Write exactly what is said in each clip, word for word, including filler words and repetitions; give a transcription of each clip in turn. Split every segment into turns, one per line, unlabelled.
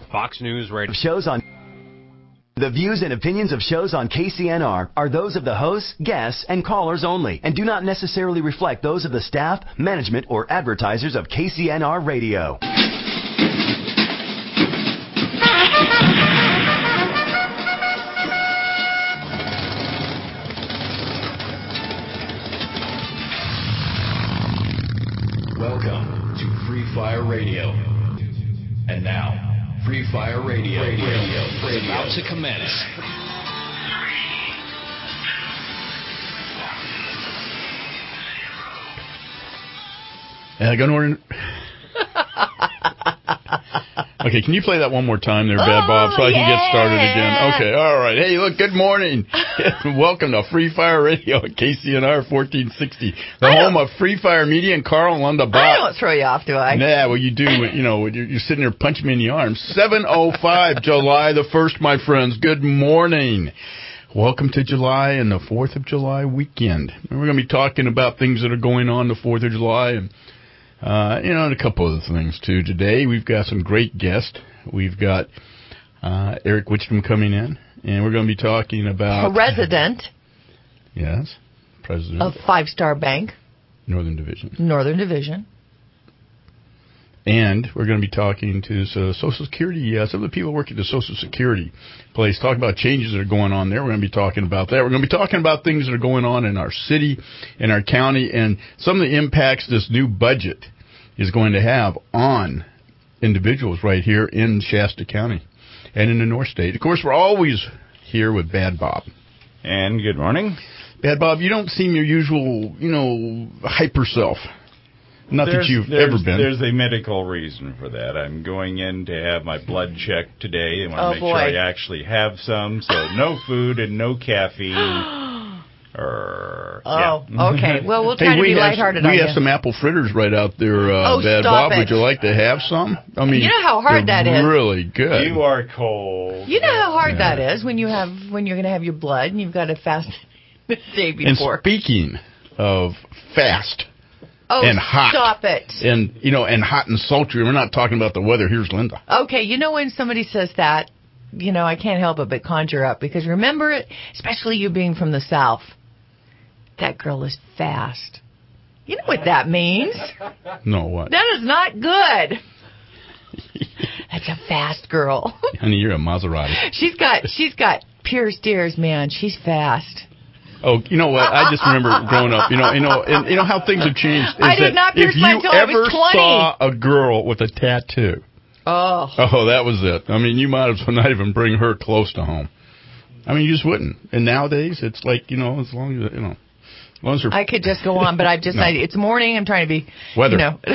Fox News Radio.
Shows on the views and opinions of shows on K C N R are those of the hosts, guests, and callers only, and do not necessarily reflect those of the staff, management, or advertisers of K C N R Radio.
Welcome to Free Fire Radio. And now, Free Fire Radio, radio, radio, radio. About to commence.
Uh, go to Okay, can you play that one more time there, Bad
oh,
Bob, so I
yeah.
can get started again? Okay, all right. Hey, look, good morning. Welcome to Free Fire Radio at K C N R fourteen sixty, the I home of Free Fire Media and Carl and Linda Bott.
I don't throw you off, do I?
Nah, well, you do. You know, you're, you're sitting there punching me in the arms. seven oh five, July the first, my friends. Good morning. Welcome to July and the fourth of July weekend. And we're going to be talking about things that are going on the fourth of July and Uh, you know, and a couple other things, too. Today, we've got some great guests. We've got uh, Eric Wichtum coming in, and we're going to be talking about...
President.
Yes, President.
Of Five Star Bank.
Northern Division.
Northern Division.
And we're going to be talking to uh, Social Security, uh, some of the people working at the Social Security place, talking about changes that are going on there. We're going to be talking about that. We're going to be talking about things that are going on in our city, in our county, and some of the impacts this new budget is going to have on individuals right here in Shasta County and in the North State. Of course, we're always here with Bad Bob.
And good morning.
Bad Bob, you don't seem your usual, you know, hyper self. Not
there's,
that you've
ever
been.
There's a medical reason for that. I'm going in to have my blood checked today. I want to
oh,
make
boy.
sure I actually have some. So no food and no caffeine. or,
oh,
yeah.
okay. Well, we'll try
hey,
to
we
be
have,
lighthearted
we
on
have
you.
some apple fritters right out there, uh,
oh,
Bad
stop
Bob.
it.
Would you like to have some? I mean,
you know how hard that is.
Really good.
You are cold.
You know how hard
yeah.
that is when you have when you're going to have your blood and you've got to fast the day before.
And speaking of fast.
Oh,
and hot.
Stop it.
And, you know, and hot and sultry. We're not talking about the weather. Here's Linda.
Okay, you know when somebody says that, you know, I can't help it but conjure up. Because remember, especially you being from the South, that girl is fast. You know what that means?
No, what?
That is not good. That's a fast girl.
Honey, you're a Maserati.
She's got, she's got pure steers, man. She's fast.
Oh, you know what? I just remember growing up. You know, you know, and you know how things have changed. Is
I did
that
not pierce
if
mine
you
until I was
ever
twenty.
saw a girl with a tattoo,
oh,
oh, that was it. I mean, you might as well not even bring her close to home. I mean, you just wouldn't. And nowadays, it's like, you know, as long as you know, as long as her.
I could just go on, but I just, no. I, it's morning. I'm trying to be
weather.
You know.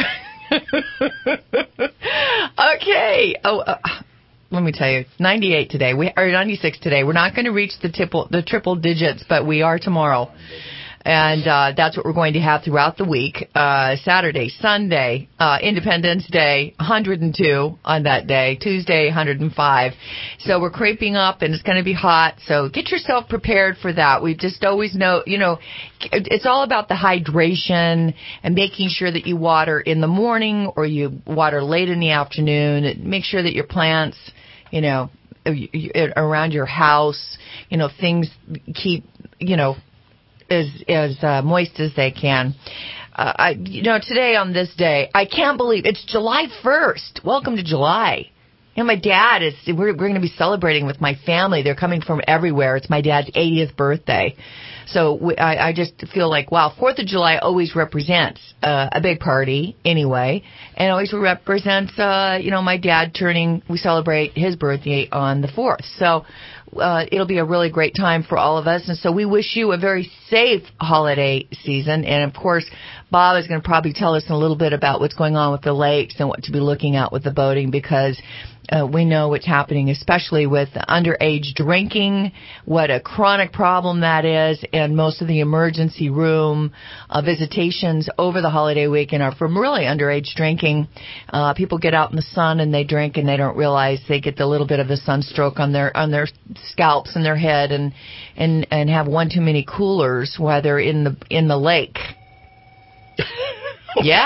Okay. Oh. Uh, Let me tell you, ninety-eight today, we or ninety-six today. We're not going to reach the triple, the triple digits, but we are tomorrow. And uh, that's what we're going to have throughout the week. Uh, Saturday, Sunday, uh, Independence Day, one hundred two on that day. Tuesday, one hundred five. So we're creeping up, and it's going to be hot. So get yourself prepared for that. We just always know, you know, it's all about the hydration and making sure that you water in the morning or you water late in the afternoon. Make sure that your plants, you know, around your house, you know, things keep, you know, as as uh, moist as they can. Uh, I, you know, today on this day, I can't believe it's July first. Welcome to July. You know, my dad is. We're we're going to be celebrating with my family. They're coming from everywhere. It's my dad's eightieth birthday. So we, I, I just feel like, wow, fourth of July always represents uh, a big party anyway, and always represents, uh, you know, my dad turning. We celebrate his birthday on the fourth. So. Uh, it'll be a really great time for all of us. And so we wish you a very safe holiday season. And, of course, Bob is going to probably tell us a little bit about what's going on with the lakes and what to be looking at with the boating because uh, we know what's happening, especially with underage drinking, what a chronic problem that is. And most of the emergency room uh, visitations over the holiday weekend are from really underage drinking. Uh, people get out in the sun and they drink and they don't realize they get a little bit of a sunstroke on their on their scalps and their head and and and have one too many coolers while they're in the in the lake. Yeah.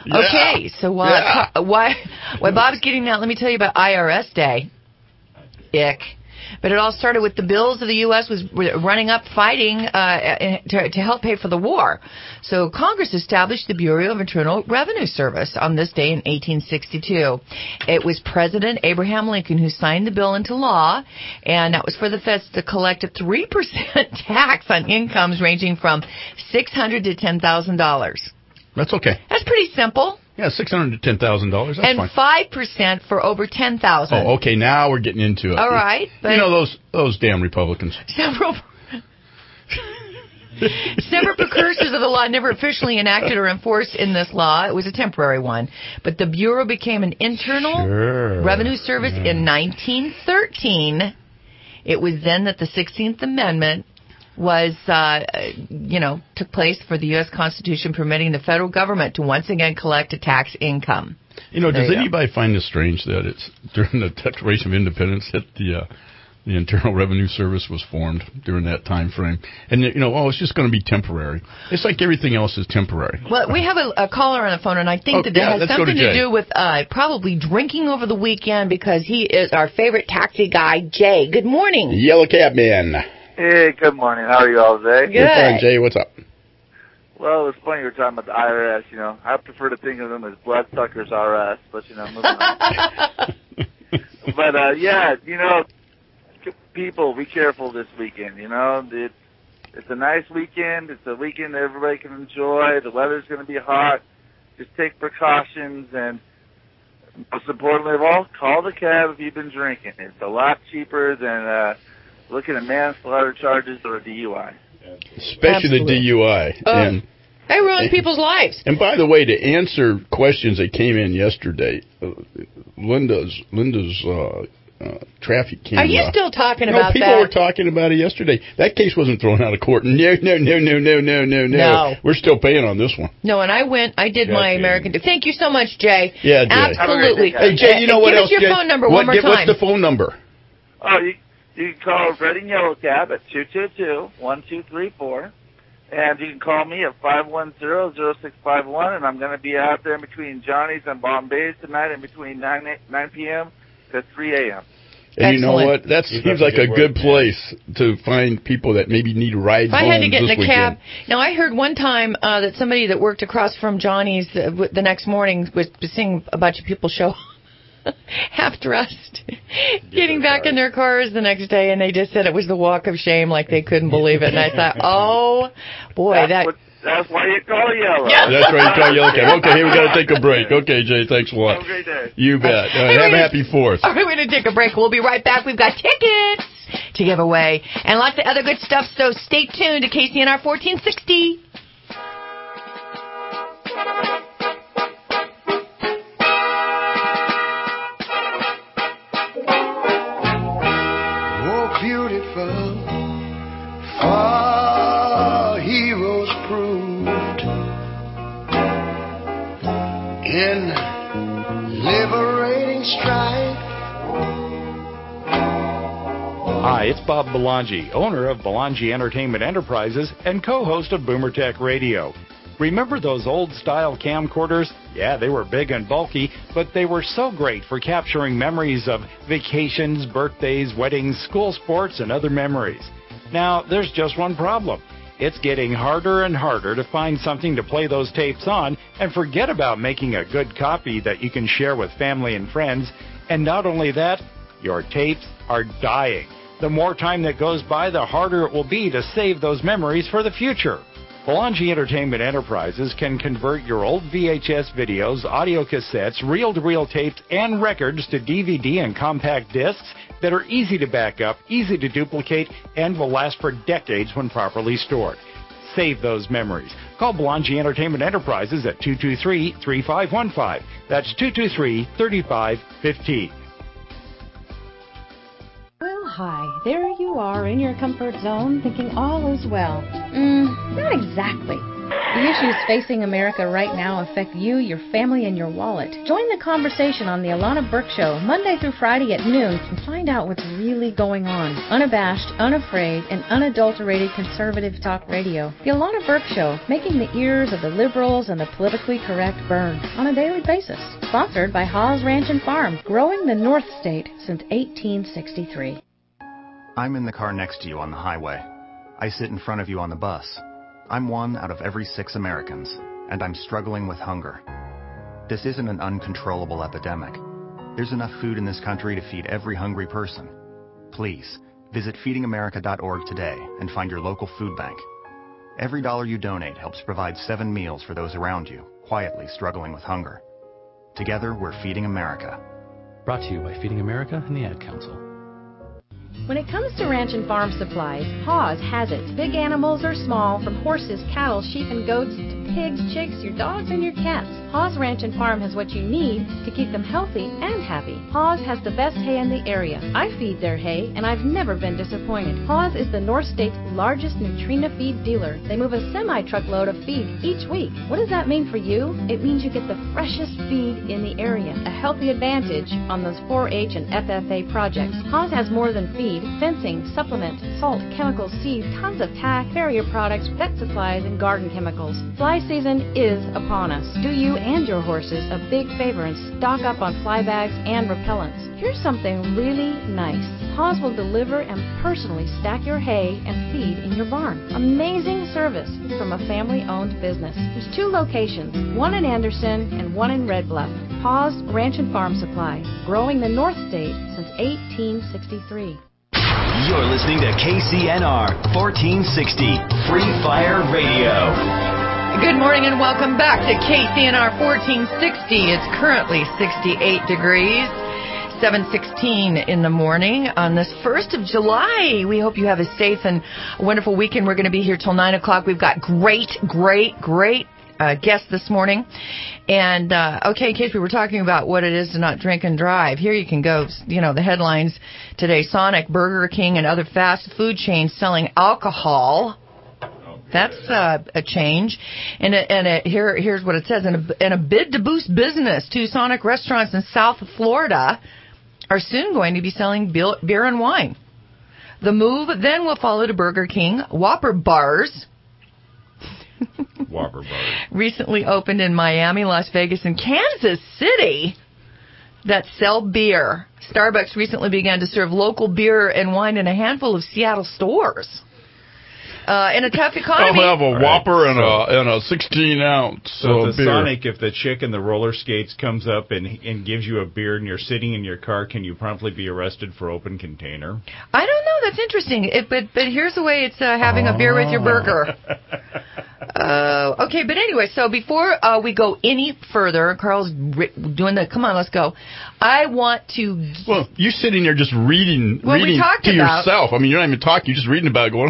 Yeah.
Okay, so uh,
Yeah.
co- why why Bob's getting that? Let me tell you about I R S Day. Ick. But it all started with the bills of the U S was running up fighting uh, to, to help pay for the war. So Congress established the Bureau of Internal Revenue Service on this day in eighteen sixty-two. It was President Abraham Lincoln who signed the bill into law, and that was for the feds to collect a three percent tax on incomes ranging from six hundred dollars to ten thousand dollars.
That's okay.
That's pretty simple.
Yeah, six hundred to ten thousand dollars. That's
and
fine.
five percent for over ten thousand.
Oh, okay. Now we're getting into it.
All right, but
you know those those damn Republicans.
Several several precursors of the law never officially enacted or enforced in this law. It was a temporary one, but the Bureau became an internal
Sure.
revenue service
Yeah.
in nineteen thirteen. It was then that the sixteenth Amendment was, uh, you know, took place for the U S Constitution, permitting the federal government to once again collect a tax income.
You know,
There
does
you go.
anybody find this strange that it's during the Declaration of Independence that the uh, the Internal Revenue Service was formed during that time frame? And, you know, oh, it's just going to be temporary. It's like everything else is temporary.
Well, we have a, a caller on the phone, and I think
Oh,
that
yeah,
it has
let's go to
something to,
Jay.
do with uh, probably drinking over the weekend, because he is our favorite taxi guy, Jay. Good morning.
Yellow Cab Man.
Hey, good morning. How are you all today?
Good.
We're fine, Jay. What's up?
Well, it's funny you were talking about the I R S. You know, I prefer to think of them as bloodsuckers R S, but you know, moving on. But uh, yeah, you know, people, be careful this weekend. You know, it's it's a nice weekend. It's a weekend that everybody can enjoy. The weather's going to be hot. Just take precautions, and most importantly of all, call the cab if you've been drinking. It's a lot cheaper than uh, looking at manslaughter charges or a D U I.
Especially
Absolutely.
the D U I.
Oh.
And
They ruin people's lives.
and by the way, to answer questions that came in yesterday, uh, Linda's Linda's uh, uh, traffic camera.
Are you still talking
No,
about
people
that?
were talking about it yesterday. That case wasn't thrown out of court. No, no, no, no, no, no, no, no.
No.
We're still paying on this one.
No, and I went, I did my
Gotcha.
American. Thank you so much, Jay.
Yeah, Jay.
Absolutely.
Have a
Hey,
great day,
Jay, you know
Uh,
what
give
else?
us your
Jay?
phone number
what,
one more
get-
time.
What's the phone number?
Oh, you you can call Red and Yellow Cab at two two two, one two three four. And you can call me at five one zero, zero six five one, and I'm going to be out there in between Johnny's and Bombay's tonight in between nine p.m. to three a.m.
And you know
Excellent.
what? That
Keep
seems
up
like
the
a
good
good
work,
place to find people that maybe need rides
If I
home
had to get in
this
a cab,
weekend.
now I heard one time uh, that somebody that worked across from Johnny's uh, w- the next morning was seeing a bunch of people show half dressed, getting
their
back in their cars the next day, and they just said it was the walk of shame, like they couldn't believe it. And I thought, oh boy,
That's,
that
what, that's why you call Yellow.
That's right, you call Yellow Cab. Okay, here we got to take a break. Okay, Jay, thanks a lot.
Have a great day.
You bet. Uh,
Hey,
have a
wait a-
happy Fourth.
All right, we're going to take a break. We'll be right back. We've got tickets to give away and lots of other good stuff, so stay tuned to K C N R fourteen sixty.
Oh, beautiful, far heroes proved in liberating strife.
Hi, it's Bob Belangi, owner of Belangi Entertainment Enterprises and co-host of Boomer Tech Radio. Remember those old-style camcorders? Yeah, they were big and bulky, but they were so great for capturing memories of vacations, birthdays, weddings, school sports, and other memories. Now, there's just one problem. It's getting harder and harder to find something to play those tapes on, and forget about making a good copy that you can share with family and friends. And not only that, your tapes are dying. The more time that goes by, the harder it will be to save those memories for the future. Belangi Entertainment Enterprises can convert your old V H S videos, audio cassettes, reel-to-reel tapes, and records to D V D and compact discs that are easy to back up, easy to duplicate, and will last for decades when properly stored. Save those memories. Call Belangi Entertainment Enterprises at two two three, three five one five. That's two two three, three five one five.
Well, hi. There you are in your comfort zone thinking all is well. Mm, not exactly. The issues facing America right now affect you, your family, and your wallet. Join the conversation on the Alana Burke Show, Monday through Friday at noon, and find out what's really going on. Unabashed, unafraid, and unadulterated conservative talk radio. The Alana Burke Show, making the ears of the liberals and the politically correct burn on a daily basis. Sponsored by Haas Ranch and Farm, growing the North State since eighteen sixty-three.
I'm in the car next to you on the highway. I sit in front of you on the bus. I'm one out of every six Americans, and I'm struggling with hunger. This isn't an uncontrollable epidemic. There's enough food in this country to feed every hungry person. Please, visit feeding america dot org today and find your local food bank. Every dollar you donate helps provide seven meals for those around you, quietly struggling with hunger. Together, we're Feeding America.
Brought to you by Feeding America and the Ad Council.
When it comes to ranch and farm supplies, Haas has it. Big animals or small, from horses, cattle, sheep, and goats to pigs, chicks, your dogs, and your cats. Haas Ranch and Farm has what you need to keep them healthy and happy. Haas has the best hay in the area. I feed their hay, and I've never been disappointed. Haas is the North State's largest Nutrena feed dealer. They move a semi-truckload of feed each week. What does that mean for you? It means you get the freshest feed in the area, a healthy advantage on those four H and F F A projects. Haas has more than feed, fencing, supplement, salt, chemicals, seed, tons of tack, farrier products, vet supplies, and garden chemicals. Fly season is upon us. Do you and your horses a big favor and stock up on fly bags and repellents. Here's something really nice. Haas will deliver and personally stack your hay and feed in your barn. Amazing service from a family-owned business. There's two locations, one in Anderson and one in Red Bluff. Haas Ranch and Farm Supply, growing the North State since eighteen sixty-three.
You're listening to K C N R fourteen sixty Free Fire Radio.
Good morning and welcome back to K C N R fourteen sixty. It's currently sixty-eight degrees, seven sixteen in the morning on this first of July. We hope you have a safe and wonderful weekend. We're going to be here till nine o'clock. We've got great, great, great uh, guests this morning. And, uh, okay, in case we were talking about what it is to not drink and drive, here you can go, you know, the headlines today. Sonic, Burger King, and other fast food chains selling alcohol. That's uh, a change. And, a, and a, here, here's what it says. In a, in a bid to boost business, two Sonic restaurants in South Florida are soon going to be selling beer and wine. The move then will follow to Burger King. Whopper bars
Whopper bars
recently opened in Miami, Las Vegas, and Kansas City that sell beer. Starbucks recently began to serve local beer and wine in a handful of Seattle stores. Uh, in a tough economy.
I'll have a Whopper right, and, so, a, and a sixteen ounce
So
uh,
the
beer.
Sonic, if the chick in the roller skates comes up and and gives you a beer and you're sitting in your car, can you promptly be arrested for open container?
I don't know. That's interesting. It, but but here's the way it's uh, having oh. a beer with your burger. Uh, okay, but anyway, so before uh, we go any further, Carl's ri- doing the, come on, let's go. I want to...
Well, you're sitting there just reading,
well,
reading to about, yourself. I mean, you're not even talking, you're just reading about it going,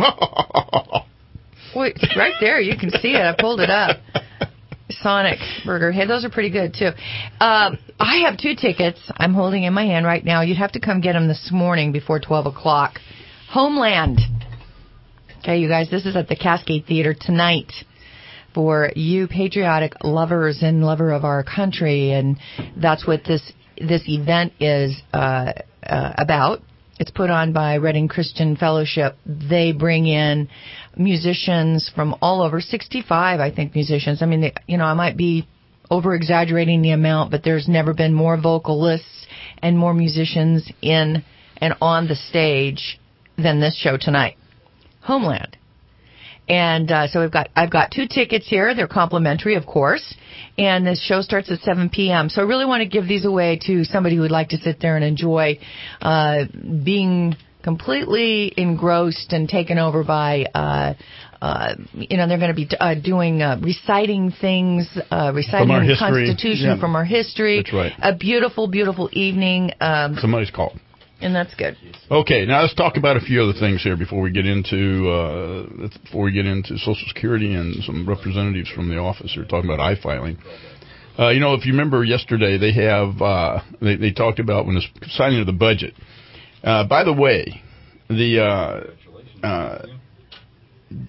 Wait, right there, you can see it. I pulled it up. Sonic Burger. Hey, those are pretty good, too. Um, I have two tickets I'm holding in my hand right now. You'd have to come get them this morning before twelve o'clock. Homeland. Okay, you guys, this is at the Cascade Theater tonight for you patriotic lovers and lover of our country, and that's what this this event is uh, uh, about. It's put on by Reading Christian Fellowship. They bring in musicians from all over, sixty-five, I think, musicians. I mean, they, you know, I might be over-exaggerating the amount, but there's never been more vocalists and more musicians in and on the stage than this show tonight. Homeland. And uh, so we've got I've got two tickets here. They're complimentary, of course. And this show starts at seven p.m. So I really want to give these away to somebody who would like to sit there and enjoy uh, being completely engrossed and taken over by, uh, uh, you know, they're going to be uh, doing, uh, reciting things, uh, reciting the Constitution yeah. from our history.
That's right.
A beautiful, beautiful evening. Um,
Somebody's called.
And that's good.
Okay, now let's talk about a few other things here before we get into uh, before we get into Social Security and some representatives from the office are talking about I-filing. Uh, you know, if you remember yesterday, they have uh, they, they talked about when the signing of the budget. Uh, by the way, the uh, uh,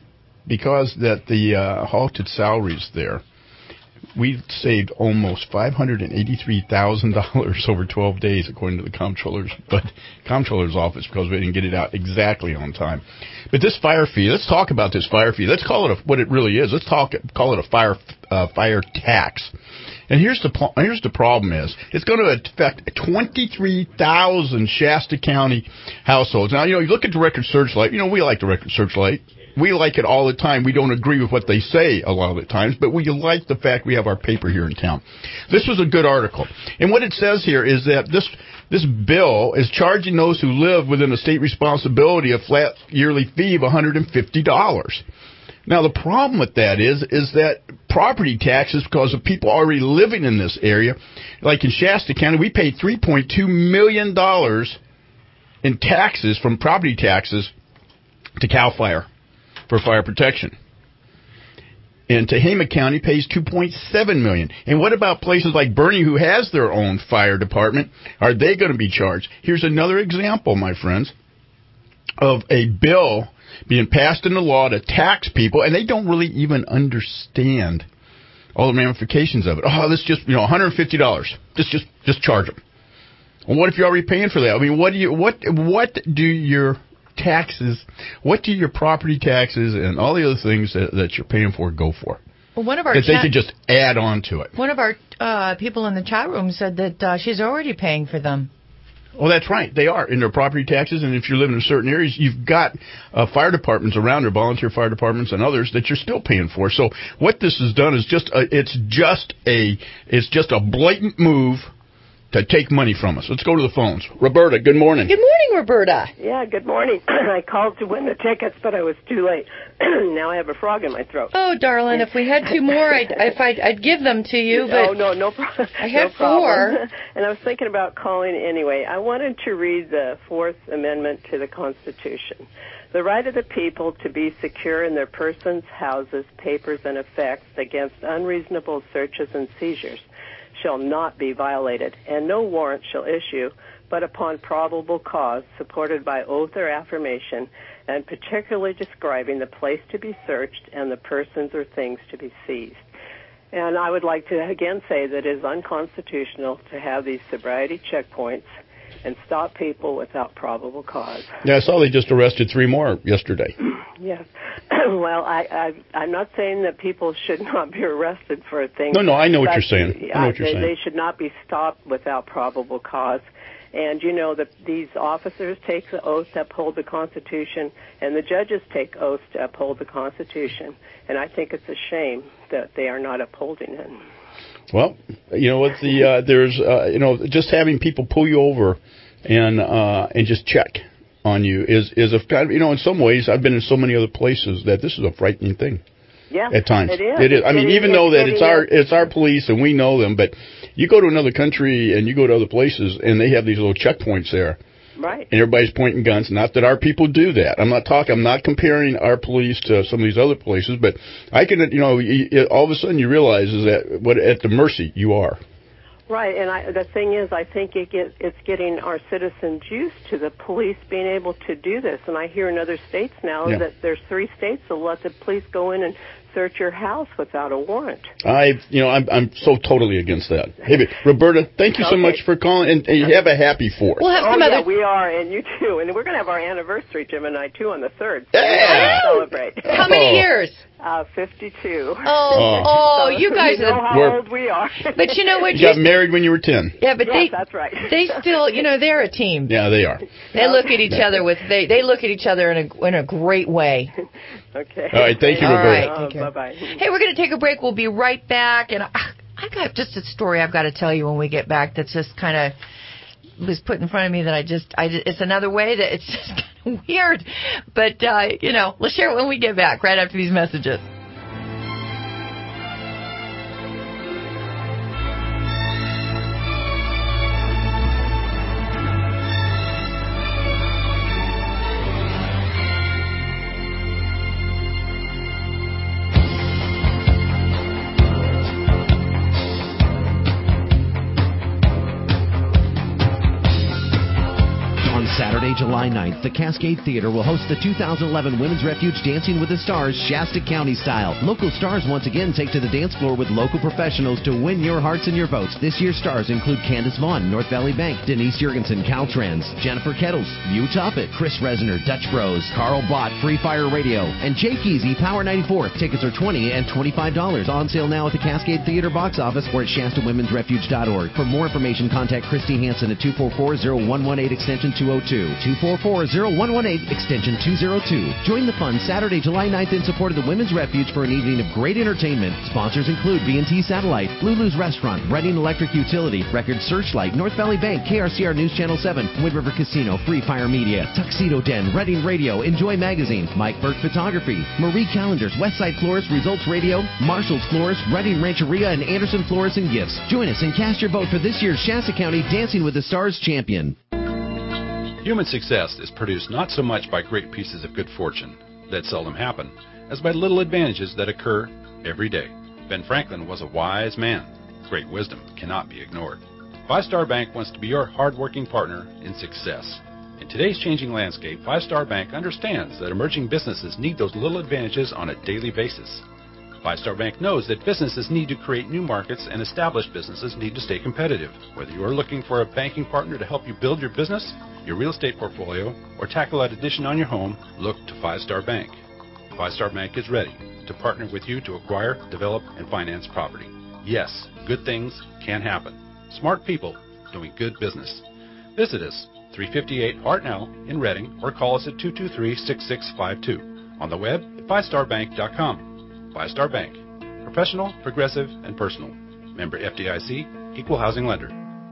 because that the uh, halted salaries there, we've saved almost five hundred eighty-three thousand dollars over twelve days, according to the comptroller's, but comptroller's office, because we didn't get it out exactly on time. But this fire fee, let's talk about this fire fee. Let's call it a, what it really is. Let's talk call it a fire uh, fire tax. And here's the here's the problem is it's going to affect twenty-three thousand Shasta County households. Now, you know, you look at the Record Searchlight. You know, we like the Record Searchlight. We like it all the time. We don't agree with what they say a lot of the times, but we like the fact we have our paper here in town. This was a good article. And what it says here is that this this bill is charging those who live within a state responsibility a flat yearly fee of one hundred fifty dollars. Now, the problem with that is, is that property taxes, because of people already living in this area, like in Shasta County, we pay three point two million dollars in taxes from property taxes to CAL FIRE for fire protection. And Tehama County pays two point seven million dollars. And what about places like Bernie, who has their own fire department? Are they going to be charged? Here's another example, my friends, of a bill being passed into law to tax people, and they don't really even understand all the ramifications of it. Oh, this just, you know, one hundred fifty dollars. Just, just, just charge them. Well, what if you're already paying for that? I mean, what do you, what, what do your taxes, what do your property taxes and all the other things that, that you're paying for go for?
Well, one of our
that
chat,
they could just add on to it.
One of our uh, people in the chat room said that uh, she's already paying for them.
Well, that's right. They are in their property taxes, and if you're living in certain areas, you've got uh, fire departments around there, volunteer fire departments and others that you're still paying for. So what this has done is just a, it's just a it's just a blatant move to take money from us. Let's go to the phones. Roberta, good morning.
Good morning, Roberta.
Yeah, good morning. I called to win the tickets, but I was too late. Now I have a frog in my throat.
Oh, darling, if we had two more, I'd, if I'd, I'd give them to you. But
oh, no, no problem.
I had
no problem.
four.
And I was thinking about calling anyway. I wanted to read the Fourth Amendment to the Constitution. The right of the people to be secure in their persons, houses, papers, and effects against unreasonable searches and seizures shall not be violated, and no warrant shall issue but upon probable cause, supported by oath or affirmation, and particularly describing the place to be searched and the persons or things to be seized. And I would like to again say that it is unconstitutional to have these sobriety checkpoints and stop people without probable cause.
Yeah, I saw they just arrested three more yesterday.
Yes. Well, I, I, I'm not saying that people should not be arrested for things.
No, no, I know what you're saying. I know what you're
they,
saying.
They should not be stopped without probable cause. And, you know, that these officers take the oath to uphold the Constitution, and the judges take oaths to uphold the Constitution. And I think it's a shame that they are not upholding it.
Well, you know what, the uh, there's uh, you know, just having people pull you over and uh, and just check on you is is a kind of, you know, in some ways I've been in so many other places that this is a frightening thing.
Yeah,
at times
it is.
It is. I mean,
it
even
is,
though that
it
it's
is.
our it's our police and we know them, but you go to another country and you go to other places and they have these little checkpoints there.
Right.
And everybody's pointing guns. Not that our people do that. I'm not talking. I'm not comparing our police to some of these other places. But I can, you know, you, all of a sudden you realize is that what at the mercy you are.
Right. And I, the thing is, I think it get, it's getting our citizens used to the police being able to do this. And I hear in other states now
yeah.
that there's three states that let the police go in and search your house without a warrant.
I, you know, I'm I'm so totally against that. Hey, but Roberta, thank you so
okay.
much for calling, and, and you have a happy fourth.
We'll have
oh,
some
yeah,
other.
we are, and you too. And we're going to have our anniversary, Jim and I, too, on the third.
So yeah.
We'll celebrate.
How many years?
Uh, fifty-two.
Oh, oh,
so
you guys
you know
are.
how
We're,
old we are.
But you know what?
You got married when you were ten.
Yeah, but
yes,
they.
that's right.
They still, you know, they're a team.
Yeah, they are.
They look at each other with they they look at each other in a in a great way.
Okay.
All right, thank you,
All
Roberta.
right,
Oh, bye bye.
Hey, we're going to take a break. We'll be right back, and I, I got just a story I've got to tell you when we get back. That's just kind of was put in front of me that I just I it's another way that it's just kind of weird, but uh, you know, let's share it when we get back right after these messages.
Saturday, July ninth, the Cascade Theater will host the two thousand eleven Women's Refuge Dancing with the Stars Shasta County style. Local stars once again take to the dance floor with local professionals to win your hearts and your votes. This year's stars include Candace Vaughn, North Valley Bank, Denise Jurgensen, Caltrans, Jennifer Kettles, Hugh Toppett, Chris Resner, Dutch Bros, Carl Bott, Free Fire Radio, and Jake Easy, Power ninety-four. Tickets are twenty dollars and twenty-five dollars. On sale now at the Cascade Theater box office or at Shasta Women's Refuge dot org. For more information, contact Christy Hansen at two four four, zero one one eight extension two oh two. two four four, zero one one eight extension two oh two. Join the fun Saturday, July ninth in support of the Women's Refuge for an evening of great entertainment. Sponsors include B and T Satellite, Lulu's Restaurant, Reading Electric Utility, Record Searchlight, North Valley Bank, K R C R News Channel seven, Wood River Casino, Free Fire Media, Tuxedo Den, Reading Radio, Enjoy Magazine, Mike Burke Photography, Marie Calendars, Westside Florist, Results Radio, Marshall's Florist, Reading Rancheria, and Anderson Florist and Gifts. Join us and cast your vote for this year's Shasta County Dancing with the Stars champion.
Human success is produced not so much by great pieces of good fortune that seldom happen, as by little advantages that occur every day. Ben Franklin was a wise man. Great wisdom cannot be ignored. Five Star Bank wants to be your hard-working partner in success. In today's changing landscape, Five Star Bank understands that emerging businesses need those little advantages on a daily basis. Five Star Bank knows that businesses need to create new markets and established businesses need to stay competitive. Whether you are looking for a banking partner to help you build your business, your real estate portfolio, or tackle that addition on your home, look to Five Star Bank. Five Star Bank is ready to partner with you to acquire, develop, and finance property. Yes, good things can happen. Smart people doing good business. Visit us, three fifty-eight Hartnell in Reading, or call us at two two three, six six five two. On the web at five star bank dot com. Five Star Bank. Professional, progressive, and personal. Member F D I C, Equal Housing Lender.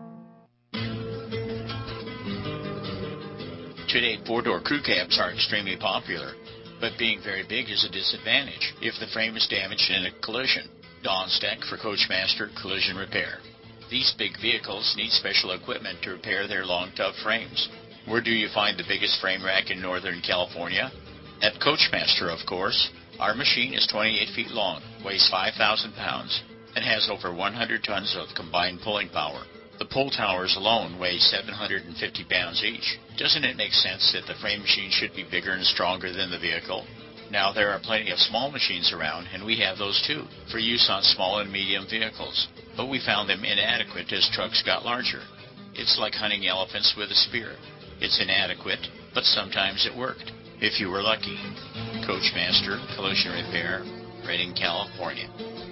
Today, four-door crew cabs are extremely popular, but being very big is a disadvantage if the frame is damaged in a collision. Don's Deck for Coachmaster Collision Repair. These big vehicles need special equipment to repair their long, tough frames. Where do you find the biggest frame rack in Northern California? At Coachmaster, of course. Our machine is twenty-eight feet long, weighs five thousand pounds, and has over one hundred tons of combined pulling power. The pull towers alone weigh seven hundred fifty pounds each. Doesn't it make sense that the frame machine should be bigger and stronger than the vehicle? Now, there are plenty of small machines around, and we have those too, for use on small and medium vehicles. But we found them inadequate as trucks got larger. It's like hunting elephants with a spear. It's inadequate, but sometimes it worked. If you were lucky. Coachmaster Collision Repair, Redding, California.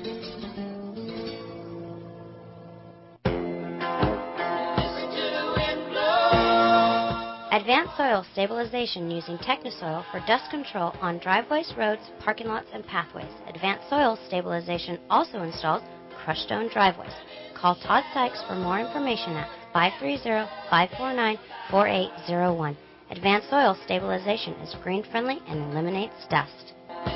Advanced soil stabilization using Technosoil for dust control on driveways, roads, parking lots, and pathways. Advanced soil stabilization also installs crushed stone driveways. Call Todd Sykes for more information at five three zero, five four nine, four eight zero one. Advanced soil stabilization is green-friendly and eliminates dust.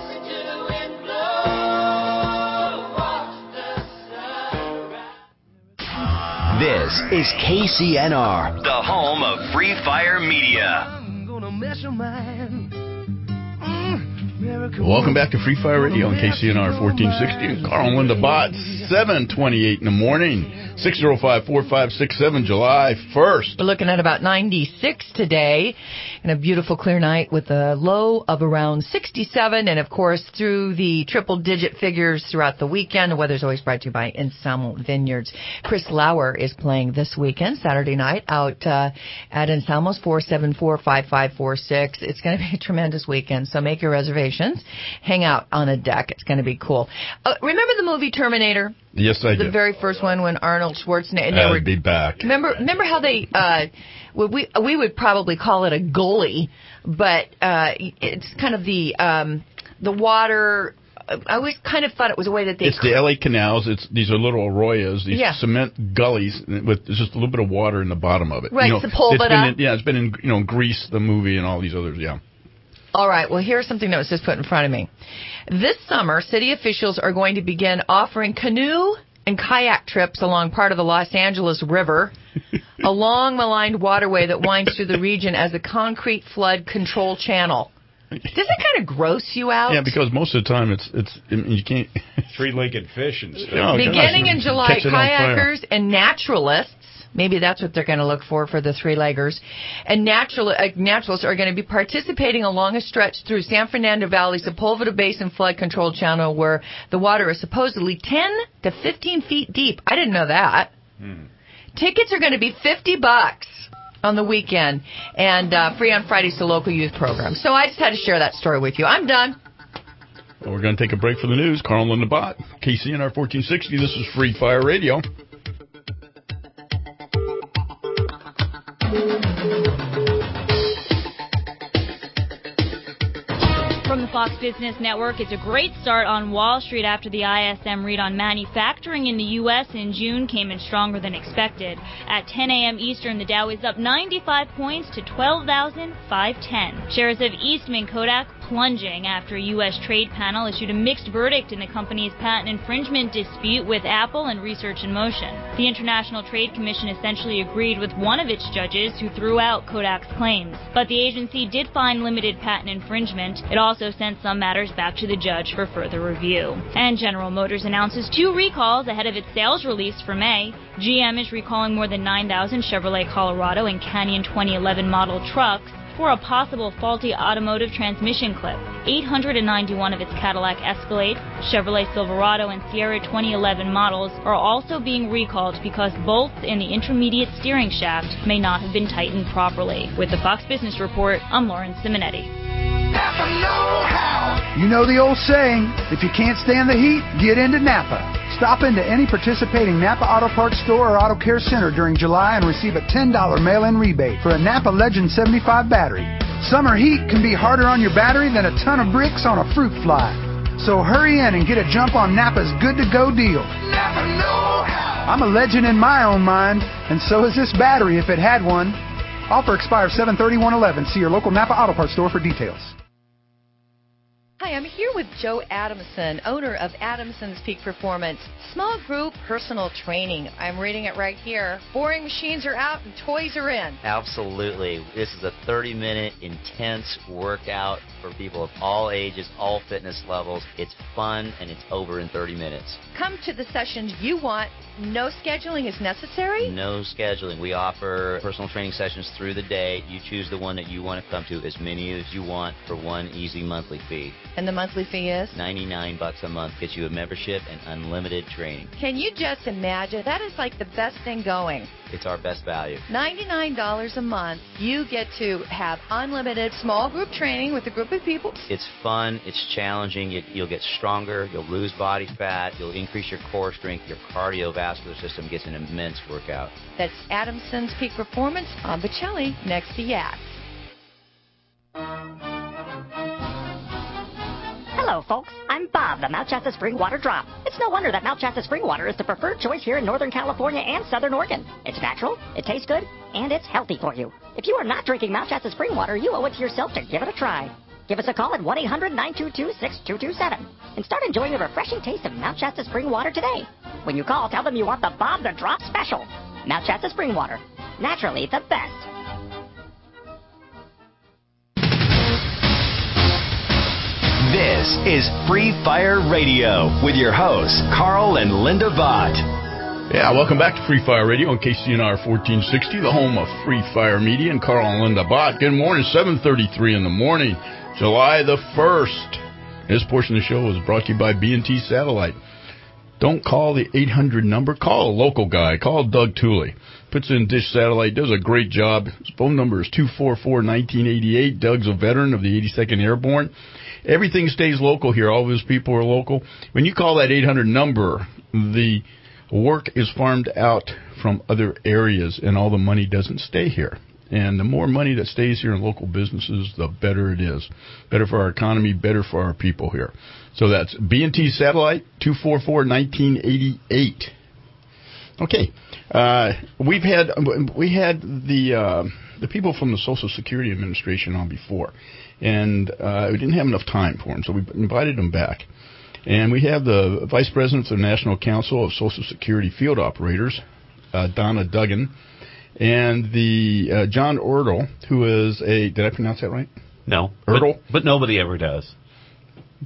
This is K C N R, the home of Free Fire Media.
Welcome back to Free Fire Radio on K C N R fourteen sixty. Carl and Linda Bott, seven twenty-eight in the morning. six oh five, four five six seven, July first.
We're looking at about ninety-six today, and a beautiful clear night with a low of around sixty-seven. And, of course, through the triple-digit figures throughout the weekend. The weather's always brought to you by Ensalmo Vineyards. Chris Lauer is playing this weekend, Saturday night, out uh, at Ensalmo's, four seven four, five five four six. It's going to be a tremendous weekend, so make your reservations. Hang out on a deck. It's going to be cool. Uh, remember the movie Terminator?
Yes, I
the
do.
The very first one when Arnold Schwarzenegger...
I'll were, be back.
Remember remember how they... Uh, we we would probably call it a goalie, but uh, it's kind of the um, the water... I always kind of thought it was a way that they...
It's the L A canals. It's These are little arroyos, these
yeah.
cement gullies with just a little bit of water in the bottom of it.
Right,
you know,
Sepulveda.
Yeah, it's been in you know Grease, the movie, and all these others, yeah.
All right, well, here's something that was just put in front of me. This summer, city officials are going to begin offering canoe and kayak trips along part of the Los Angeles River, a long maligned waterway that winds through the region as a concrete flood control channel. Does it kind of gross you out?
Yeah, because most of the time it's it's you can't
three-legged fish and stuff.
No,
Beginning in July, kayakers and naturalists Maybe that's what they're going to look for for the three-leggers. And natural, uh, naturalists are going to be participating along a stretch through San Fernando Valley's Sepulveda Basin Flood Control Channel, where the water is supposedly ten to fifteen feet deep. I didn't know that. Hmm. Tickets are going to be fifty bucks on the weekend, and uh, free on Fridays to local youth programs. So I just had to share that story with you. I'm done.
Well, we're going to take a break for the news. Carl and Linda Bott, K C N R fourteen sixty. This is Free Fire Radio.
From the Fox Business Network, it's a great start on Wall Street after the I S M read on manufacturing in the U S in June came in stronger than expected. At ten a.m. Eastern, the Dow is up ninety-five points to twelve thousand five hundred ten. Shares of Eastman Kodak plunging after a U S trade panel issued a mixed verdict in the company's patent infringement dispute with Apple and Research in Motion. The International Trade Commission essentially agreed with one of its judges who threw out Kodak's claims. But the agency did find limited patent infringement. It also sent some matters back to the judge for further review. And General Motors announces two recalls ahead of its sales release for May. G M is recalling more than nine thousand Chevrolet Colorado and Canyon twenty eleven model trucks for a possible faulty automotive transmission clip. eight hundred ninety-one of its Cadillac Escalade, Chevrolet Silverado, and Sierra twenty eleven models are also being recalled because bolts in the intermediate steering shaft may not have been tightened properly. With the Fox Business Report, I'm Lauren Simonetti.
You know the old saying, if you can't stand the heat, get into Napa. Stop into any participating Napa Auto Parts store or Auto Care Center during July and receive a ten dollars mail-in rebate for a Napa Legend seventy-five battery. Summer heat can be harder on your battery than a ton of bricks on a fruit fly. So hurry in and get a jump on Napa's good-to-go deal. Napa know-how. I'm a legend in my own mind, and so is this battery if it had one. Offer expires seven thirty-one eleven. See your local Napa Auto Parts store for details.
Hi, I'm here with Joe Adamson, owner of Adamson's Peak Performance. Small group personal training. I'm reading it right here. Boring machines are out and toys are in.
Absolutely. This is a thirty-minute intense workout for people of all ages, all fitness levels. It's fun and it's over in thirty minutes.
Come to the sessions you want. No scheduling is necessary?
No scheduling. We offer personal training sessions through the day. You choose the one that you want to come to, as many as you want, for one easy monthly fee.
And the monthly fee is?
ninety-nine bucks a month. Gets you a membership and unlimited training.
Can you just imagine? That is like the best thing going.
It's our best value.
ninety-nine dollars a month. You get to have unlimited small group training with a group of people.
It's fun. It's challenging. You, you'll get stronger. You'll lose body fat. You'll increase your core strength. Your cardiovascular system gets an immense workout.
That's Adamson's Peak Performance on Bocelli, next to Yak.
Hello, folks. I'm Bob, the Mount Shasta Spring Water Drop. It's no wonder that Mount Shasta Spring Water is the preferred choice here in Northern California and Southern Oregon. It's natural, it tastes good, and it's healthy for you. If you are not drinking Mount Shasta Spring Water, you owe it to yourself to give it a try. Give us a call at one eight hundred nine two two six two two seven and start enjoying the refreshing taste of Mount Shasta Spring Water today. When you call, tell them you want the Bob the Drop special. Mount Shasta Spring Water. Naturally the best.
This is Free Fire Radio with your hosts, Carl and Linda Vaught.
Yeah, welcome back to Free Fire Radio on K C N R fourteen sixty, the home of Free Fire Media, and Carl and Linda Vaught. Good morning, seven thirty-three in the morning, July the first. This portion of the show was brought to you by B and T Satellite. Don't call the eight hundred number. Call a local guy. Call Doug Tooley. Puts in Dish Satellite. Does a great job. His phone number is two four four, one nine eight eight. Doug's a veteran of the eighty-second Airborne. Everything stays local here. All of his people are local. When you call that eight hundred number, the work is farmed out from other areas, and all the money doesn't stay here. And the more money that stays here in local businesses, the better it is. Better for our economy, better for our people here. So that's B and T Satellite, two four four, one nine eight eight. Okay. Uh, we've had, we had the, uh, the people from the Social Security Administration on before, and uh, we didn't have enough time for them, so we invited them back. And we have the Vice President of the National Council of Social Security Field Operators, uh, Donna Duggan, and the uh, John Ertl, who is a, did I pronounce that right?
No.
Ertl?
But, but nobody ever does.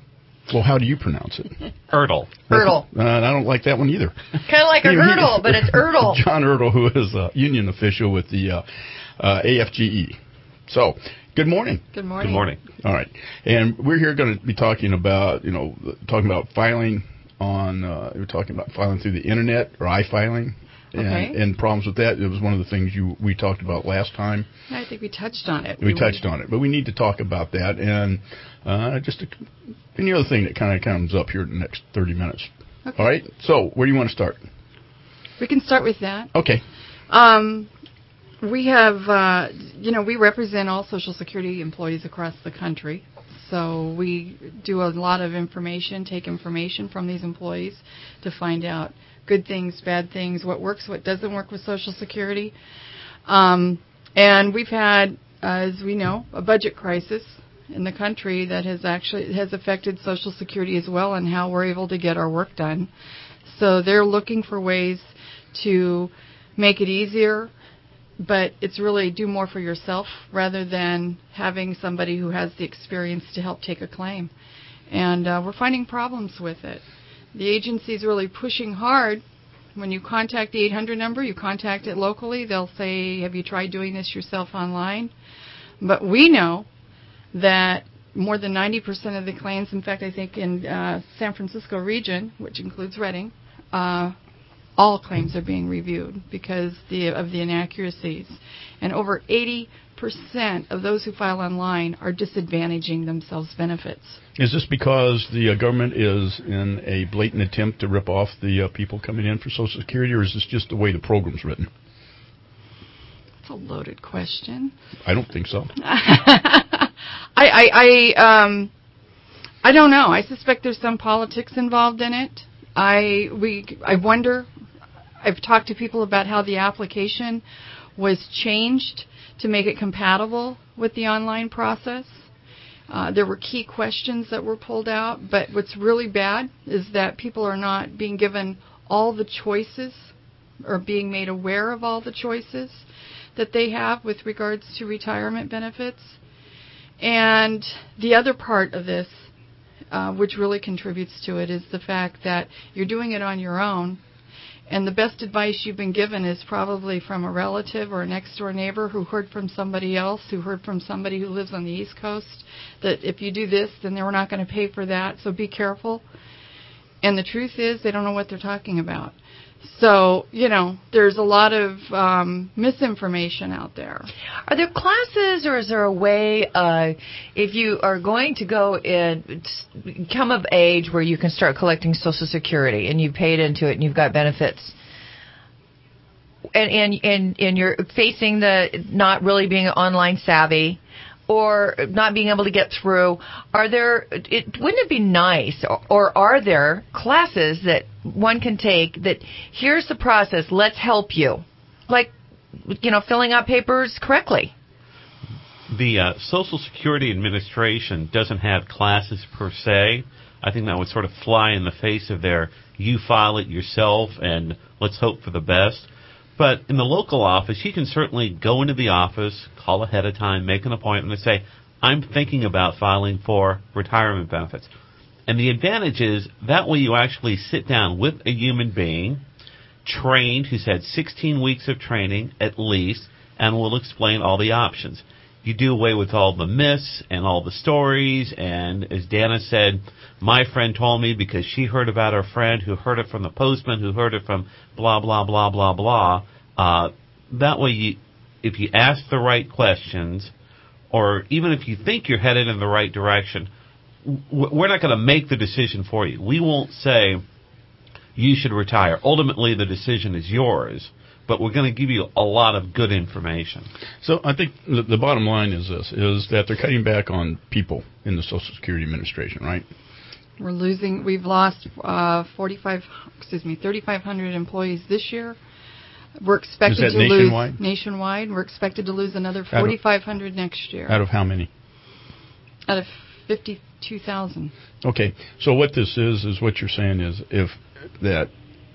Well, how do you pronounce it?
Ertl.
Ertl.
Uh, I don't like that one either.
Kind of like a hurdle, but it's Ertl.
John Ertl, who is a union official with the uh, uh, A F G E. So, good morning.
Good morning.
Good morning.
All right. And we're here going to be talking about, you know, talking about filing on, uh, we're talking about filing through the internet or iFiling. And,
Okay.
and problems with that. It was one of the things you we talked about last time.
I think we touched on it.
We, we touched on it, but we need to talk about that and uh, just a, any other thing that kind of comes up here in the next thirty minutes.
Okay.
All right. So where do you want to start?
We can start with that.
Okay.
Um, we have, uh, you know, we represent all Social Security employees across the country. So we do a lot of information, take information from these employees to find out good things, bad things, what works, what doesn't work with Social Security. Um, and we've had, uh, as we know, a budget crisis in the country that has actually has affected Social Security as well and how we're able to get our work done. So they're looking for ways to make it easier, but it's really do more for yourself rather than having somebody who has the experience to help take a claim. And uh, we're finding problems with it. The agency is really pushing hard. When you contact the eight hundred number, you contact it locally, they'll say, have you tried doing this yourself online? But we know that more than ninety percent of the claims, in fact, I think in uh, San Francisco region, which includes Redding, uh, all claims are being reviewed because the, of the inaccuracies. And over eighty percent of those who file online are disadvantaging themselves benefits.
Is this because the uh, government is in a blatant attempt to rip off the uh, people coming in for Social Security, or is this just the way the program's written?
That's a loaded question.
I don't think so.
I, I, I, um, I don't know. I suspect there's some politics involved in it. I, we, I wonder. I've talked to people about how the application was changed to make it compatible with the online process. Uh, there were key questions that were pulled out, but what's really bad is that people are not being given all the choices or being made aware of all the choices that they have with regards to retirement benefits. And the other part of this, uh, which really contributes to it, is the fact that you're doing it on your own. And the best advice you've been given is probably from a relative or a next-door neighbor who heard from somebody else, who heard from somebody who lives on the East Coast, that if you do this, then we're not going to pay for that, so be careful. And the truth is, they don't know what they're talking about. So, you know, there's a lot of um, misinformation out there.
Are there classes, or is there a way, uh, if you are going to go and come of age where you can start collecting Social Security and you've paid into it and you've got benefits, and and and, and you're facing the not really being online savvy or not being able to get through, are there, it, wouldn't it be nice, or, or are there classes that one can take that, here's the process, let's help you, like, you know, filling out papers correctly?
The uh, Social Security Administration doesn't have classes per se. I think that would sort of fly in the face of their, you file it yourself and let's hope for the best. But in the local office, you can certainly go into the office, call ahead of time, make an appointment, and say, I'm thinking about filing for retirement benefits. And the advantage is that way you actually sit down with a human being, trained, who's had sixteen weeks of training at least, and will explain all the options. You do away with all the myths and all the stories, and as Dana said, my friend told me because she heard about her friend who heard it from the postman, who heard it from blah, blah, blah, blah, blah. Uh, that way, you, if you ask the right questions, or even if you think you're headed in the right direction, we're not going to make the decision for you. We won't say you should retire. Ultimately, the decision is yours. But we're going to give you a lot of good information.
So I think the, the bottom line is this, is that they're cutting back on people in the Social Security Administration, right?
We're losing, we've lost uh, forty-five, excuse me, thirty-five hundred employees this year. We're expected
is that
to
nationwide?
lose nationwide. We're expected to lose another forty-five hundred next year.
Out of how many?
Out of fifty-two thousand.
Okay, so what this is, is what you're saying is if that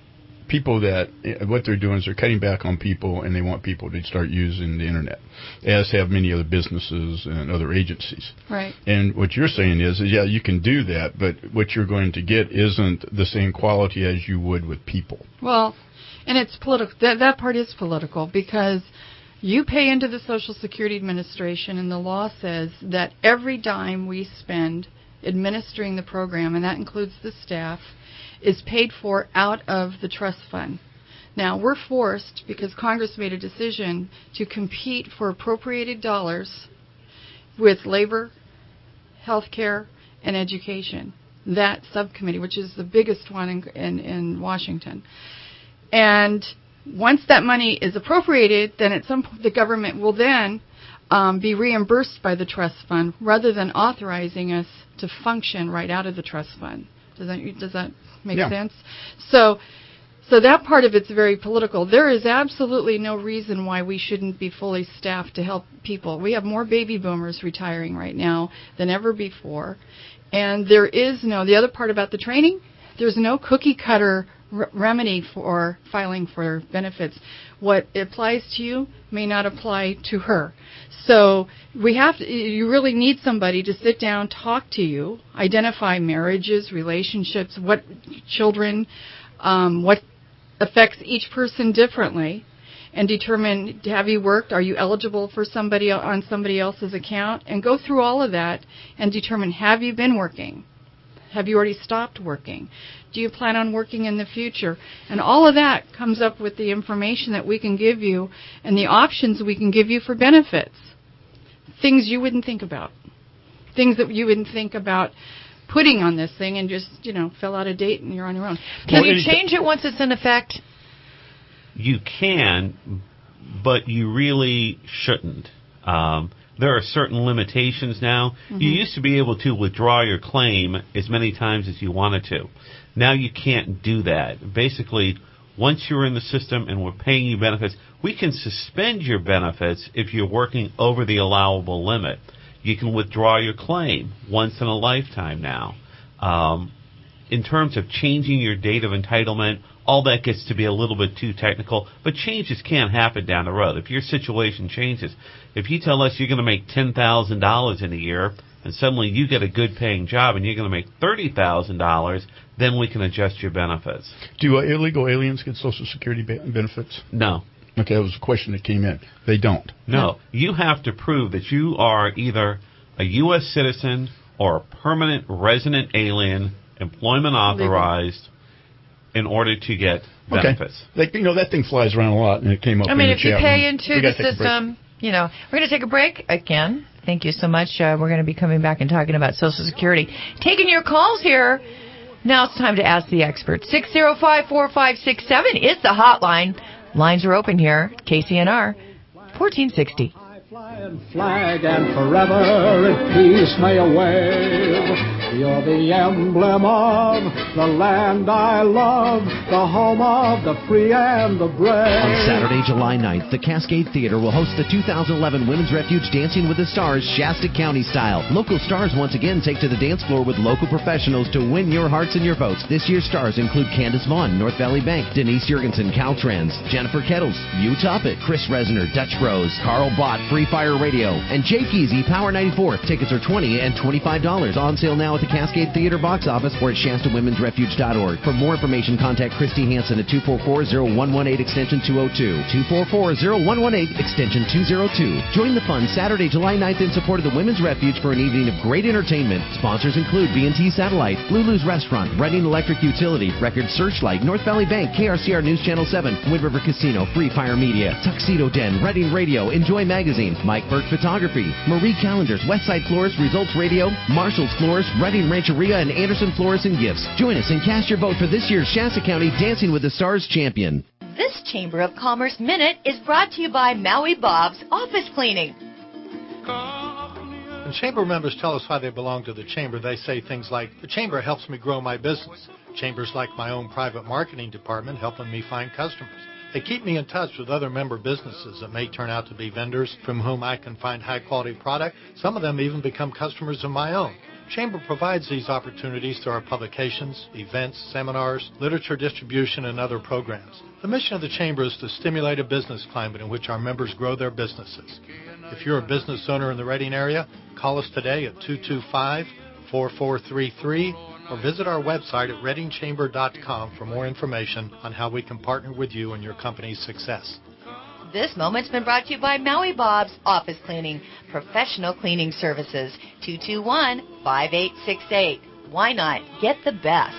people that what they're doing is they're cutting back on people, and they want people to start using the internet, as have many other businesses and other agencies.
Right.
And what you're saying is, is, yeah, you can do that, but what you're going to get isn't the same quality as you would with people.
Well, and it's political. That, that part is political because you pay into the Social Security Administration, and the law says that every dime we spend administering the program, and that includes the staff, is paid for out of the trust fund. Now, we're forced, because Congress made a decision, to compete for appropriated dollars with labor, health care, and education. That subcommittee, which is the biggest one in, in, in Washington. And once that money is appropriated, then at some point the government will then um, be reimbursed by the trust fund rather than authorizing us to function right out of the trust fund. Does that, does that make
yeah.
sense? So, so that part of it's very political. There is absolutely no reason why we shouldn't be fully staffed to help people. We have more baby boomers retiring right now than ever before. And there is no, the other part about the training, there's no cookie cutter r- remedy for filing for benefits. What applies to you may not apply to her. So we have to, you really need somebody to sit down, talk to you, identify marriages, relationships, what children, um, what affects each person differently, and determine, have you worked? Are you eligible for somebody on somebody else's account? And go through all of that and determine, have you been working? Have you already stopped working? Do you plan on working in the future? And all of that comes up with the information that we can give you and the options we can give you for benefits. Things you wouldn't think about. Things that you wouldn't think about putting on this thing and just, you know, fill out a date and you're on your own.
Can you change it once it's in effect?
You can, but you really shouldn't. Um, there are certain limitations now. Mm-hmm. You used to be able to withdraw your claim as many times as you wanted to. Now you can't do that. Basically, once you're in the system and we're paying you benefits, we can suspend your benefits if you're working over the allowable limit. You can withdraw your claim once in a lifetime now. Um, in terms of changing your date of entitlement, all that gets to be a little bit too technical, but changes can happen down the road. If your situation changes, if you tell us you're going to make ten thousand dollars in a year and suddenly you get a good-paying job and you're going to make thirty thousand dollars, then we can adjust your benefits.
Do uh, illegal aliens get Social Security ba- benefits?
No.
Okay, that was a question that came in. They don't.
No. You have to prove that you are either a U S citizen or a permanent resident alien, employment authorized, legal, in order to get benefits.
Okay. Like, you know, that thing flies around a lot, and it came up
I mean,
in the
if you
chat
pay
room.
into the system, you know, we're going to take a break again. Thank you so much. Uh, we're going to be coming back and talking about Social Security. Taking your calls here. Now it's time to ask the experts. six zero five, four five six seven is the hotline. Lines are open here. K C N R, fourteen sixty.
Flying flag and forever in peace may a wave. You're the emblem of the land I love, the home of the free and the brave.
On Saturday, July ninth, the Cascade Theater will host the two thousand eleven Women's Refuge Dancing with the Stars Shasta County style. Local stars once again take to the dance floor with local professionals to win your hearts and your votes. This year's stars include Candace Vaughn, North Valley Bank, Denise Jurgensen, Caltrans, Jennifer Kettles, Hugh Topic, Chris Resner, Dutch Bros, Carl Bott, Free Fire Radio, and Jake Easy, Power ninety-four. Tickets are twenty dollars and twenty-five dollars. On sale now at the Cascade Theater box office or at Shasta Women's Refuge dot org. For more information, contact Christy Hansen at two four four, zero one one eight extension two oh two. two four four, zero one one eight extension two oh two. Join the fun Saturday, July ninth in support of the Women's Refuge for an evening of great entertainment. Sponsors include B and T Satellite, Lulu's Restaurant, Reading Electric Utility, Record Searchlight, North Valley Bank, K R C R News Channel seven, Wind River Casino, Free Fire Media, Tuxedo Den, Reading Radio, Enjoy Magazine, Mike Burke Photography, Marie Callender's Westside Florist, Results Radio, Marshall's Florist, Reading Rancheria, and Anderson Florist and Gifts. Join us and cast your vote for this year's Shasta County Dancing with the Stars champion.
This Chamber of Commerce Minute is brought to you by Maui Bob's Office Cleaning.
When Chamber members tell us why they belong to the Chamber, they say things like, the Chamber helps me grow my business. Chamber's like my own private marketing department helping me find customers. They keep me in touch with other member businesses that may turn out to be vendors from whom I can find high-quality product. Some of them even become customers of my own. Chamber provides these opportunities through our publications, events, seminars, literature distribution, and other programs. The mission of the Chamber is to stimulate a business climate in which our members grow their businesses. If you're a business owner in the Reading area, call us today at two two five, four four three three or visit our website at reading chamber dot com for more information on how we can partner with you in your company's success.
This moment's been brought to you by Maui Bob's Office Cleaning, professional cleaning services. two two one, five eight six eight. Why not get the best?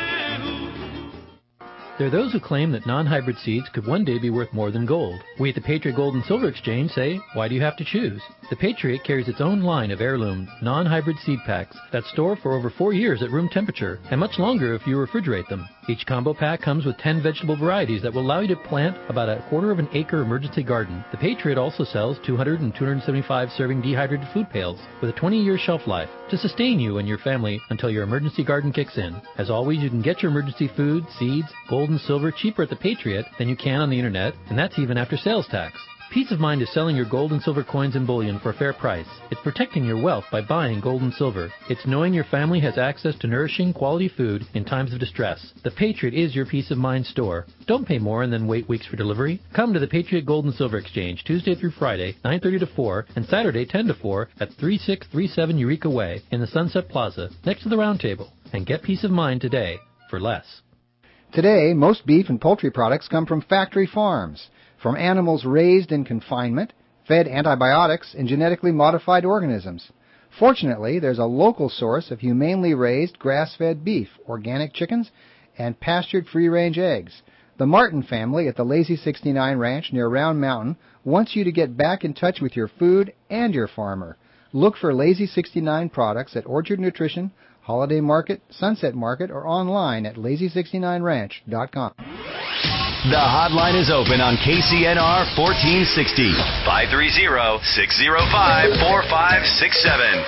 There are those who claim that non-hybrid seeds could one day be worth more than gold. We at the Patriot Gold and Silver Exchange say, why do you have to choose? The Patriot carries its own line of heirloom, non-hybrid seed packs that store for over four years at room temperature, and much longer if you refrigerate them. Each combo pack comes with ten vegetable varieties that will allow you to plant about a quarter of an acre emergency garden. The Patriot also sells two hundred and two hundred seventy-five serving dehydrated food pails with a twenty-year shelf life to sustain you and your family until your emergency garden kicks in. As always, you can get your emergency food, seeds, gold and silver cheaper at the Patriot than you can on the internet, and that's even after sales tax. Peace of mind is selling your gold and silver coins and bullion for a fair price. It's protecting your wealth by buying gold and silver. It's knowing your family has access to nourishing, quality food in times of distress. The Patriot is your peace of mind store. Don't pay more and then wait weeks for delivery. Come to the Patriot Gold and Silver Exchange Tuesday through Friday, nine thirty to four, and Saturday ten to four at thirty-six thirty-seven Eureka Way in the Sunset Plaza, next to the Round Table. And get peace of mind today for less.
Today, most beef and poultry products come from factory farms, from animals raised in confinement, fed antibiotics, and genetically modified organisms. Fortunately, there's a local source of humanely raised grass-fed beef, organic chickens, and pastured free-range eggs. The Martin family at the Lazy sixty-nine Ranch near Round Mountain wants you to get back in touch with your food and your farmer. Look for Lazy sixty-nine products at Orchard Nutrition, Holiday Market, Sunset Market, or online at lazy sixty-nine ranch dot com.
The hotline is open on K C N R fourteen sixty, five three zero, six zero five, four five six seven.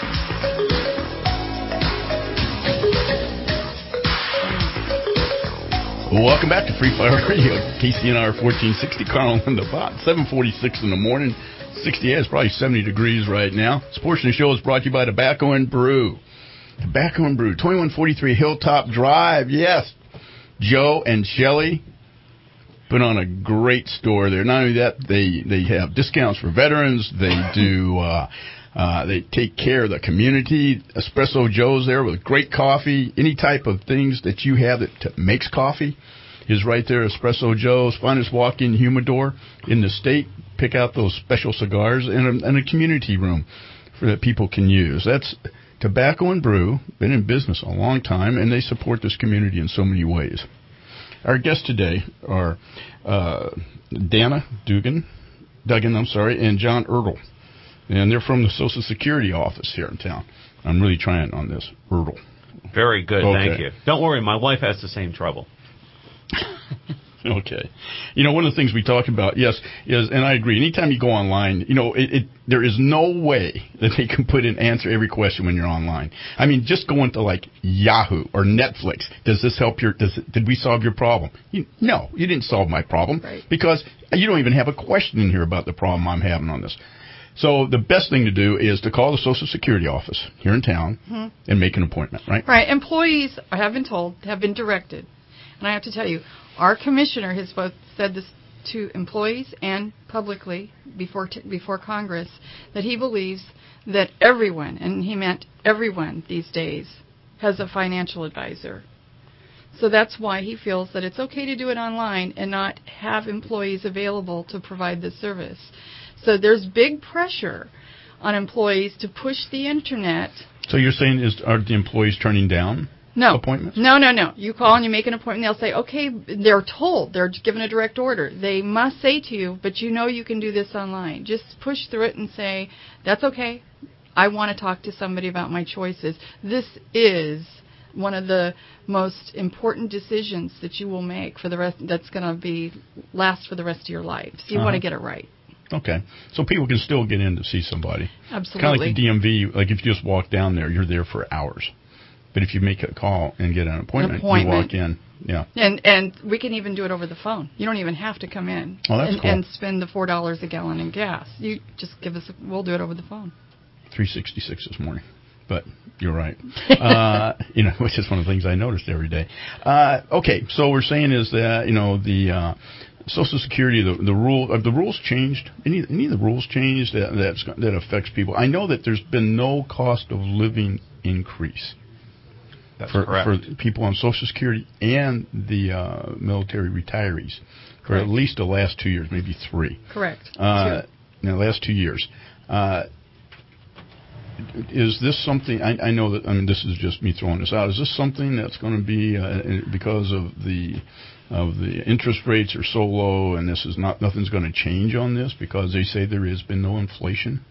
Welcome back to Free Fire Radio, K C N R fourteen sixty, Carl and the Bot, seven forty-six in the morning, sixty-eight, it's probably seventy degrees right now. This portion of the show is brought to you by Tobacco and Brew. Tobacco and Brew, twenty-one forty-three Hilltop Drive, yes. Joe and Shelley put on a great store there. Not only that, they, they have discounts for veterans. They do, uh, uh, they take care of the community. Espresso Joe's there with great coffee. Any type of things that you have that t- makes coffee is right there. Espresso Joe's, finest walk-in humidor in the state. Pick out those special cigars and a, and a community room for that people can use. That's Tobacco and Brew, been in business a long time, and they support this community in so many ways. Our guests today are uh, Dana Dugan, Duggan, I'm sorry, and John Ertl, and they're from the Social Security office here in town. I'm really trying on this, Ertl.
Very good,
okay.
Thank you. Don't worry, my wife has the same trouble.
Okay. You know, one of the things we talk about, yes, is, and I agree, anytime you go online, you know, it, it there is no way that they can put in answer every question when you're online. I mean, just going to, like, Yahoo or Netflix, does this help your, does it, did we solve your problem? You, no, you didn't solve my problem, right, because you don't even have a question in here about the problem I'm having on this. So the best thing to do is to call the Social Security office here in town mm-hmm. and make an appointment, right?
Right. Employees, I have been told, have been directed, and I have to tell you, our commissioner has both said this to employees and publicly before t- before Congress, that he believes that everyone, and he meant everyone these days, has a financial advisor. So that's why he feels that it's okay to do it online and not have employees available to provide this service. So there's big pressure on employees to push the Internet.
So you're saying, is are the employees turning down
no.
appointments?
No, no, no. You call and you make an appointment. They'll say, okay, they're told. They're given a direct order. They must say to you, but you know you can do this online. Just push through it and say, that's okay. I want to talk to somebody about my choices. This is one of the most important decisions that you will make for the rest. That's going to be last for the rest of your life. So you uh-huh. want to get it right.
Okay. So people can still get in to see somebody.
Absolutely.
Kind of like the D M V. Like if you just walk down there, you're there for hours. But if you make a call and get an appointment, an appointment. you walk in. Yeah.
And and we can even do it over the phone. You don't even have to come in
oh, that's
and,
cool.
and spend the four dollars a gallon in gas. You just give us. A, we'll do it over the phone.
three sixty-six this morning. but you're right. Uh, you know, which is one of the things I noticed every day. Uh, okay, so we're saying is that, you know, the uh, Social Security, the the rule, have the rules changed? Any any of the rules changed that that's, that affects people? I know that there's been no cost of living increase.
That's
for,
correct.
for people on Social Security and the uh, military retirees for
Correct.
at least the last two years, maybe three.
Correct.
Uh, in the last two years. Uh, is this something, I, I know that, I mean, this is just me throwing this out. Is this something that's going to be, uh, because of the of the interest rates are so low and this is not, nothing's going to change on this because they say there has been no inflation?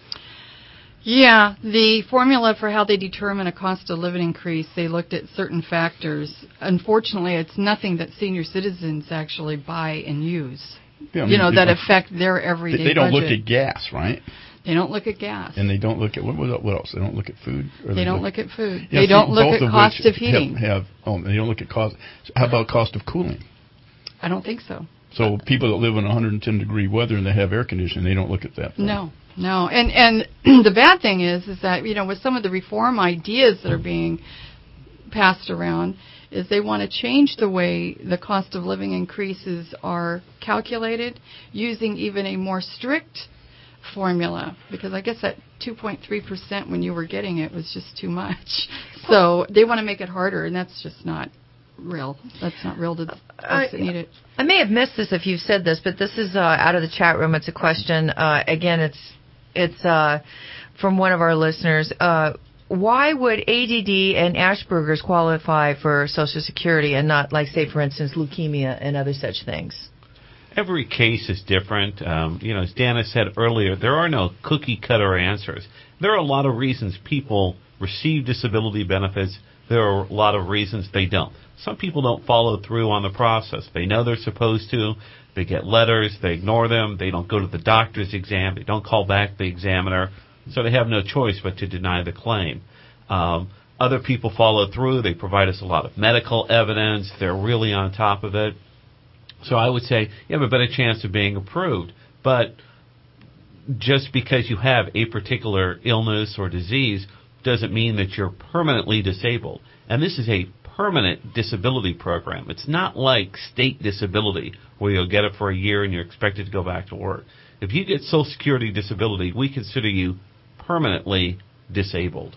Yeah, the formula for how they determine a cost of living increase, they looked at certain factors. Unfortunately, it's nothing that senior citizens actually buy and use.
Yeah, I mean,
you know, that
they,
affect their everyday
They don't
budget.
look at gas, right?
They don't look at gas.
And they don't look at, what, what else? They don't look at food? Or
they, they don't look, look at food.
Yeah,
they
see,
don't look
both
at
of
cost
which
of heating.
Have, have, oh, they don't look at cost. How about cost of cooling?
I don't think so.
So people that live in one hundred ten degree weather and they have air conditioning, they don't look at that.
No, no. And and the bad thing is, is that, you know, with some of the reform ideas that are being passed around, is they want to change the way the cost of living increases are calculated using even a more strict formula, because I guess that two point three percent when you were getting it was just too much. So they want to make it harder, and that's just not real. That's not real to the folks
Uh,
that need it.
I may have missed this if you've said this, but this is uh, out of the chat room. It's a question. Uh, again, it's it's uh, from one of our listeners. Uh, why would A D D and Asperger's qualify for Social Security and not, like, say, for instance, leukemia and other such things?
Every case is different. Um, you know, as Dana said earlier, there are no cookie-cutter answers. There are a lot of reasons people receive disability benefits. There are a lot of reasons they don't. Some people don't follow through on the process. They know they're supposed to. They get letters. They ignore them. They don't go to the doctor's exam. They don't call back the examiner. So they have no choice but to deny the claim. Um, other people follow through. They provide us a lot of medical evidence. They're really on top of it. So I would say you have a better chance of being approved. But just because you have a particular illness or disease doesn't mean that you're permanently disabled. And this is a permanent disability program. It's not like state disability where you'll get it for a year and you're expected to go back to work. If you get Social Security disability, we consider you permanently disabled.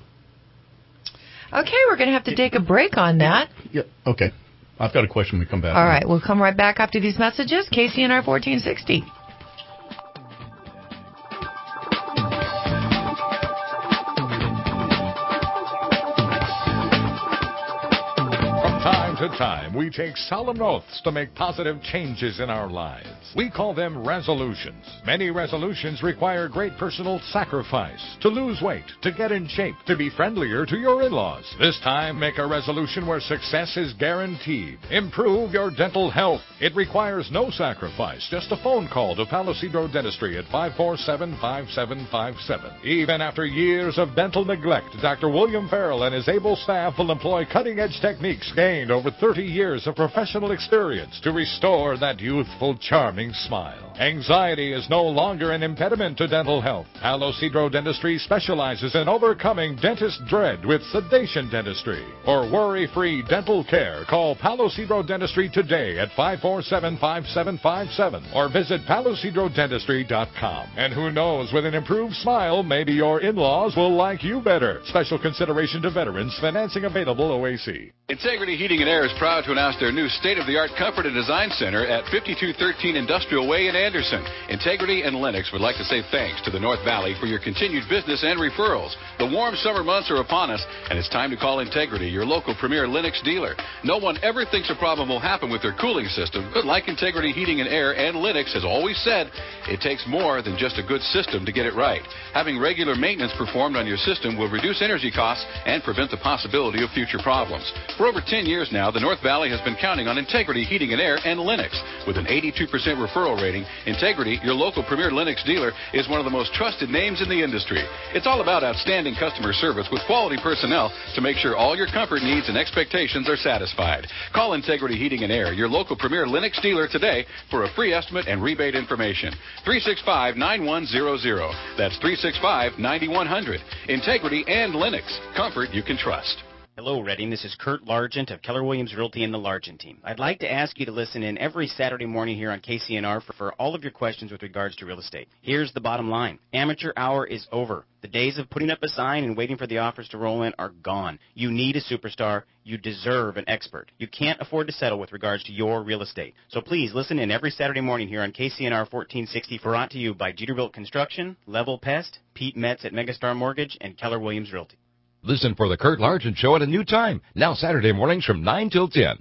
Okay, we're going to have to take a break on that.
Yeah, okay. I've got a question when we come back.
All right, we'll come right back after these messages. K C N R fourteen sixty.
To time, we take solemn oaths to make positive changes in our lives. We call them resolutions. Many resolutions require great personal sacrifice. To lose weight, to get in shape, to be friendlier to your in-laws. This time, make a resolution where success is guaranteed. Improve your dental health. It requires no sacrifice. Just a phone call to Palo Cedro Dentistry at five four seven, five seven five seven. Even after years of dental neglect, Doctor William Farrell and his able staff will employ cutting-edge techniques gained over thirty years of professional experience to restore that youthful, charming smile. Anxiety is no longer an impediment to dental health. Palo Cedro Dentistry specializes in overcoming dentist dread with sedation dentistry. For worry-free dental care, call Palo Cedro Dentistry today at five four seven, five seven five seven or visit palo cedro dentistry dot com. And who knows, with an improved smile, maybe your in-laws will like you better. Special consideration to veterans. Financing available O A C.
Integrity Heating and Air is proud to announce their new state-of-the-art comfort and design center at fifty-two thirteen Industrial Way in Anderson. Integrity and Lennox would like to say thanks to the North Valley for your continued business and referrals. The warm summer months are upon us, and it's time to call Integrity, your local premier Lennox dealer. No one ever thinks a problem will happen with their cooling system, but like Integrity Heating and Air and Lennox has always said, it takes more than just a good system to get it right. Having regular maintenance performed on your system will reduce energy costs and prevent the possibility of future problems. For over ten years now, now, the North Valley has been counting on Integrity Heating and Air and Lennox. With an eighty-two percent referral rating, Integrity, your local premier Lennox dealer, is one of the most trusted names in the industry. It's all about outstanding customer service with quality personnel to make sure all your comfort needs and expectations are satisfied. Call Integrity Heating and Air, your local premier Lennox dealer today for a free estimate and rebate information. three six five, nine one zero zero. That's three six five, nine one zero zero. Integrity and Lennox. Comfort you can trust.
Hello, Reading. This is Kurt Largent of Keller Williams Realty and the Largent team. I'd like to ask you to listen in every Saturday morning here on K C N R for, for all of your questions with regards to real estate. Here's the bottom line. Amateur hour is over. The days of putting up a sign and waiting for the offers to roll in are gone. You need a superstar. You deserve an expert. You can't afford to settle with regards to your real estate. So please listen in every Saturday morning here on K C N R fourteen sixty, brought to you by Jeterbilt Construction, Level Pest, Pete Metz at Megastar Mortgage, and Keller Williams Realty.
Listen for the Kurt Largent Show at a new time, now Saturday mornings from nine till ten.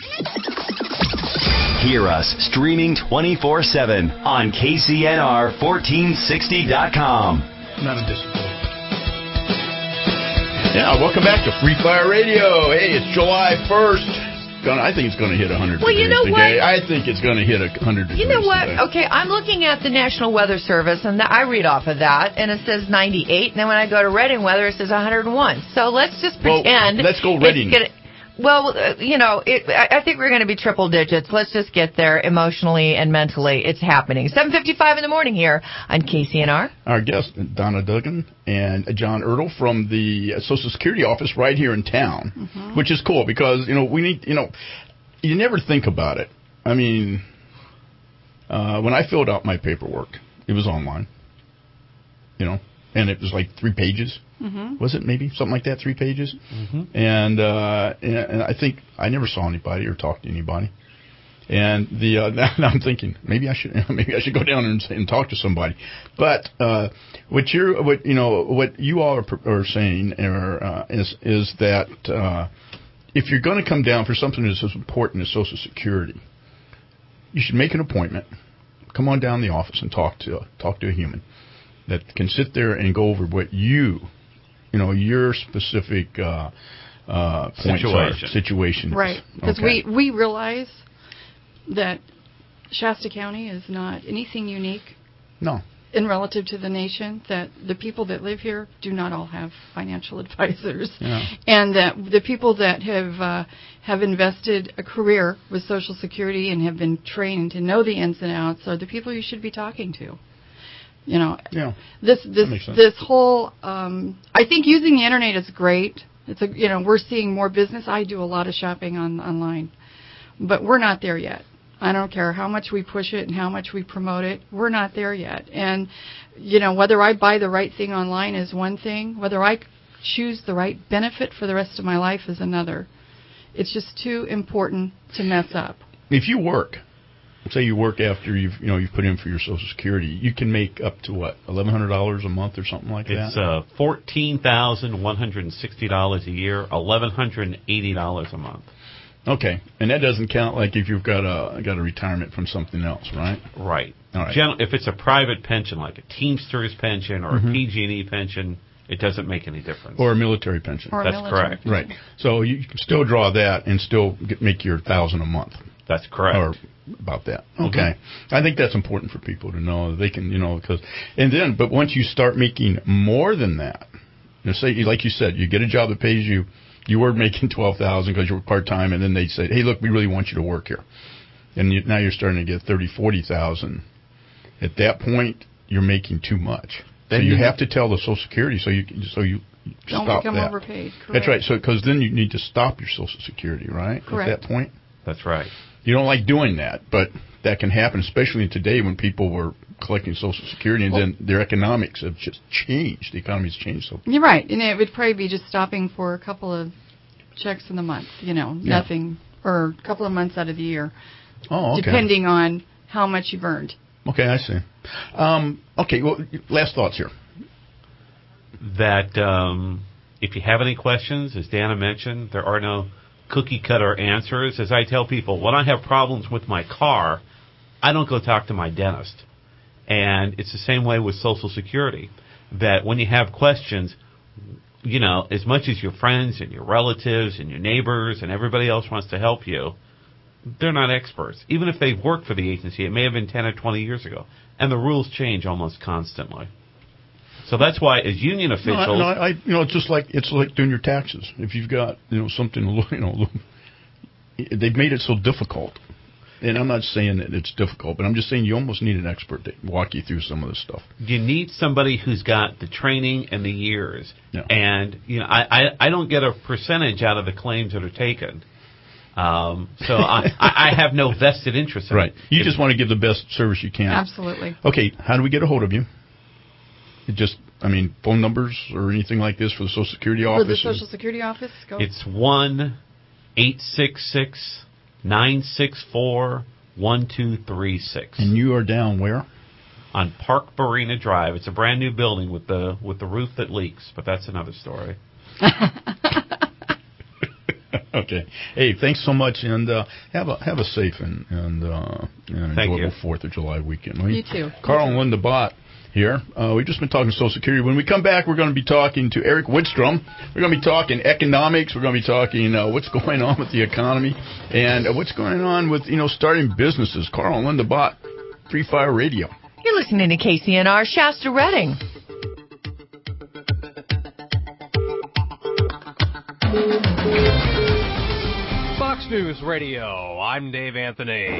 Hear us streaming twenty-four seven on K C N R fourteen sixty dot com.
Not a disappointment. Yeah, welcome back to Free Fire Radio. Hey, it's July first. Gonna, I think it's going to hit one hundred
well,
degrees
you know
today.
what?
I think it's going to hit one hundred degrees
You know what?
today.
Okay, I'm looking at the National Weather Service, and I read off of that, and it says ninety-eight, and then when I go to Reading Weather, it says one hundred one. So let's just pretend.
Well, let's go
it's
Reading.
Gonna, well, uh, you know, it, I, I think we're going to be triple digits. Let's just get there emotionally and mentally. It's happening. seven fifty-five in the morning here on K C N R.
Our guests, Donna Duggan and John Ertl from the Social Security office right here in town, mm-hmm. which is cool because, you know, we need, you know, you never think about it. I mean, uh, when I filled out my paperwork, it was online, you know, and it was like three pages. Mm-hmm. Was it maybe something like that, three pages? Mm-hmm. And, uh, and and I think I never saw anybody or talked to anybody. And the uh, now, now I'm thinking maybe I should maybe I should go down and, and talk to somebody. But uh, what you're what you know what you all are, are saying are, uh, is is that. Uh, If you're going to come down for something that's as important as Social Security, you should make an appointment. Come on down to the office and talk to talk to a human that can sit there and go over what you, you know, your specific uh, uh, points
situation.
Are, situation is.
Right, because
okay.
we we realize that Shasta County is not anything unique.
No.
In relative to the nation, that the people that live here do not all have financial advisors,
yeah.
and that the people that have uh, have invested a career with Social Security and have been trained to know the ins and outs are the people you should be talking to. You know,
yeah.
this this this whole. Um, I think using the internet is great. It's a you know we're seeing more business. I do a lot of shopping on online, but we're not there yet. I don't care how much we push it and how much we promote it. We're not there yet. And, you know, whether I buy the right thing online is one thing. Whether I choose the right benefit for the rest of my life is another. It's just too important to mess up.
If you work, say you work after you've, you know, you've put in for your Social Security, you can make up to, what, eleven hundred dollars a month or something like
it's,
that?
It's uh, fourteen thousand one hundred sixty dollars a year, eleven hundred eighty dollars a month.
Okay, and that doesn't count like if you've got a got a retirement from something else, right?
Right.
All right.
Gen- if it's a private pension, like a Teamsters pension or mm-hmm. a P G and E pension, it doesn't make any difference.
Or a military pension.
Or
That's
military
correct.
pension.
Right. So you can still draw that and still get, make your thousand a month.
That's correct.
Or about that. Mm-hmm. Okay. I think that's important for people to know. They can, you know, because and then, but once you start making more than that, you know, say like you said, you get a job that pays you. You were making twelve thousand because you were part time, and then they said, "Hey, look, we really want you to work here," and you, now you're starting to get thirty, forty thousand. At that point, you're making too much. Then so you, you have to tell the Social Security so you so you
don't
stop
become
that.
overpaid. Correct.
That's right. So because then you need to stop your Social Security, right?
Correct.
At that point.
That's right.
You don't like doing that, but that can happen, especially today when people were collecting Social Security, and well, then their economics have just changed. The economy's changed so.
You're right, and it would probably be just stopping for a couple of checks in the month. You know,
yeah.
nothing, or a couple of months out of the year.
Oh, okay.
Depending on how much you've earned.
Okay, I see. Um, okay, well, last thoughts here.
That um, if you have any questions, as Dana mentioned, there are no cookie-cutter answers. As I tell people, when I have problems with my car, I don't go talk to my dentist. And it's the same way with Social Security, that when you have questions, you know, as much as your friends and your relatives and your neighbors and everybody else wants to help you, they're not experts. Even if they've worked for the agency, it may have been ten or twenty years ago. And the rules change almost constantly. So that's why, as union officials...
No, I, no, I, you know, it's just like, it's like doing your taxes. If you've got, you know, something, you know, they've made it so difficult. And I'm not saying that it's difficult, but I'm just saying you almost need an expert to walk you through some of this stuff.
You need somebody who's got the training and the years.
Yeah.
And, you know, I, I, I don't get a percentage out of the claims that are taken. Um, so I, I have no vested interest in
right.
it.
You
if,
just want to give the best service you can.
Absolutely.
Okay, how do we get a hold of you? It just, I mean, phone numbers or anything like this for the Social Security office?
For the Social Security office? Go.
It's one eight six six nine six four one two three six.
And you are down where?
On Park Barina Drive. It's a brand new building with the with the roof that leaks, but that's another story.
Okay. Hey, thanks so much, and uh, have a have a safe and and, uh, and enjoyable Fourth of July weekend.
You too.
Carl
you
and Linda Bott here. Uh, we've just been talking Social Security. When we come back, we're going to be talking to Eric Woodstrom. We're going to be talking economics. We're going to be talking uh, what's going on with the economy and uh, what's going on with, you know, starting businesses. Carl and Linda Bott, Free Fire Radio.
You're listening to K C N R Shasta Redding.
Fox News Radio, I'm Dave Anthony.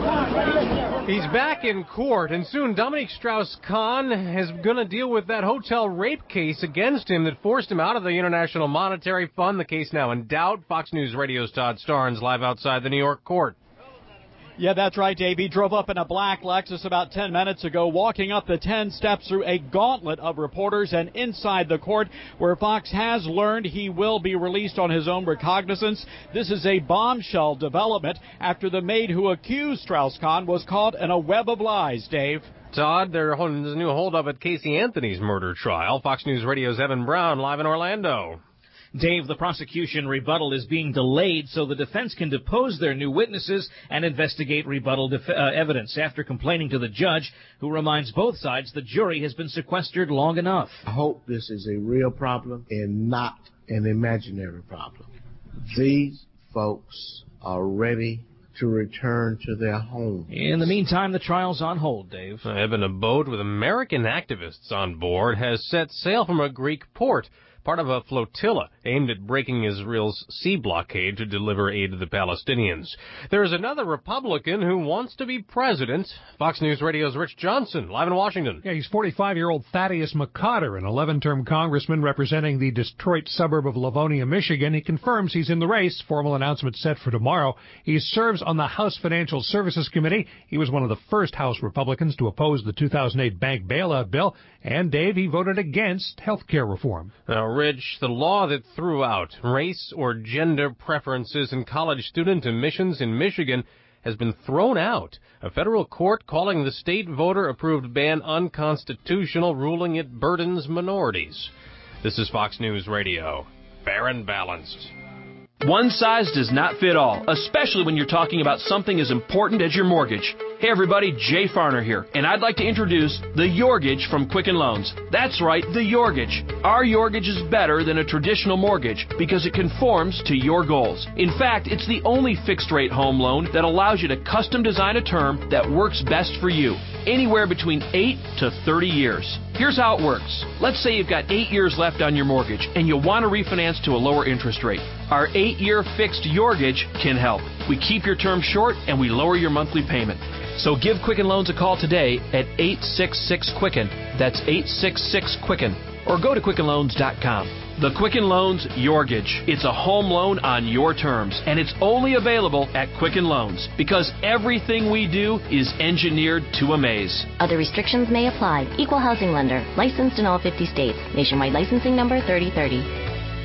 He's back in court, and soon Dominique Strauss-Kahn is going to deal with that hotel rape case against him that forced him out of the International Monetary Fund. The case now in doubt. Fox News Radio's Todd Starnes live outside the New York court.
Yeah, that's right, Dave. He drove up in a black Lexus about ten minutes ago, walking up the ten steps through a gauntlet of reporters and inside the court, where Fox has learned he will be released on his own recognizance. This is a bombshell development after the maid who accused Strauss-Kahn was caught in a web of lies, Dave.
Todd, there's a new holdup at Casey Anthony's murder trial. Fox News Radio's Evan Brown live in Orlando.
Dave, the prosecution rebuttal is being delayed so the defense can depose their new witnesses and investigate rebuttal def- uh, evidence after complaining to the judge, who reminds both sides the jury has been sequestered long enough.
I hope this is a real problem and not an imaginary problem. These folks are ready to return to their home.
In the meantime, the trial's on hold, Dave.
Eben, a boat with American activists on board has set sail from a Greek port, part of a flotilla aimed at breaking Israel's sea blockade to deliver aid to the Palestinians. There's another Republican who wants to be president. Fox News Radio's Rich Johnson, live in Washington.
Yeah, he's forty-five-year-old Thaddeus McCotter, an eleven-term congressman representing the Detroit suburb of Livonia, Michigan. He confirms he's in the race. Formal announcement set for tomorrow. He serves on the House Financial Services Committee. He was one of the first House Republicans to oppose the two thousand eight bank bailout bill. And, Dave, he voted against health care reform.
Now, Rich, the law that threw out race or gender preferences in college student admissions in Michigan has been thrown out. A federal court calling the state voter-approved ban unconstitutional, ruling it burdens minorities. This is Fox News Radio. Fair and balanced.
One size does not fit all, especially when you're talking about something as important as your mortgage. Hey everybody, Jay Farner here, and I'd like to introduce the Yorgage from Quicken Loans. That's right, the Yorgage. Our Yorgage is better than a traditional mortgage because it conforms to your goals. In fact, it's the only fixed-rate home loan that allows you to custom design a term that works best for you, anywhere between eight to thirty years. Here's how it works. Let's say you've got eight years left on your mortgage and you want to refinance to a lower interest rate. Our eight-year fixed Yorgage can help. We keep your term short and we lower your monthly payment. So give Quicken Loans a call today at eight six six Quicken. That's eight six six Quicken. Or go to Quicken Loans dot com. The Quicken Loans Yorgage. It's a home loan on your terms, and it's only available at Quicken Loans because everything we do is engineered to amaze.
Other restrictions may apply. Equal housing lender. Licensed in all fifty states. Nationwide licensing number thirty thirty.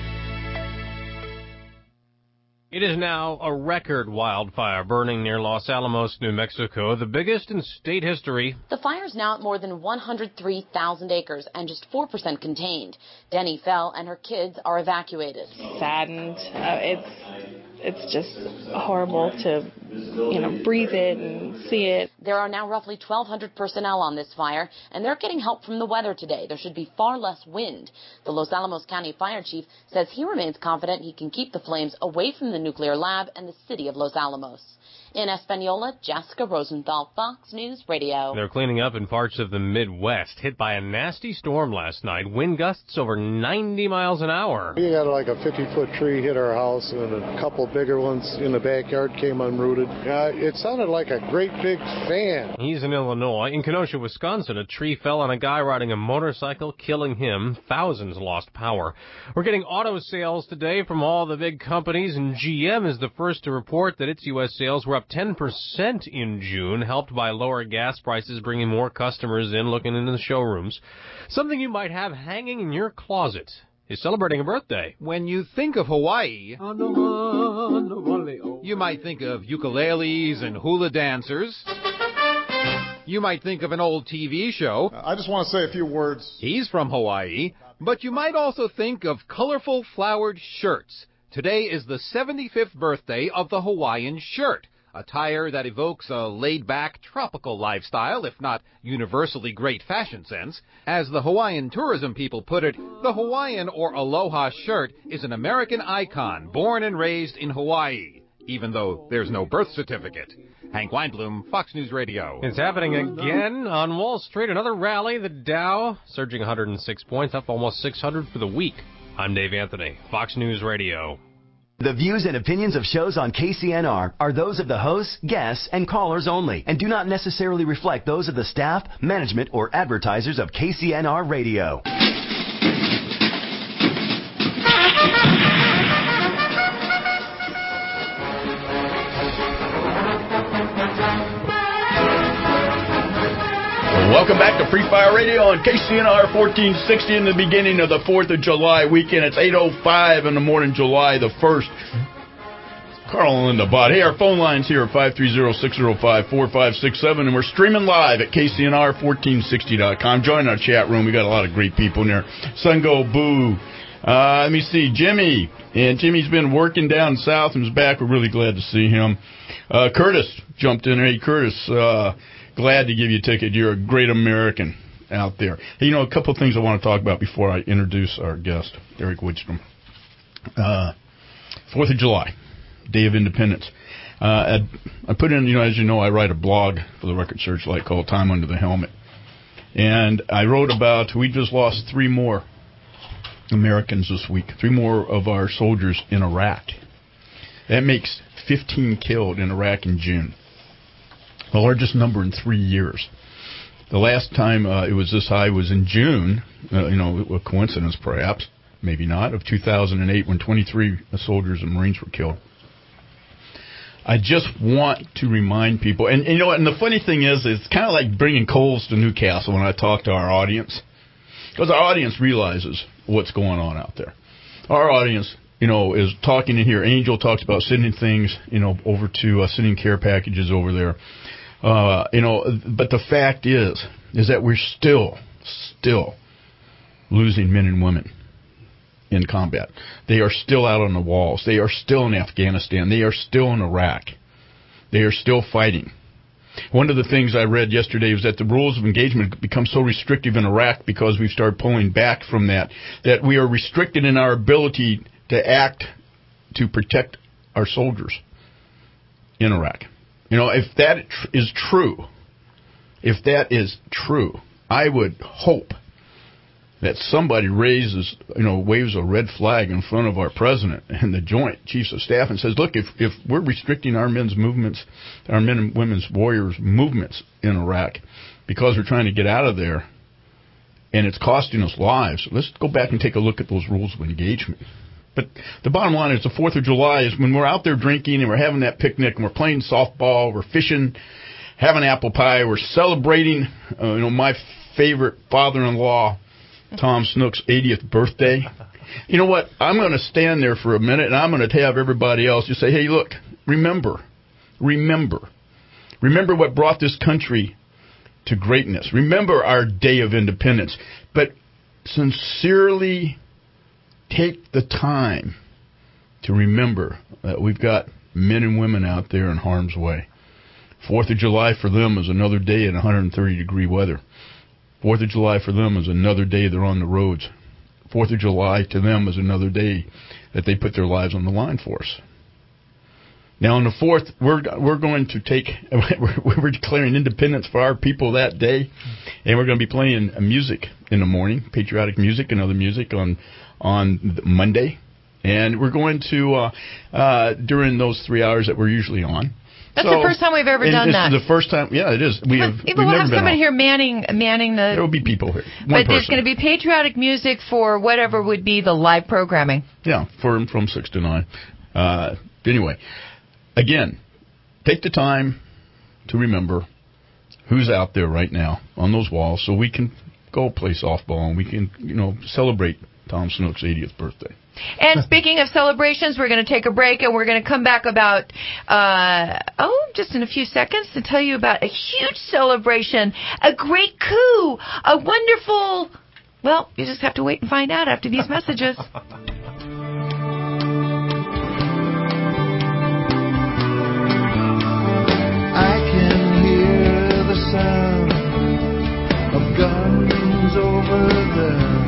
It is now a record wildfire burning near Los Alamos, New Mexico, the biggest in state history.
The fire is now at more than one hundred three thousand acres and just four percent contained. Denny Fell and her kids are evacuated.
Saddened. Uh, it's it's just horrible to
you know, breathe it and see it.
There are now roughly twelve hundred personnel on this fire, and they're getting help from the weather today. There should be far less wind. The Los Alamos County Fire Chief says he remains confident he can keep the flames away from the nuclear lab and the city of Los Alamos. In Espanola, Jessica Rosenthal, Fox News Radio.
They're cleaning up in parts of the Midwest, hit by a nasty storm last night. Wind gusts over ninety miles an hour.
We had like a fifty-foot tree hit our house, and a couple bigger ones in the backyard came unrooted. Uh, it sounded like a great big fan.
He's in Illinois. In Kenosha, Wisconsin, a tree fell on a guy riding a motorcycle, killing him. Thousands lost power. We're getting auto sales today from all the big companies, and G M is the first to report that its U S sales were up ten percent in June, helped by lower gas prices, bringing more customers in looking into the showrooms. Something you might have hanging in your closet is celebrating a birthday.
When you think of Hawaii, you might think of ukuleles and hula dancers. You might think of an old T V show.
I just want to say a few words.
He's from Hawaii, but you might also think of colorful flowered shirts. Today is the seventy-fifth birthday of the Hawaiian shirt, attire that evokes a laid-back, tropical lifestyle, if not universally great fashion sense. As the Hawaiian tourism people put it, the Hawaiian or Aloha shirt is an American icon born and raised in Hawaii, even though there's no birth certificate. Hank Weinblum, Fox News Radio.
It's happening again on Wall Street. Another rally, the Dow surging one hundred six points, up almost six hundred for the week. I'm Dave Anthony, Fox News Radio.
The views and opinions of shows on K C N R are those of the hosts, guests, and callers only, and do not necessarily reflect those of the staff, management, or advertisers of K C N R Radio.
Welcome back to Free Fire Radio on K C N R fourteen sixty in the beginning of the fourth of July weekend. It's eight oh five in the morning, July the first. Carl and the bot. Hey, our phone lines here are five three zero, six zero five, four five six seven, and we're streaming live at K C N R fourteen sixty dot com. Join our chat room. We got a lot of great people in there. Sungo Boo. Uh, let me see. Jimmy. And Jimmy's been working down south and is back. We're really glad to see him. Uh, Curtis jumped in. Hey, Curtis. Uh, Glad to give you a ticket. You're a great American out there. Hey, you know, a couple of things I want to talk about before I introduce our guest, Eric Woodstrom. Uh, Fourth of July, Day of Independence. Uh, I, I put in, you know, as you know, I write a blog for the Record Searchlight called Time Under the Helmet. And I wrote about, we just lost three more Americans this week, three more of our soldiers in Iraq. That makes fifteen killed in Iraq in June. The largest number in three years. The last time uh, it was this high was in June, uh, you know, a coincidence perhaps, maybe not, of two thousand eight when twenty-three soldiers and Marines were killed. I just want to remind people, and, and you know what, and the funny thing is, it's kind of like bringing coals to Newcastle when I talk to our audience, because our audience realizes what's going on out there. Our audience, you know, is talking in here. Angel talks about sending things, you know, over to, uh, sending care packages over there. Uh, you know, but the fact is, is that we're still, still losing men and women in combat. They are still out on the walls. They are still in Afghanistan. They are still in Iraq. They are still fighting. One of the things I read yesterday was that the rules of engagement become so restrictive in Iraq because we've started pulling back from that, that we are restricted in our ability to act to protect our soldiers in Iraq. You know, if that is true, if that is true, I would hope that somebody raises, you know, waves a red flag in front of our president and the Joint Chiefs of Staff and says, look, if, if we're restricting our men's movements, our men and women's warriors' movements in Iraq because we're trying to get out of there and it's costing us lives, let's go back and take a look at those rules of engagement. But the bottom line is the fourth of July is when we're out there drinking and we're having that picnic and we're playing softball, we're fishing, having apple pie, we're celebrating, uh, you know, my favorite father-in-law, Tom Snook's eightieth birthday. You know what? I'm going to stand there for a minute and I'm going to have everybody else just say, hey, look, remember, remember, remember what brought this country to greatness. Remember our Day of Independence. But sincerely take the time to remember that we've got men and women out there in harm's way. Fourth of July for them is another day in one hundred thirty degree weather. Fourth of July for them is another day they're on the roads. Fourth of July to them is another day that they put their lives on the line for us. Now on the fourth, we're we're going to take we're, we're declaring independence for our people that day, and we're going to be playing music in the morning, patriotic music and other music on on Monday, and we're going to uh, uh, during those three hours that we're usually on.
That's
so,
the first time we've ever
and
done
this
that.
This is the first time. Yeah, it is. We have.
Even
We've
we'll
never
have
been
somebody
on.
here manning manning the.
There will be people here. One
but there's
person.
going to be patriotic music for whatever would be the live programming.
Yeah, from from six to nine. Uh, anyway, again, take the time to remember who's out there right now on those walls, so we can go play softball and we can, you know, celebrate Tom Snook's eightieth birthday.
And speaking of celebrations, we're going to take a break, and we're going to come back about, uh, oh, just in a few seconds to tell you about a huge celebration, a great coup, a wonderful, well, you just have to wait and find out after these messages.
I can hear the sound of guns over there.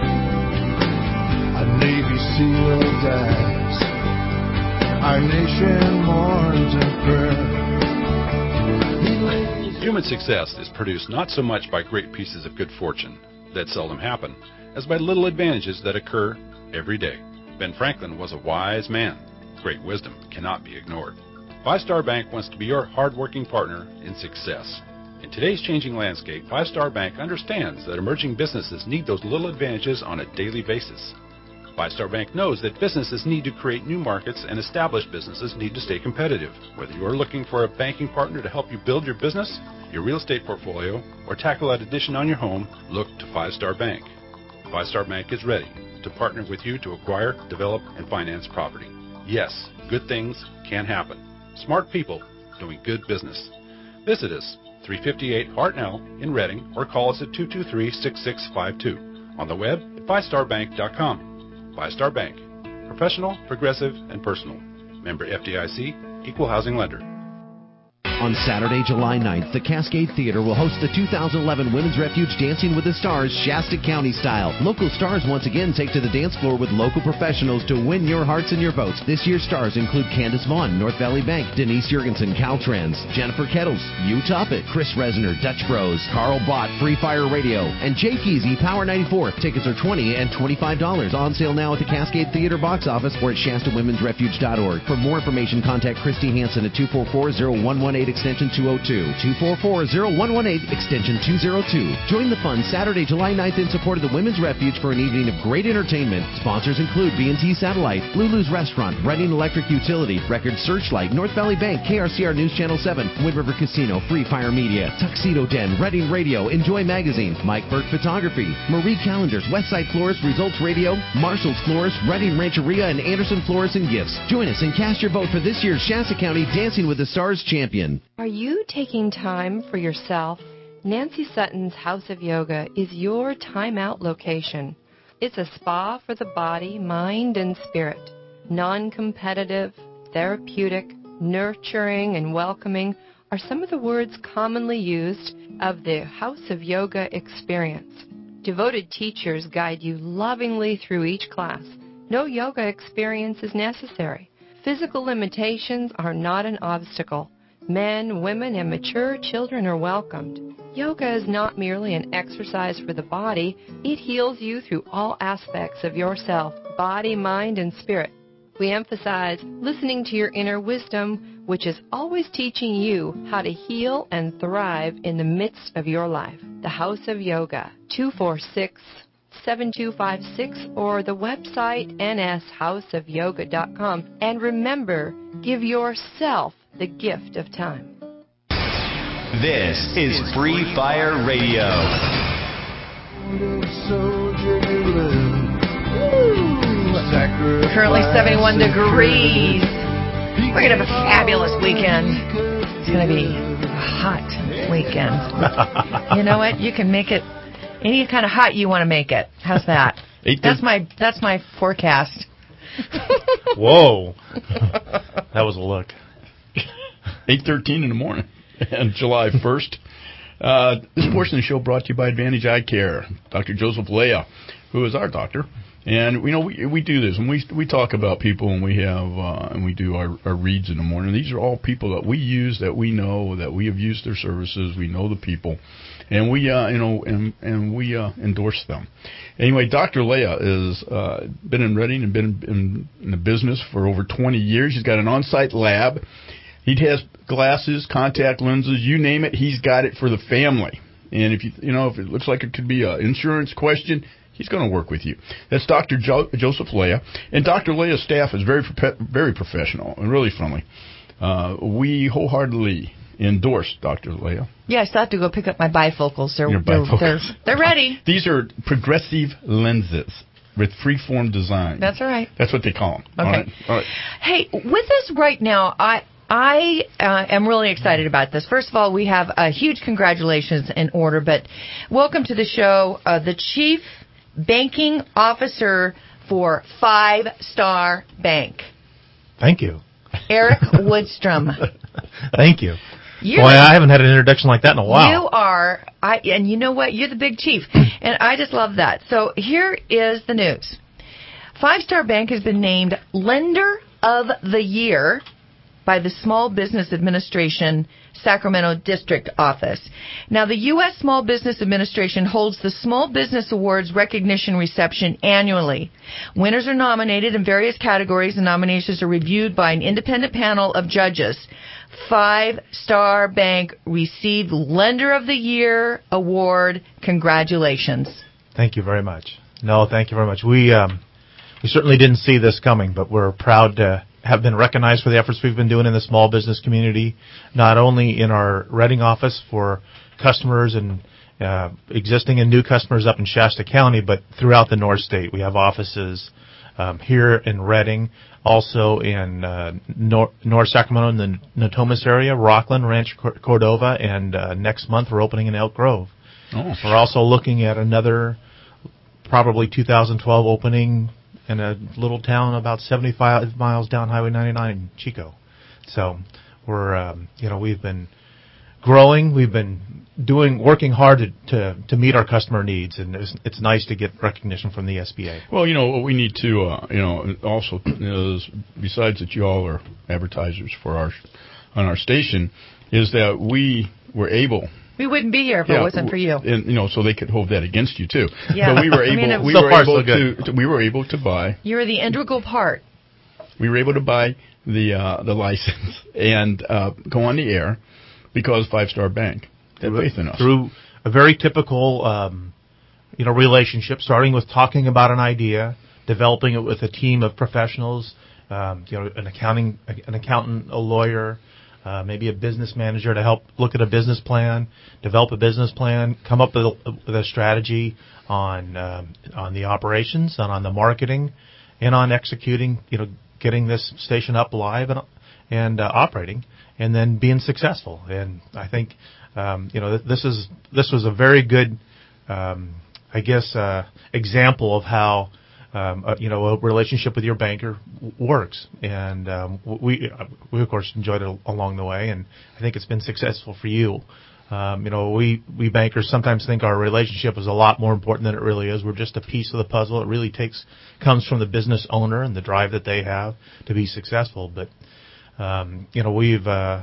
Navy SEAL dies. Our nation mourns in prayer.
Human success is produced not so much by great pieces of good fortune that seldom happen, as by little advantages that occur every day. Ben Franklin was a wise man. Great wisdom cannot be ignored. Five Star Bank wants to be your hard-working partner in success. In today's changing landscape, Five Star Bank understands that emerging businesses need those little advantages on a daily basis. Five Star Bank knows that businesses need to create new markets and established businesses need to stay competitive. Whether you're looking for a banking partner to help you build your business, your real estate portfolio, or tackle that addition on your home, look to Five Star Bank. Five Star Bank is ready to partner with you to acquire, develop, and finance property. Yes, good things can happen. Smart people doing good business. Visit us, three fifty-eight Hartnell in Reading, or call us at two two three, six six five two. On the web at five star bank dot com. Five Star Bank. Professional, progressive, and personal. Member F D I C, Equal Housing Lender.
On Saturday, July ninth, the Cascade Theater will host the two thousand eleven Women's Refuge Dancing with the Stars Shasta County style. Local stars once again take to the dance floor with local professionals to win your hearts and your votes. This year's stars include Candace Vaughn, North Valley Bank, Denise Jurgensen, Caltrans, Jennifer Kettles, Hugh Toppett, Chris Resner, Dutch Bros, Carl Bott, Free Fire Radio, and Jay Keezy, Power ninety-four. Tickets are twenty dollars and twenty-five dollars. On sale now at the Cascade Theater box office or at Shasta Women's Refuge dot org. For more information, contact Christy Hansen at two four four, zero one one eight extension two oh two, two four four, zero one one eight extension two oh two. Join the fun Saturday, July ninth in support of the Women's Refuge for an evening of great entertainment. Sponsors include B and T Satellite, Lulu's Restaurant, Reading Electric Utility, Record Searchlight, North Valley Bank, K R C R News Channel seven, Wind River Casino, Free Fire Media, Tuxedo Den, Reading Radio, Enjoy Magazine, Mike Burke Photography, Marie Calendars, Westside Florist, Results Radio, Marshall's Florist, Reading Rancheria, and Anderson Florist and Gifts. Join us and cast your vote for this year's Shasta County Dancing with the Stars champion.
Are you taking time for yourself? Nancy Sutton's House of Yoga is your time-out location. It's a spa for the body, mind, and spirit. Non-competitive, therapeutic, nurturing, and welcoming are some of the words commonly used of the House of Yoga experience. Devoted teachers guide you lovingly through each class. No yoga experience is necessary. Physical limitations are not an obstacle. Men, women, and mature children are welcomed. Yoga is not merely an exercise for the body. It heals you through all aspects of yourself, body, mind, and spirit. We emphasize listening to your inner wisdom, which is always teaching you how to heal and thrive in the midst of your life. The House of Yoga, two four six, seven two five six, or the website n s house of yoga dot com. And remember, give yourself the gift of time.
This is Free Fire Radio.
Currently seventy-one degrees. We're going to have a fabulous weekend. It's going to be a hot weekend. You know what? You can make it any kind of hot you want to make it. How's that? That's my that's my forecast.
Whoa. That
That was a look.
eight thirteen in the morning, and July first. Uh, this portion of the show brought to you by Advantage Eye Care. Doctor Joseph Leah, who is our doctor. And, you know, we we do this, and we we talk about people, and we have, uh, and we do our, our reads in the morning. These are all people that we use, that we know, that we have used their services. We know the people. And we, uh, you know, and, and we uh, endorse them. Anyway, Doctor Leah has uh, been in Reading and been in, in the business for over twenty years. He's got an on-site lab. He has glasses, contact lenses, you name it, he's got it for the family. And if you you know if it looks like it could be an insurance question, he's going to work with you. That's Doctor Jo- Joseph Leah, and Doctor Leah's staff is very very professional and really friendly. Uh, we wholeheartedly endorse Doctor Leah.
Yeah, I still have to go pick up my bifocals. They're
Your
they're,
bifocals.
they're, they're ready.
These are progressive lenses with freeform design.
That's all right.
That's what they call them.
Okay.
All right. All right.
Hey, with us right now, I I uh, am really excited about this. First of all, we have a huge congratulations in order, but welcome to the show, uh, the Chief Banking Officer for Five Star Bank.
Thank you.
Eric Woodstrom.
Thank you.
You're
Boy, I haven't had an introduction like that in a while.
You are, I, and you know what? You're the big chief, and I just love that. So here is the news. Five Star Bank has been named Lender of the Year by the Small Business Administration Sacramento District Office. Now, the U S Small Business Administration holds the Small Business Awards recognition reception annually. Winners are nominated in various categories, and nominations are reviewed by an independent panel of judges. Five Star Bank received Lender of the Year award. Congratulations.
Thank you very much. No, thank you very much. We um, we certainly didn't see this coming, but we're proud to have been recognized for the efforts we've been doing in the small business community, not only in our Reading office for customers and uh, existing and new customers up in Shasta County, but throughout the North State. We have offices um, here in Reading, also in uh, Nor- North Sacramento in the Natomas area, Rockland, Rancho Cordova, and uh, next month we're opening in Elk Grove.
Oh.
We're also looking at another probably two thousand twelve opening in a little town about seventy-five miles down Highway ninety-nine in Chico. So we're, um, you know, we've been growing. We've been doing, working hard to, to, to meet our customer needs, and it's, it's nice to get recognition from the S B A.
Well, you know, what we need to, uh, you know, also is, besides that you all are advertisers for our, on our station, is that we were able.
We wouldn't be here if
yeah,
it wasn't for you.
And, you know, so they could hold that against you too.
Yeah.
But we were
I
able,
mean,
we
so
were
far,
able
so good.
to, we were able to buy.
You're the integral part.
We were able to buy the uh, the license and uh, go on the air because Five Star Bank had faith in us.
Through a very typical, um, you know, relationship, starting with talking about an idea, developing it with a team of professionals, um, you know, an accounting, an accountant, a lawyer, uh, maybe a business manager to help look at a business plan, develop a business plan, come up with a, with a strategy on um, on the operations and on the marketing, and on executing, you know, getting this station up live and and uh, operating, and then being successful. And I think, um, you know, th- this is this was a very good, um, I guess, uh, example of how, um, uh, you know, a relationship with your banker w- works. And um, we we of course enjoyed it along the way, and I think it's been successful for you. Um, you know, we, we bankers sometimes think our relationship is a lot more important than it really is. We're just a piece of the puzzle. It really takes comes from the business owner and the drive that they have to be successful. But, um, you know, we've uh,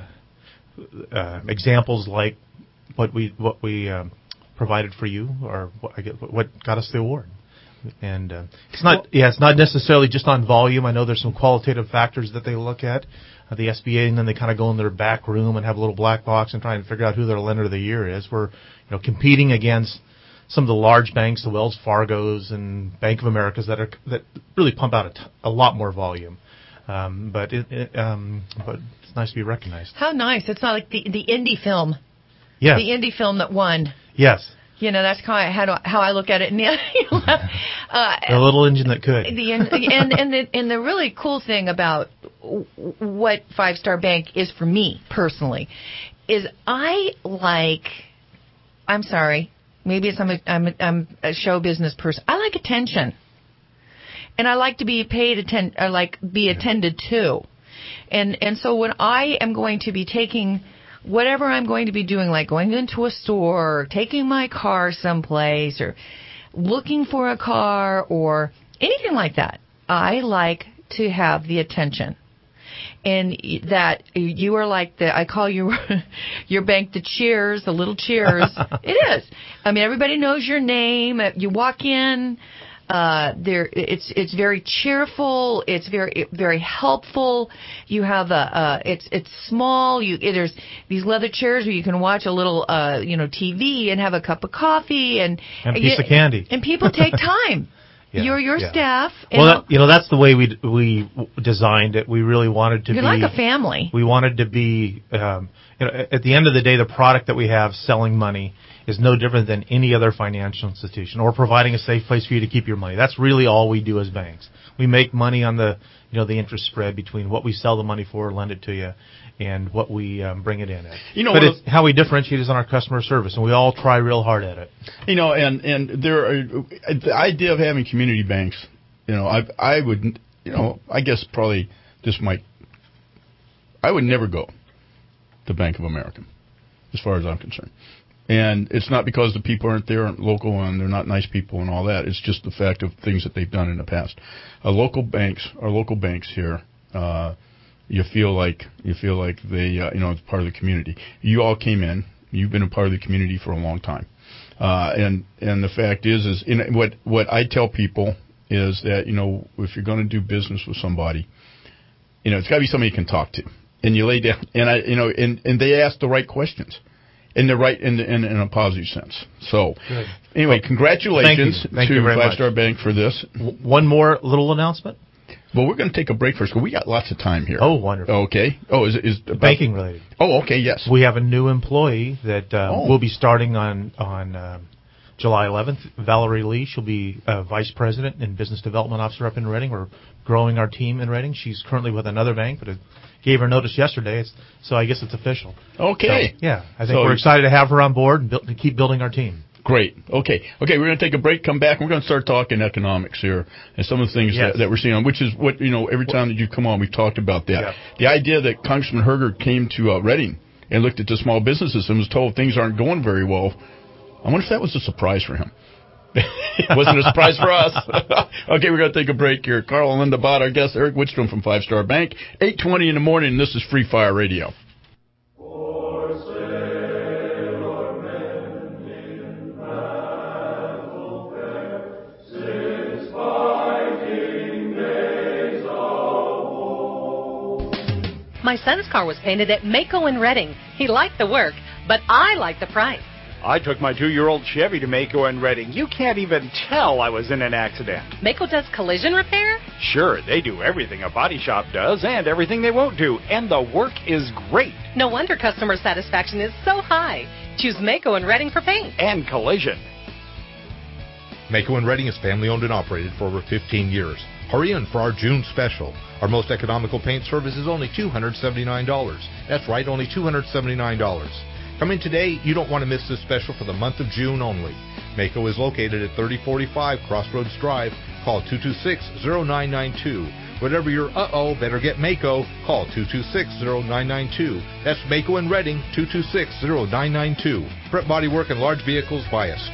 uh, examples like what we what we um, provided for you, or what, I get, what got us the award. And uh, it's not well, yeah, it's not necessarily just on volume. I know there's some qualitative factors that they look at. Uh, the S B A, and then they kind of go in their back room and have a little black box and try and figure out who their lender of the year is. We're, you know, competing against some of the large banks, the Wells Fargos and Bank of Americas that are that really pump out a, t- a lot more volume. Um, but it, it, um, but it's nice to be recognized.
How nice! It's not like the the indie film.
Yes.
The indie film that won.
Yes.
You know, that's kind of how, do, how I look at it. And, uh,
a little engine that could.
The, and and and the, and the really cool thing about what Five Star Bank is for me personally is I like. I'm sorry, maybe it's I'm a, I'm a, I'm a show business person. I like attention, and I like to be paid atten- or like be attended to. And and so when I am going to be taking whatever I'm going to be doing, like going into a store, or taking my car someplace, or looking for a car, or anything like that, I like to have the attention. And that you are like the, I call your your bank the Cheers, the little Cheers. It is. I mean, everybody knows your name. You walk in, uh, there. It's it's very cheerful. It's very very helpful. You have a, uh, it's it's small. You there's these leather chairs where you can watch a little, uh, you know, T V and have a cup of coffee and
and a piece you, of candy.
And people take time. Yeah, You're your
yeah.
staff.
Well, that, you know, that's the way we we designed it. We really wanted to
You're
be...
You're like a family.
We wanted to be... Um, you know, at the end of the day, the product that we have selling money is no different than any other financial institution or providing a safe place for you to keep your money. That's really all we do as banks. We make money on the, you know, the interest spread between what we sell the money for, lend it to you, and what we um, bring it in at.
You know,
but it's how we differentiate is on our customer service, and we all try real hard at it.
You know, and and there are, the idea of having community banks. You know, I I would, you know, I guess probably this might. I would never go to Bank of America, as far as I'm concerned. And it's not because the people aren't there, aren't local, and they're not nice people and all that. It's just the fact of things that they've done in the past. Uh, local banks, our local banks here. Uh, You feel like you feel like they, uh, you know, it's part of the community. You all came in. You've been a part of the community for a long time, uh, and and the fact is, is in what what I tell people is that, you know, if you're going to do business with somebody, you know, it's got to be somebody you can talk to, and you lay down, and I, you know, and, and they ask the right questions, in the right in in, in a positive sense. So,
Good.
Anyway, congratulations
Thank you. Thank
to
you very
Five
much.
Star Bank for this.
W- one more little announcement.
Well, we're going to take a break first, because we got lots of time here.
Oh, wonderful.
Okay. Oh, is it is about
banking related?
Oh, okay. Yes.
We have a new employee that um,
oh.
will be starting on on um, July eleventh. Valerie Lee. She'll be uh, vice president and business development officer up in Reading. We're growing our team in Reading. She's currently with another bank, but it gave her notice yesterday. It's, so I guess it's official.
Okay.
So, yeah, I think
so
we're excited to have her on board and build, to keep building our team.
Great. Okay. Okay, we're going to take a break, come back, and we're going to start talking economics here and some of the things
yes.
that, that we're seeing, which is what, you know, every time that you come on, we've talked about that.
Yeah.
The idea that Congressman Herger came to uh, Reading and looked at the small businesses and was told things aren't going very well, I wonder if that was a surprise for him. It wasn't a surprise for us. Okay, we're going to take a break here. Carl and Linda Bott, our guest, Eric Wickstrom from Five Star Bank, eight twenty in the morning, and this is Free Fire Radio.
My son's car was painted at Mako in Reading. He liked the work, but I liked the price.
I took my two-year-old Chevy to Mako in Reading. You can't even tell I was in an accident.
Mako does collision repair?
Sure, they do everything a body shop does and everything they won't do, and the work is great.
No wonder customer satisfaction is so high. Choose Mako in Reading for paint.
And collision.
Mako in Reading is family-owned and operated for over fifteen years. Hurry in for our June special. Our most economical paint service is only two hundred seventy-nine dollars. That's right, only two hundred seventy-nine dollars. Come in today. You don't want to miss this special for the month of June only. Mako is located at thirty forty-five Crossroads Drive. Call two two six, zero nine nine two. Whatever your uh-oh, better get Mako. Call two two six, zero nine nine two. That's Mako in Reading, two two six, zero nine nine two. Prep bodywork and large vehicles biased.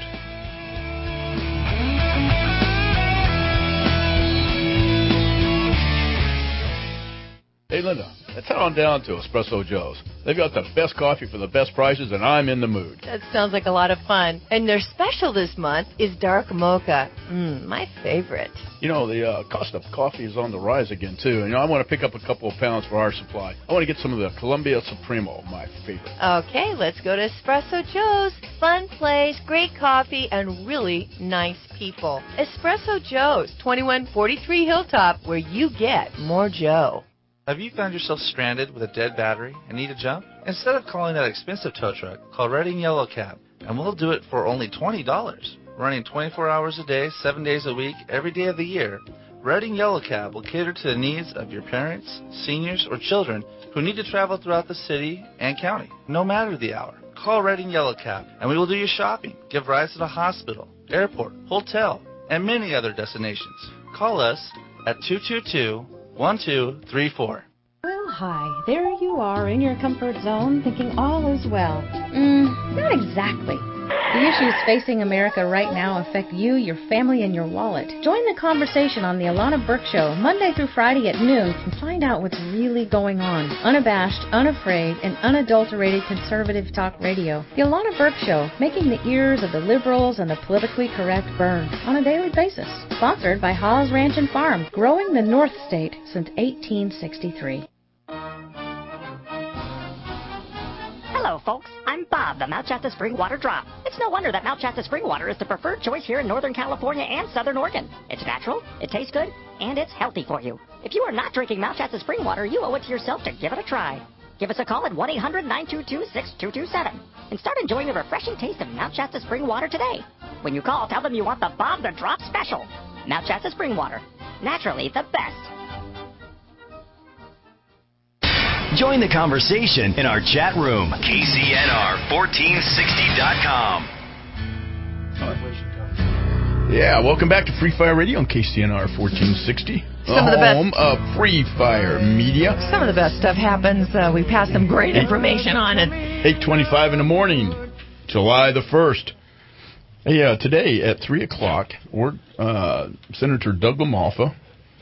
Hey, Linda, let's head on down to Espresso Joe's. They've got the best coffee for the best prices, and I'm in the mood.
That sounds like a lot of fun. And their special this month is dark mocha. Mmm, my favorite.
You know, the uh, cost of coffee is on the rise again, too. And, you know, I want to pick up a couple of pounds for our supply. I want to get some of the Columbia Supremo, my favorite.
Okay, let's go to Espresso Joe's. Fun place, great coffee, and really nice people. Espresso Joe's, twenty-one forty-three Hilltop, where you get more Joe.
Have you found yourself stranded with a dead battery and need a jump? Instead of calling that expensive tow truck, call Reading Yellow Cab, and we'll do it for only twenty dollars. Running twenty-four hours a day, seven days a week, every day of the year, Reading Yellow Cab will cater to the needs of your parents, seniors, or children who need to travel throughout the city and county, no matter the hour. Call Reading Yellow Cab, and we will do your shopping, give rides to the hospital, airport, hotel, and many other destinations. Call us at two two two, one two three four.
Well,
hi, there you are in your comfort zone thinking all is well. Mm, not exactly. The issues facing America right now affect you, your family, and your wallet. Join the conversation on the Alana Burke Show, Monday through Friday at noon, and find out what's really going on. Unabashed, unafraid, and unadulterated conservative talk radio. The Alana Burke Show, making the ears of the liberals and the politically correct burn on a daily basis. Sponsored by Hawes Ranch and Farm, growing the North State since eighteen sixty-three.
Hello, folks. I'm Bob, the Mount Shasta Spring Water Drop. It's no wonder that Mount Shasta Spring Water is the preferred choice here in Northern California and Southern Oregon. It's natural, it tastes good, and it's healthy for you. If you are not drinking Mount Shasta Spring Water, you owe it to yourself to give it a try. Give us a call at one eight hundred nine two two six two two seven and start enjoying the refreshing taste of Mount Shasta Spring Water today. When you call, tell them you want the Bob the Drop special. Mount Shasta Spring Water. Naturally the best.
Join the conversation in our chat room, K C N R fourteen sixty dot com.
Yeah, welcome back to Free Fire Radio on K C N R fourteen sixty.
Some
the
of the
home
best,
of Free Fire Media.
Some of the best stuff happens. Uh, we pass some great information on it.
eight twenty-five in the morning, July the first. Hey, uh, today at three o'clock, we're, uh, Senator Doug LaMalfa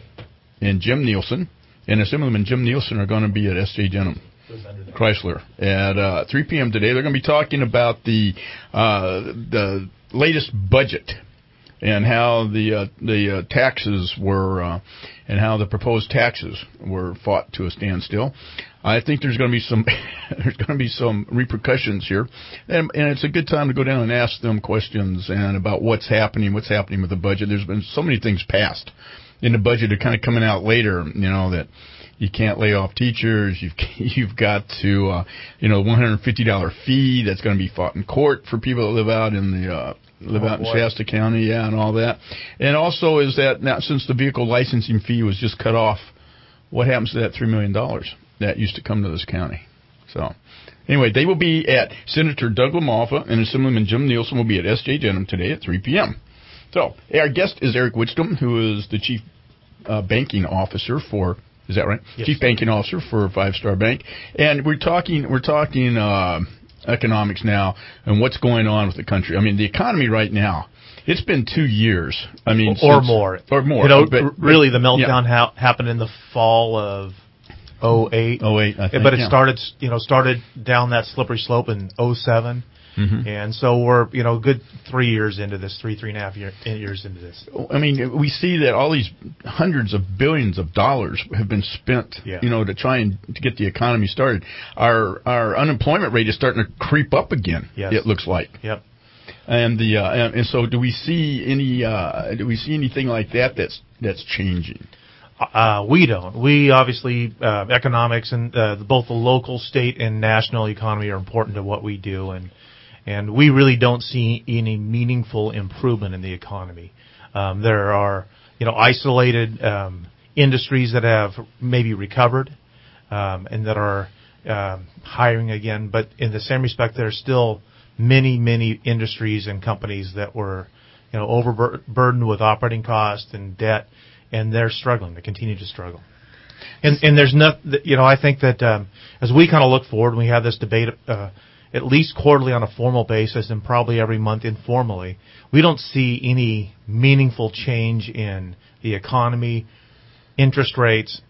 and Jim Nielsen and Assemblyman Jim Nielsen are going to be at S J Denham Chrysler at uh, three p.m. today. They're going to be talking about the uh, the latest budget and how the uh, the uh, taxes were uh, and how the proposed taxes were fought to a standstill. I think there's going to be some there's going to be some repercussions here, and, and it's a good time to go down and ask them questions and about what's happening, what's happening with the budget. There's been so many things passed in the budget are kind of coming out later, you know, that you can't lay off teachers. You've you've got to, uh, you know, one hundred fifty dollars fee that's going to be fought in court for people that live out in the uh, live
oh,
out in
boy.
Shasta County, yeah, and all that. And also is that now since the vehicle licensing fee was just cut off, what happens to that three million dollars that used to come to this county? So anyway, they will be at Senator Doug LaMalfa and Assemblyman Jim Nielsen will be at S J Denham today at three p.m. So our guest is Eric Widstum, who is the chief uh, banking officer for. Is that right?
Yes.
Chief banking officer for Five Star Bank, and we're talking we're talking uh, economics now and what's going on with the country. I mean, the economy right now. It's been two years. I mean,
or
since,
more,
or more.
You know,
but,
really, the meltdown
yeah.
ha- happened in the fall of oh eight.
oh eight, I think,
but it
yeah.
started, you know, started down that slippery slope in oh seven. Mm-hmm. And so we're, you know, good three years into this, three, three and a half year, years into this.
I mean, we see that all these hundreds of billions of dollars have been spent,
yeah.
you know, to try and to get the economy started. Our our unemployment rate is starting to creep up again.
Yes.
It looks like.
Yep.
And the uh, and, and so, do we see any uh, do we see anything like that that's that's changing?
Uh, we don't. We obviously uh, economics and uh, both the local, state, and national economy are important to what we do, and. And we really don't see any meaningful improvement in the economy. Um, there are, you know, isolated um, industries that have maybe recovered um, and that are um, hiring again. But in the same respect, there are still many, many industries and companies that were, you know, overburdened with operating costs and debt, and they're struggling. They continue to struggle. And, and there's no, you know, I think that um, as we kind of look forward, and we have this debate. Uh, at least quarterly on a formal basis and probably every month informally, we don't see any meaningful change in the economy, interest rates,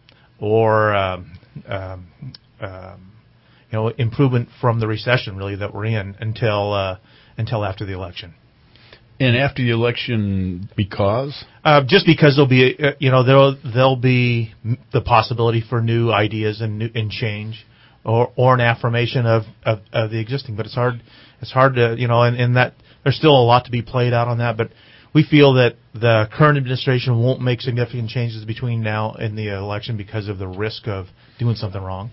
or um, um, um, you know, improvement from the recession really that we're in until uh, until after the election.
And after the election, because
uh, just because there'll be uh, you know there'll there'll be the possibility for new ideas and new and change. Or, or an affirmation of, of, of the existing, but it's hard. It's hard to, you know, and, and that there's still a lot to be played out on that. But we feel that the current administration won't make significant changes between now and the election because of the risk of doing something wrong,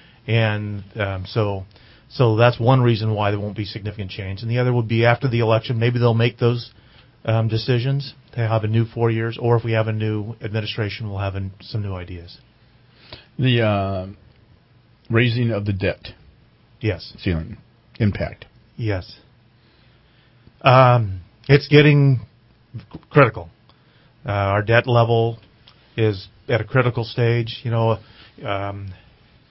and um, so, so that's one reason why there won't be significant change. And the other would be after the election, maybe they'll make those um, decisions to have a new four years, or if we have a new administration, we'll have a, some new ideas.
The uh raising of the debt.
Yes.
Ceiling. Impact.
Yes. Um, it's getting critical. Uh, our debt level is at a critical stage. You know, um,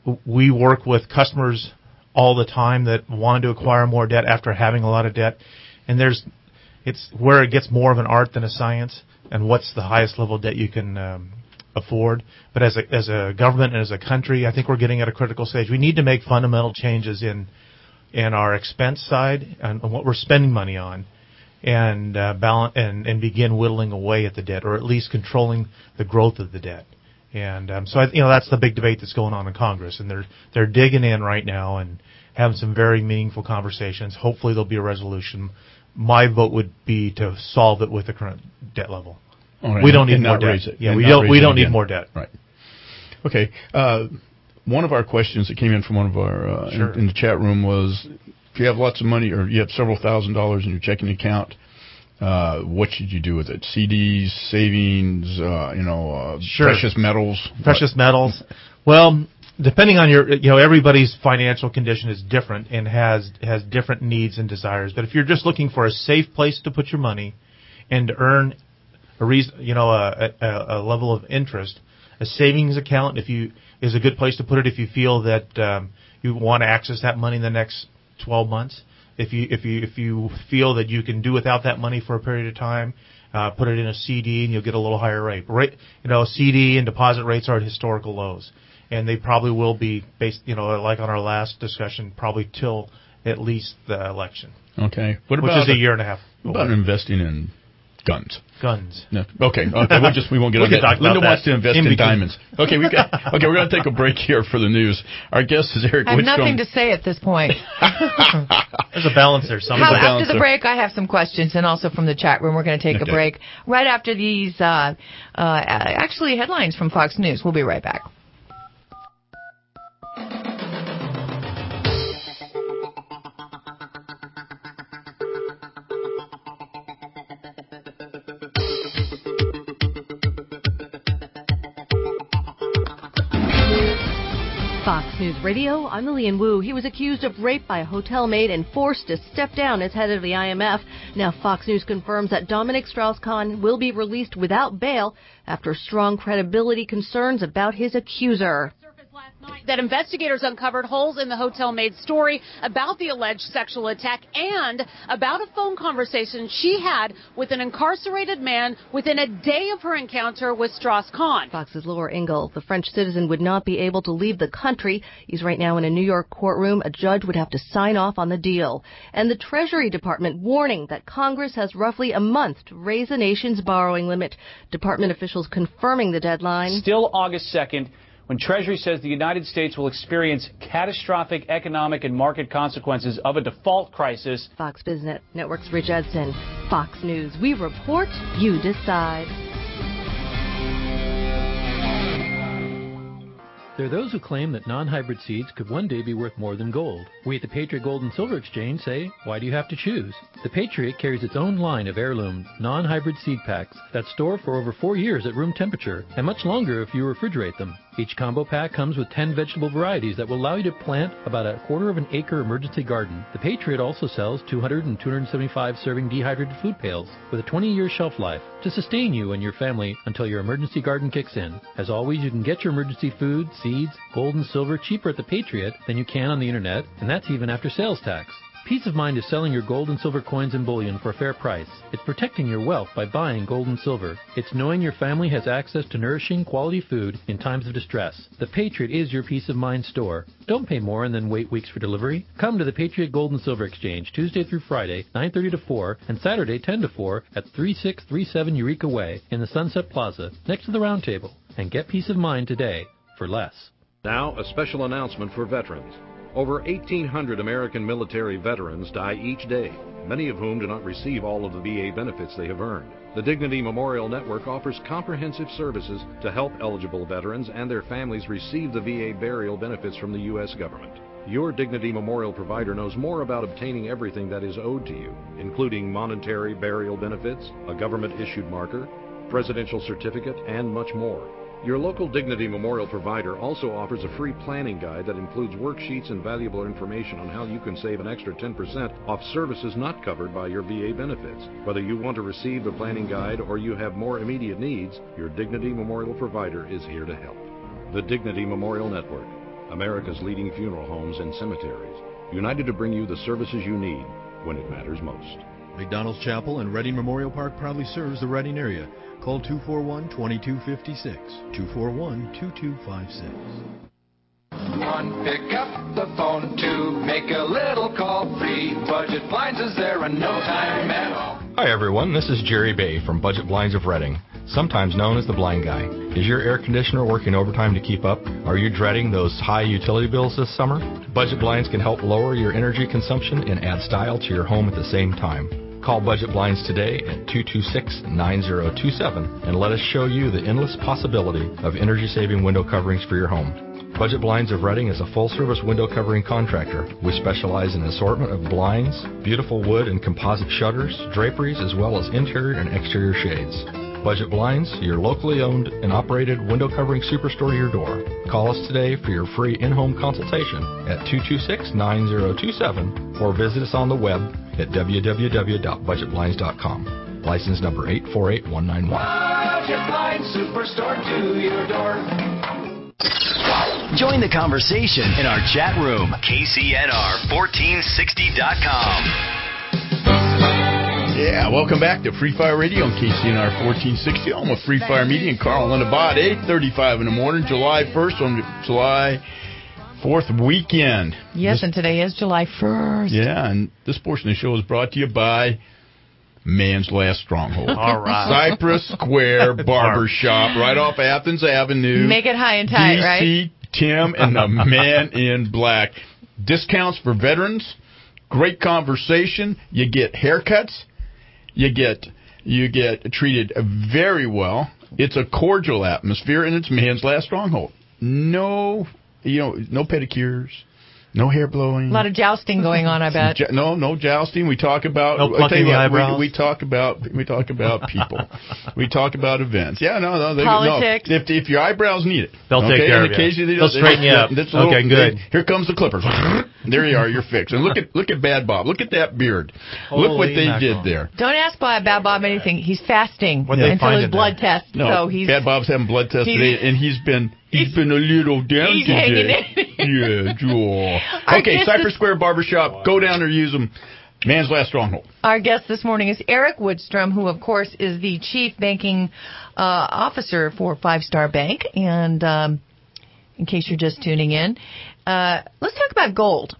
we work with customers all the time that want to acquire more debt after having a lot of debt, and there's it's where it gets more of an art than a science, and what's the highest level of debt you can um, afford. But as a as a government and as a country, I think we're getting at a critical stage. We need to make fundamental changes in in our expense side and what we're spending money on, and uh, balance and, and begin whittling away at the debt, or at least controlling the growth of the debt. And um, so, I, you know, that's the big debate that's going on in Congress, and they're they're digging in right now and having some very meaningful conversations. Hopefully, there'll be a resolution. My vote would be to solve it with the current debt level.
Right.
We don't need
and
more
not
debt.
Raise it.
Yeah,
and
we don't. We don't
again.
need more debt.
Right. Okay. Uh, one of our questions that came in from one of our uh,
sure.
in, in the chat room was, if you have lots of money or you have several thousand dollars in your checking account, Uh, what should you do with it? C Ds, savings, uh, you know, uh,
sure.
precious metals.
Precious
what?
metals. Well, depending on your, you know, everybody's financial condition is different and has has different needs and desires. But if you're just looking for a safe place to put your money and to earn a reason, you know, a, a, a level of interest, a savings account, if you is a good place to put it if you feel that um, you want to access that money in the next twelve months. If you if you if you feel that you can do without that money for a period of time, uh, put it in a C D and you'll get a little higher rate. Rate, you know, C D and deposit rates are at historical lows, and they probably will be based, you know, like on our last discussion, probably till at least the election.
Okay, what
which
about
is a year and a half?
What about investing in guns?
Guns.
No. Okay. Okay. We'll just we won't get
we
on that. Linda
that.
wants to invest in,
in
diamonds. Okay. We got. Okay. We're going to take a break here for the news. Our guest is Eric
I have
Wickstrom.
nothing to say at this point.
There's a balance there.
How, after balancer. the break, I have some questions, and also from the chat room, we're going to take okay. a break right after these. Uh, uh, actually, headlines from Fox News. We'll be right back.
Fox News Radio, I'm Lillian Wu. He was accused of rape by a hotel maid and forced to step down as head of the I M F. Now Fox News confirms that Dominic Strauss-Kahn will be released without bail after strong credibility concerns about his accuser.
That investigators uncovered holes in the hotel maid's story about the alleged sexual attack and about a phone conversation she had with an incarcerated man within a day of her encounter with Strauss-Kahn.
Fox's Laura Ingle. The French citizen would not be able to leave the country. He's right now in a New York courtroom. A judge would have to sign off on the deal. And the Treasury Department warning that Congress has roughly a month to raise the nation's borrowing limit. Department officials confirming the deadline.
Still August second. When Treasury says the United States will experience catastrophic economic and market consequences of a default crisis.
Fox Business Network's Rich Edson. Fox News. We report, you decide.
There are those who claim that non-hybrid seeds could one day be worth more than gold. We at the Patriot Gold and Silver Exchange say, why do you have to choose? The Patriot carries its own line of heirloom, non-hybrid seed packs that store for over four years at room temperature, and much longer if you refrigerate them. Each combo pack comes with ten vegetable varieties that will allow you to plant about a quarter of an acre emergency garden. The Patriot also sells two hundred and two hundred seventy-five serving dehydrated food pails with a twenty-year shelf life to sustain you and your family until your emergency garden kicks in. As always, you can get your emergency food, seeds, gold and silver cheaper at the Patriot than you can on the internet, and that's even after sales tax. Peace of mind is selling your gold and silver coins and bullion for a fair price. It's protecting your wealth by buying gold and silver. It's knowing your family has access to nourishing, quality food in times of distress. The Patriot is your peace of mind store. Don't pay more and then wait weeks for delivery. Come to the Patriot Gold and Silver Exchange Tuesday through Friday, nine thirty to four, and Saturday, ten to four, at thirty-six thirty-seven Eureka Way in the Sunset Plaza, next to the Round Table. And get peace of mind today for less.
Now, a special announcement for veterans. Over eighteen hundred American military veterans die each day, many of whom do not receive all of the V A benefits they have earned. The Dignity Memorial Network offers comprehensive services to help eligible veterans and their families receive the V A burial benefits from the U S government. Your Dignity Memorial provider knows more about obtaining everything that is owed to you, including monetary burial benefits, a government-issued marker, presidential certificate, and much more. Your local Dignity Memorial provider also offers a free planning guide that includes worksheets and valuable information on how you can save an extra ten percent off services not covered by your V A benefits. Whether you want to receive the planning guide or you have more immediate needs, your Dignity Memorial provider is here to help. The Dignity Memorial Network. America's leading funeral homes and cemeteries, united to bring you the services you need when it matters most.
McDonald's Chapel and Reading Memorial Park proudly serves the Reading area. Call two four one, two two five six, two four one, two two five six.
One, pick up the phone. Two, make a little call. Three, Budget Blinds is there in no time at all.
Hi everyone, this is Jerry Bay from Budget Blinds of Reading, sometimes known as the Blind Guy. Is your air conditioner working overtime to keep up? Are you dreading those high utility bills this summer? Budget Blinds can help lower your energy consumption and add style to your home at the same time. Call Budget Blinds today at two two six, nine zero two seven and let us show you the endless possibility of energy-saving window coverings for your home. Budget Blinds of Reading is a full-service window covering contractor. We specialize in an assortment of blinds, beautiful wood and composite shutters, draperies, as well as interior and exterior shades. Budget Blinds, your locally owned and operated window covering superstore to your door. Call us today for your free in-home consultation at two two six, nine zero two seven or visit us on the web at w w w dot budget blinds dot com. License number eight four eight one nine one.
Budget Blinds Superstore to your door.
Join the conversation in our chat room, K C N R fourteen sixty dot com.
Yeah, welcome back to Free Fire Radio on K C N R fourteen sixty, home with Free Fire Media and Carl and Abad, eight thirty-five in the morning, July first on July fourth weekend.
Yes,
this,
and today is July first.
Yeah, and this portion of the show is brought to you by Man's Last Stronghold.
All right.
Cypress Square Barber Shop, right off Athens Avenue.
Make it high and tight,
D C,
right?
Tim and the Man in Black. Discounts for veterans. Great conversation. You get haircuts. You get you get treated very well. It's a cordial atmosphere, and it's Man's Last Stronghold. No, you know, no pedicures. No hair blowing.
A lot of jousting going on, I bet.
No, no jousting. We talk about.
No plucking the eyebrows.
We, we talk about. We talk about people. We talk about events. Yeah, no, no. They,
Politics.
No. If if your eyebrows need it,
they'll
okay?
take care
and
of you.
Occasionally
They'll straighten you up.
That's a little,
okay, good.
They, here comes the clippers. There you are. You're fixed. And look at look at Bad Bob. Look at that beard.
Holy
look what they
mackerel.
did there.
Don't ask Bob, Bad Bob anything. He's fasting
What they
until
find
his
in
blood
there?
test.
No,
so he's
Bad Bob's having blood test
he's-
today, and he's been he's been a little down
he's
today.
hanging
Yeah, Joel.
Our
Okay,
guest
Cypress
is-
Square Barbershop. Go down there, use them. Man's Last Stronghold.
Our guest this morning is Eric Woodstrom, who, of course, is the Chief Banking uh, Officer for Five Star Bank. And um, in case you're just tuning in, uh, let's talk about gold.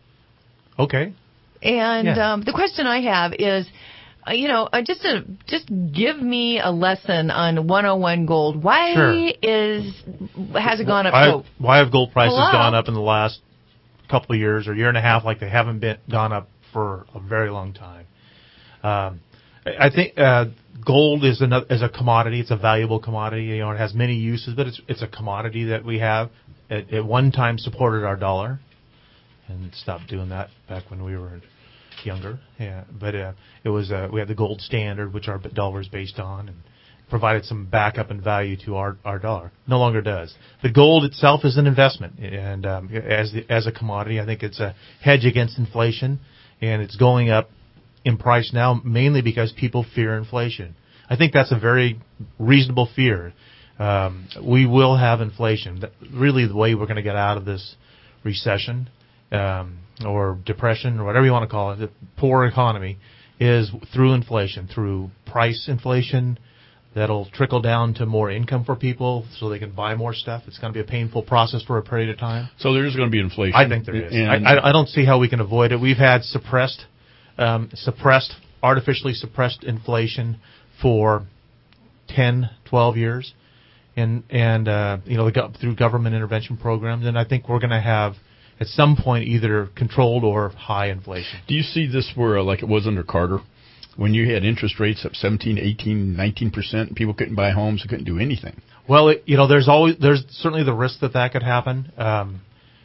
Okay.
And
Yeah.
um, the question I have is, uh, you know, uh, just to, just give me a lesson on one oh one gold. Why
Sure.
is has it gone up
Why,
so?
why have gold prices
Hello?
gone up in the last couple of years or year and a half like they haven't been gone up for a very long time? Um, I I think uh, gold is another, is a commodity. It's a valuable commodity. You know, it has many uses, but it's it's a commodity that we have. It, at one time supported our dollar, and stopped doing that back when we were younger. Yeah, but uh, it was uh, we had the gold standard, which our dollar is based on, and provided some backup and value to our, our dollar. No longer does. The gold itself is an investment, and um, as the, as a commodity, I think it's a hedge against inflation, and it's going up in price now mainly because people fear inflation. I think that's a very reasonable fear. Um, we will have inflation. That, really, the way we're going to get out of this recession um, or depression or whatever you want to call it, the poor economy, is through inflation, through price inflation. That'll trickle down to more income for people so they can buy more stuff. It's going to be a painful process for a period of time.
So there is going to be inflation.
I think there is.
And
I, I, I don't see how we can avoid it. We've had suppressed, um, suppressed, artificially suppressed inflation for ten, twelve years, and and uh, you know the go- through government intervention programs. And I think we're going to have at some point either controlled or high inflation.
Do you see this where uh, like it was under Carter? When you had interest rates up seventeen, eighteen, nineteen percent, and people couldn't buy homes, they couldn't do anything.
Well, it, you know, there's always there's certainly the risk that that could happen. Um,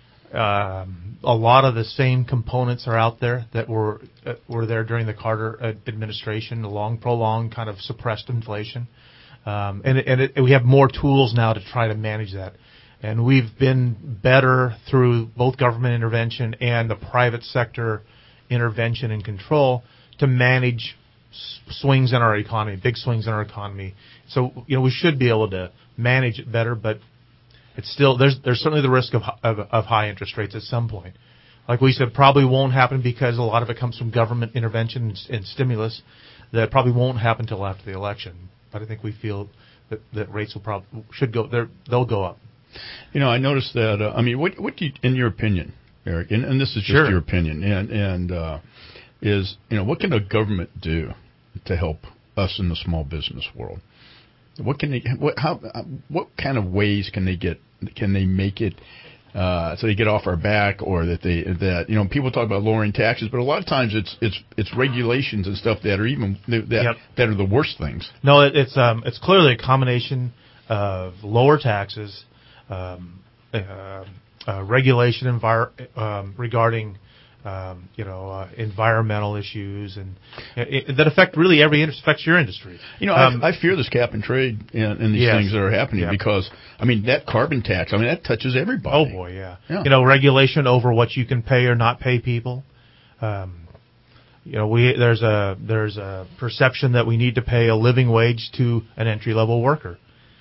um, a lot of the same components are out there that were uh, were there during the Carter uh, administration, the long, prolonged kind of suppressed inflation, um, and it, and it, we have more tools now to try to manage that. And we've been better through both government intervention and the private sector intervention and control to manage swings in our economy, big swings in our economy. So, you know, we should be able to manage it better, but it's still there's there's certainly the risk of, of of high interest rates at some point. Like we said, probably won't happen because a lot of it comes from government intervention and, and stimulus. That probably won't happen until after the election. But I think we feel that, that rates will probably should go. They'll go up.
You know, I noticed that. Uh, I mean, what what do you, in your opinion, Eric? And, and this is just
Sure.
your opinion. And and uh, is you know what can the government do to help us in the small business world? What can they? What how? What kind of ways can they get? Can they make it? Uh, so they get off our back, or that they that you know people talk about lowering taxes, but a lot of times it's it's it's regulations and stuff that are even that
Yep.
that are the worst things.
No, it, it's um it's clearly a combination of lower taxes, um, uh, uh, regulation envir- um, regarding um, you know uh, environmental issues and it, it, that affect really every industry, affects your industry.
You know,
um,
I, I fear this cap and trade and, and these
Yes.
things that are happening
Yep.
because I mean that carbon tax. I mean that touches everybody.
Oh boy, yeah.
Yeah.
You know, regulation over what you can pay or not pay people. Um, you know, we there's a there's a perception that we need to pay a living wage to an entry level worker.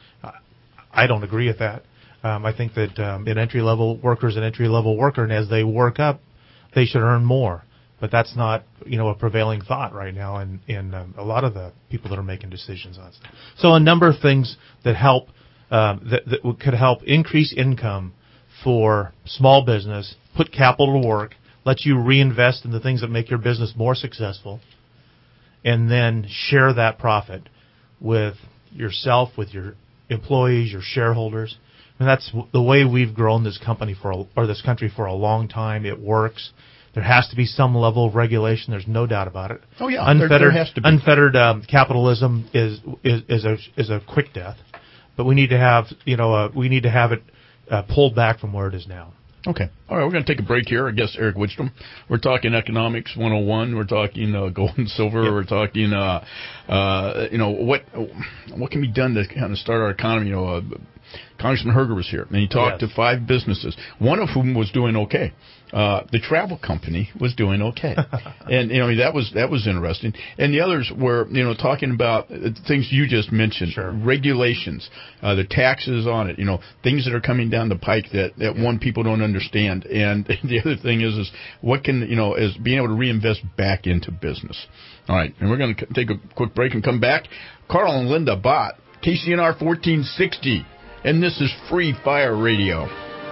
I don't agree with that. Um, I think that um, an entry level worker is an entry level worker, and as they work up, they should earn more. But that's not, you know, a prevailing thought right now in, in um, a lot of the people that are making decisions on stuff. So a number of things that help, um, that, that could help increase income for small business, put capital to work, let you reinvest in the things that make your business more successful, and then share that profit with yourself, with your employees, your shareholders. And that's the way we've grown this company for, a, or this country for a long time. It works. There has to be some level of regulation. There's no doubt about it.
Oh yeah,
unfettered,
there, there has to be.
Unfettered um, capitalism is, is is a is a quick death, but we need to have you know uh, we need to have it uh, pulled back from where it is now.
Okay. All right, we're going to take a break here. I guess Eric Wickstrom. We're talking economics one oh one. We're talking uh, gold and silver. Yep. We're talking, uh, uh, you know, what what can be done to kind of start our economy. You know, uh, Congressman Herger was here, and he talked
Yes.
to five businesses, one of whom was doing okay. Uh, the travel company was doing okay, and you know that was that was interesting. And the others were, you know, talking about things you just mentioned,
Sure.
regulations, uh, the taxes on it, you know, things that are coming down the pike that that one people don't understand. And the other thing is, is what can you know is being able to reinvest back into business. All right, and we're going to take a quick break and come back. Carl and Linda Bott, K C N R fourteen sixty, and this is Free Fire Radio.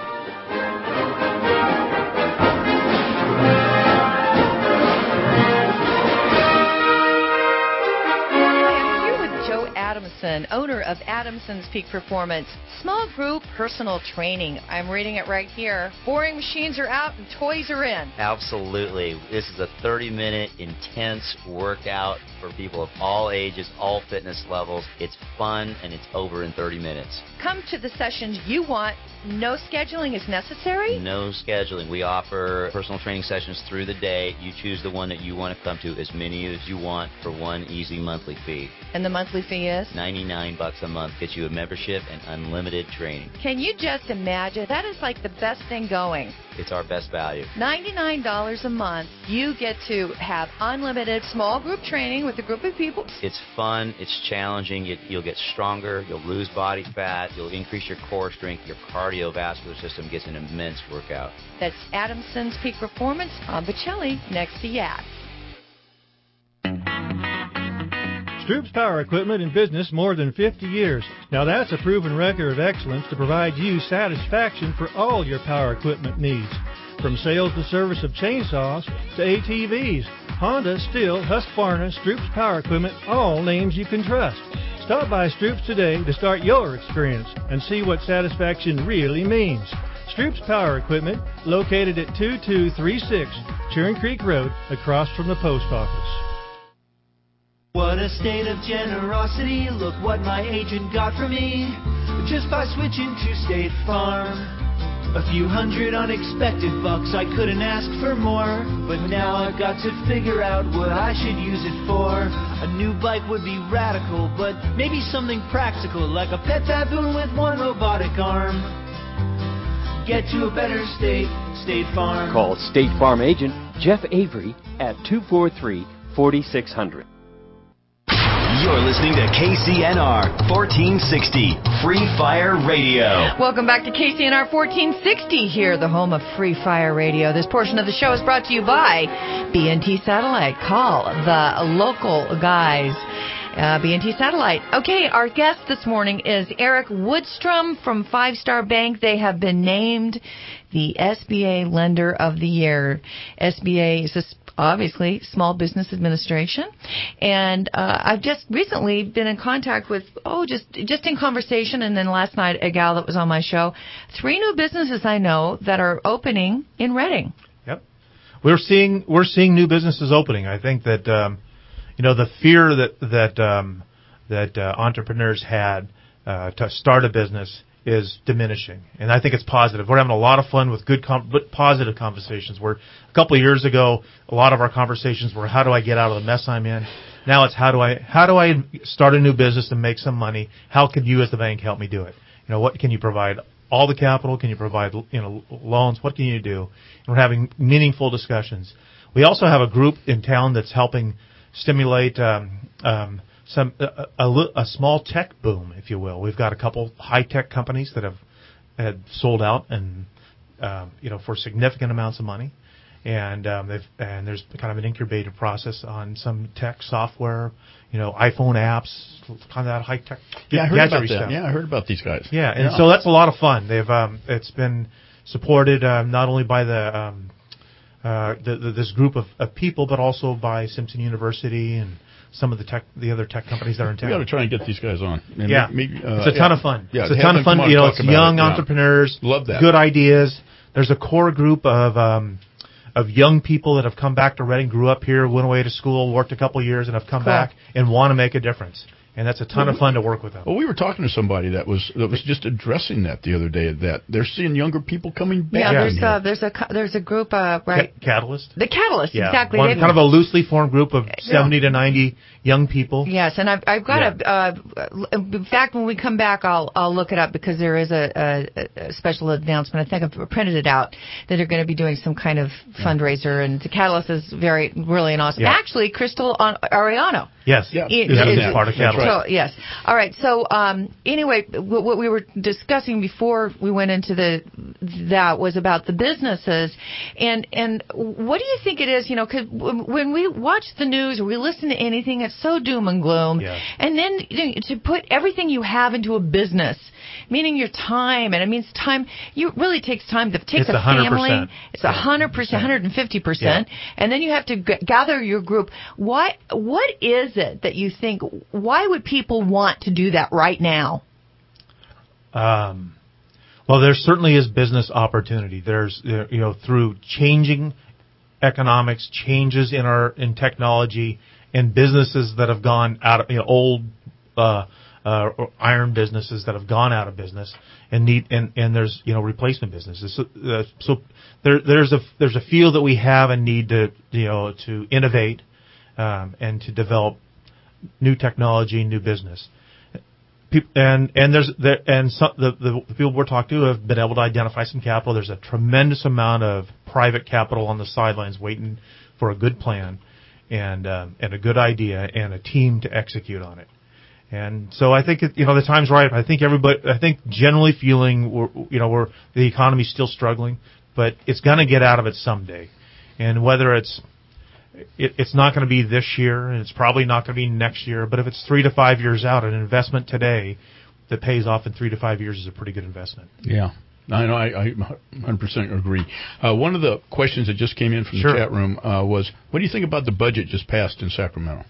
Adamson, owner of Adamson's Peak Performance. Small group personal training. I'm reading it right here. Boring machines are out and toys are in.
Absolutely. This is a thirty-minute intense workout for people of all ages, all fitness levels. It's fun and it's over in thirty minutes.
Come to the sessions you want. No scheduling is necessary?
No scheduling. We offer personal training sessions through the day. You choose the one that you want to come to, as many as you want, for one easy monthly fee.
And the monthly fee is?
ninety-nine bucks a month gets you a membership and unlimited training.
Can you just imagine? That is like the best thing going.
It's our best value.
ninety-nine dollars a month. You get to have unlimited small group training with a group of people.
It's fun. It's challenging. You, you'll get stronger. You'll lose body fat. You'll increase your core strength. Your cardiovascular system gets an immense workout.
That's Adamson's Peak Performance on Bocelli next to Yak.
Stroups Power Equipment in business more than fifty years. Now that's a proven record of excellence to provide you satisfaction for all your power equipment needs. From sales to service of chainsaws to A T Vs, Honda, Stihl, Husqvarna, Stroups Power Equipment, all names you can trust. Stop by Stroups today to start your experience and see what satisfaction really means. Stroups Power Equipment, located at two two three six Churn Creek Road, across from the post office.
What a state of generosity, look what my agent got for me, just by switching to State Farm. A few hundred unexpected bucks, I couldn't ask for more, but now I've got to figure out what I should use it for. A new bike would be radical, but maybe something practical, like a pet baboon with one robotic arm. Get to a better state, State Farm.
Call State Farm agent Jeff Avery at two four three, four six zero zero.
You're listening to K C N R fourteen sixty Free Fire Radio.
Welcome back to K C N R fourteen sixty here, the home of Free Fire Radio. This portion of the show is brought to you by B and T Satellite. Call the local guys. Uh, B and T Satellite. Okay, our guest this morning is Eric Woodstrom from Five Star Bank. They have been named the S B A Lender of the Year. S B A is a obviously Small Business Administration, and uh, I've just recently been in contact with oh just just in conversation, and then last night a gal that was on my show, three new businesses I know that are opening in Reading.
Yep, we're seeing we're seeing new businesses opening. I think that um, you know the fear that that um, that uh, entrepreneurs had uh, to start a business is diminishing, and I think it's positive. We're having a lot of fun with good, com- but positive conversations. Where a couple of years ago, a lot of our conversations were, "How do I get out of the mess I'm in?" Now it's, "How do I, how do I start a new business and make some money? How could you, as the bank, help me do it? You know, what can you provide? All the capital? Can you provide, you know, loans? What can you do?" And we're having meaningful discussions. We also have a group in town that's helping stimulate. Um, um, Some a, a, a small tech boom, if you will. We've got a couple high tech companies that have had sold out, and um, you know, for significant amounts of money, and um, they've and there's kind of an incubator process on some tech software, you know, iPhone apps, kind of that high tech.
Yeah, I heard about that.
Stuff.
Yeah, I heard about these guys.
Yeah, and
yeah.
so that's a lot of fun. They've um, it's been supported um, not only by the um, uh, the, the, this group of, of people, but also by Simpson University and some of the tech, the other tech companies that are in town.
We got to try and get these guys on. And
yeah,
maybe, uh,
it's a ton
yeah.
of fun.
Yeah,
it's a ton of fun. You know, it's young
it. yeah.
entrepreneurs,
love that,
good ideas. There's a core group of um, of young people that have come back to Reading, grew up here, went away to school, worked a couple of years, and have come
cool.
back and want to make a difference. And that's a ton
well,
of fun to work with them.
Well, we were talking to somebody that was that was just addressing that the other day. That they're seeing younger people coming back.
Yeah, there's
in
a
here.
there's a there's a group, uh, right?
Ca- Catalyst.
The Catalyst,
yeah.
exactly.
One,
They've,
kind of a loosely formed group of seventy to ninety young people.
Yes, and I've I've got
yeah.
a. Uh, in fact, when we come back, I'll I'll look it up because there is a, a, a special announcement. I think I've printed it out that they're going to be doing some kind of yeah. fundraiser, and the Catalyst is very really an awesome.
Yeah.
Actually, Crystal Ariano.
Yes,
yeah,
it,
that
it,
is part of Catalyst.
So, yes. All right. So um, anyway, what, what we were discussing before we went into the that was about the businesses, and and what do you think it is? You know, because when we watch the news or we listen to anything, it's so doom and gloom.
Yeah.
And then you know, to put everything you have into a business, meaning your time, and it means time. You it really takes time to take
it's
a
one hundred percent.
family. It's a hundred percent, one hundred and fifty percent, and then you have to g- gather your group. What what is it that you think, why would people want to do that right now?
Um, well, there certainly is business opportunity. There's, you know, through changing economics, changes in our in technology, and businesses that have gone out of, you know, old uh, uh, iron businesses that have gone out of business, and need and, and there's, you know, replacement businesses. So, uh, so there there's a there's a field that we have and need to, you know, to innovate um, and to develop new technology, new business. And and there's there, and some, the, the the people we're talking to have been able to identify some capital. There's a tremendous amount of private capital on the sidelines waiting for a good plan and um, and a good idea and a team to execute on it. And so I think it, you know the time's right. I think everybody. I think generally feeling we're, you know we're the economy's still struggling, but it's going to get out of it someday. And whether it's It, it's not going to be this year, and it's probably not going to be next year. But if it's three to five years out, an investment today that pays off in three to five years is a pretty good investment.
Yeah, I know. I, I one hundred percent agree. Uh, one of the questions that just came in from
sure.
the chat room uh, was, "What do you think about the budget just passed in Sacramento?"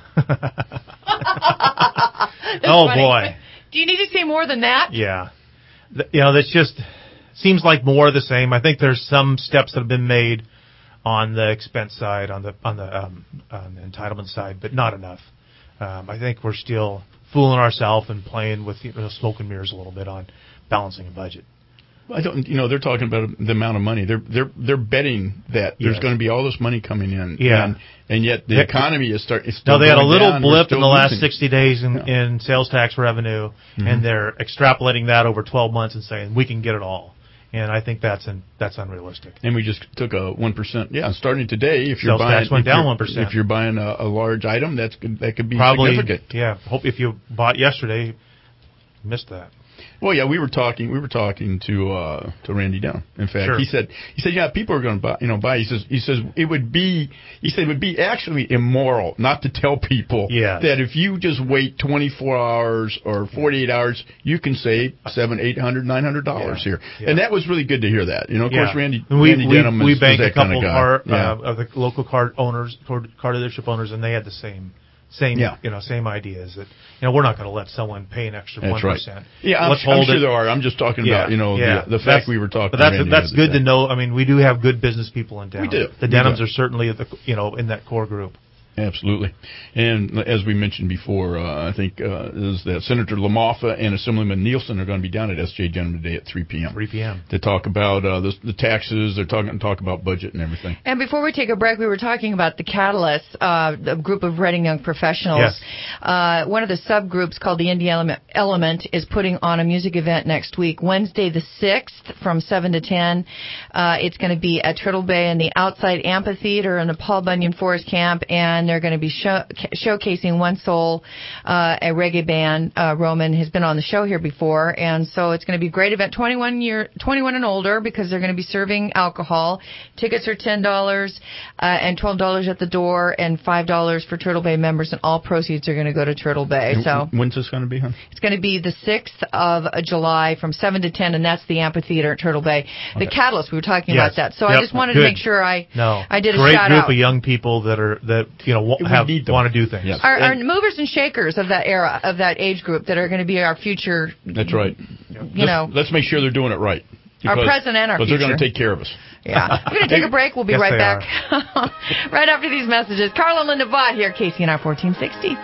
oh
funny.
boy!
Do you need to say more than that?
Yeah, the, you know, that's just seems like more of the same. I think there's some steps that have been made on the expense side, on the on the, um, on the entitlement side, but not enough. Um, I think we're still fooling ourselves and playing with, you know, smoke and mirrors a little bit on balancing a budget.
I don't, you know, they're talking about the amount of money. They're they're they're betting that there's
yes.
going to be all this money coming in.
Yeah.
And, and yet the economy is starting.
No, they had a little
down.
blip in the last
losing.
sixty days in,
yeah.
in sales tax revenue, mm-hmm. and they're extrapolating that over twelve months and saying we can get it all. And I think that's an, that's unrealistic.
And we just took a one percent. Yeah, starting today, if you're
Sales
buying,
tax went
if
down
you're-
one percent.
If you're buying a, a large item, that's that could be
Probably,
significant.
yeah. Hope if you bought yesterday, you missed that.
Well, yeah, we were talking. We were talking to uh, to Randy Down. In fact,
Sure.
he said he said yeah, people are going to buy. You know, buy. He says he says it would be. He said it would be actually immoral not to tell people
Yes.
that if you just wait twenty-four hours or forty-eight hours, you can save seven, eight hundred, nine hundred dollars
Yeah.
here.
Yeah.
And that was really good to hear that. You know, of
Yeah.
course, Randy.
And we
Randy
we,
Denham
we
is,
banked
is
a
that kind
couple
of guy.
car,
yeah.
uh, of the local car owners, car, car dealership owners, and they had the same. Same,
Yeah.
you know, same ideas that you know we're not going to let someone pay an extra one
That's right.
percent.
Yeah, I'm,
Let's
I'm
hold
sure
it.
there are. I'm just talking
Yeah,
about you know
yeah.
the, the
That's-
fact we were talking.
But that's
to Randy
that's
the other
good to
day.
know. I mean, we do have good business people in town.
We do.
The
We
Denhams
do.
are certainly the you know in that core group.
Absolutely. And as we mentioned before, uh, I think uh, is that Senator LaMoffa and Assemblyman Nielsen are going to be down at S J Denham today at three p.m.
three p.m.
to talk about uh, the, the taxes. They're talking talk about budget and everything.
And before we take a break, we were talking about the Catalyst, uh, the group of Reading Young Professionals.
Yes.
Uh, one of the subgroups called the Indie Element, Element is putting on a music event next week, Wednesday the sixth from seven to ten. Uh, it's going to be at Turtle Bay in the outside amphitheater in the Paul Bunyan Forest Camp, and they're going to be show, showcasing One Soul, uh, a reggae band. Uh, Roman has been on the show here before, and so it's going to be a great event, twenty-one year, twenty-one and older, because they're going to be serving alcohol. Tickets are ten dollars uh, and twelve dollars at the door, and five dollars for Turtle Bay members, and all proceeds are going to go to Turtle Bay.
And
So
when's this going to be, huh?
it's going to be the sixth of July from seven to ten, and that's the amphitheater at Turtle Bay. The
Okay.
Catalyst, we were talking
Yes.
about that. So
Yep.
I just wanted
Good.
to make sure I
No,
I did a
great
shout
group
out.
of young people that are that you know wa-
We
have
need them.
want to do things.
Yes.
Our, our
And-
movers and shakers of that era, of that age group, that are going to be our future.
That's right.
You
let's,
know,
let's make sure they're doing it right.
Our
Because-
present and our
because they're going to
future.
take care of us.
yeah. We're going to take a break. We'll be
Yes,
right
they
back right after these messages. Carla and Linda Vaught here, K C N R fourteen sixty.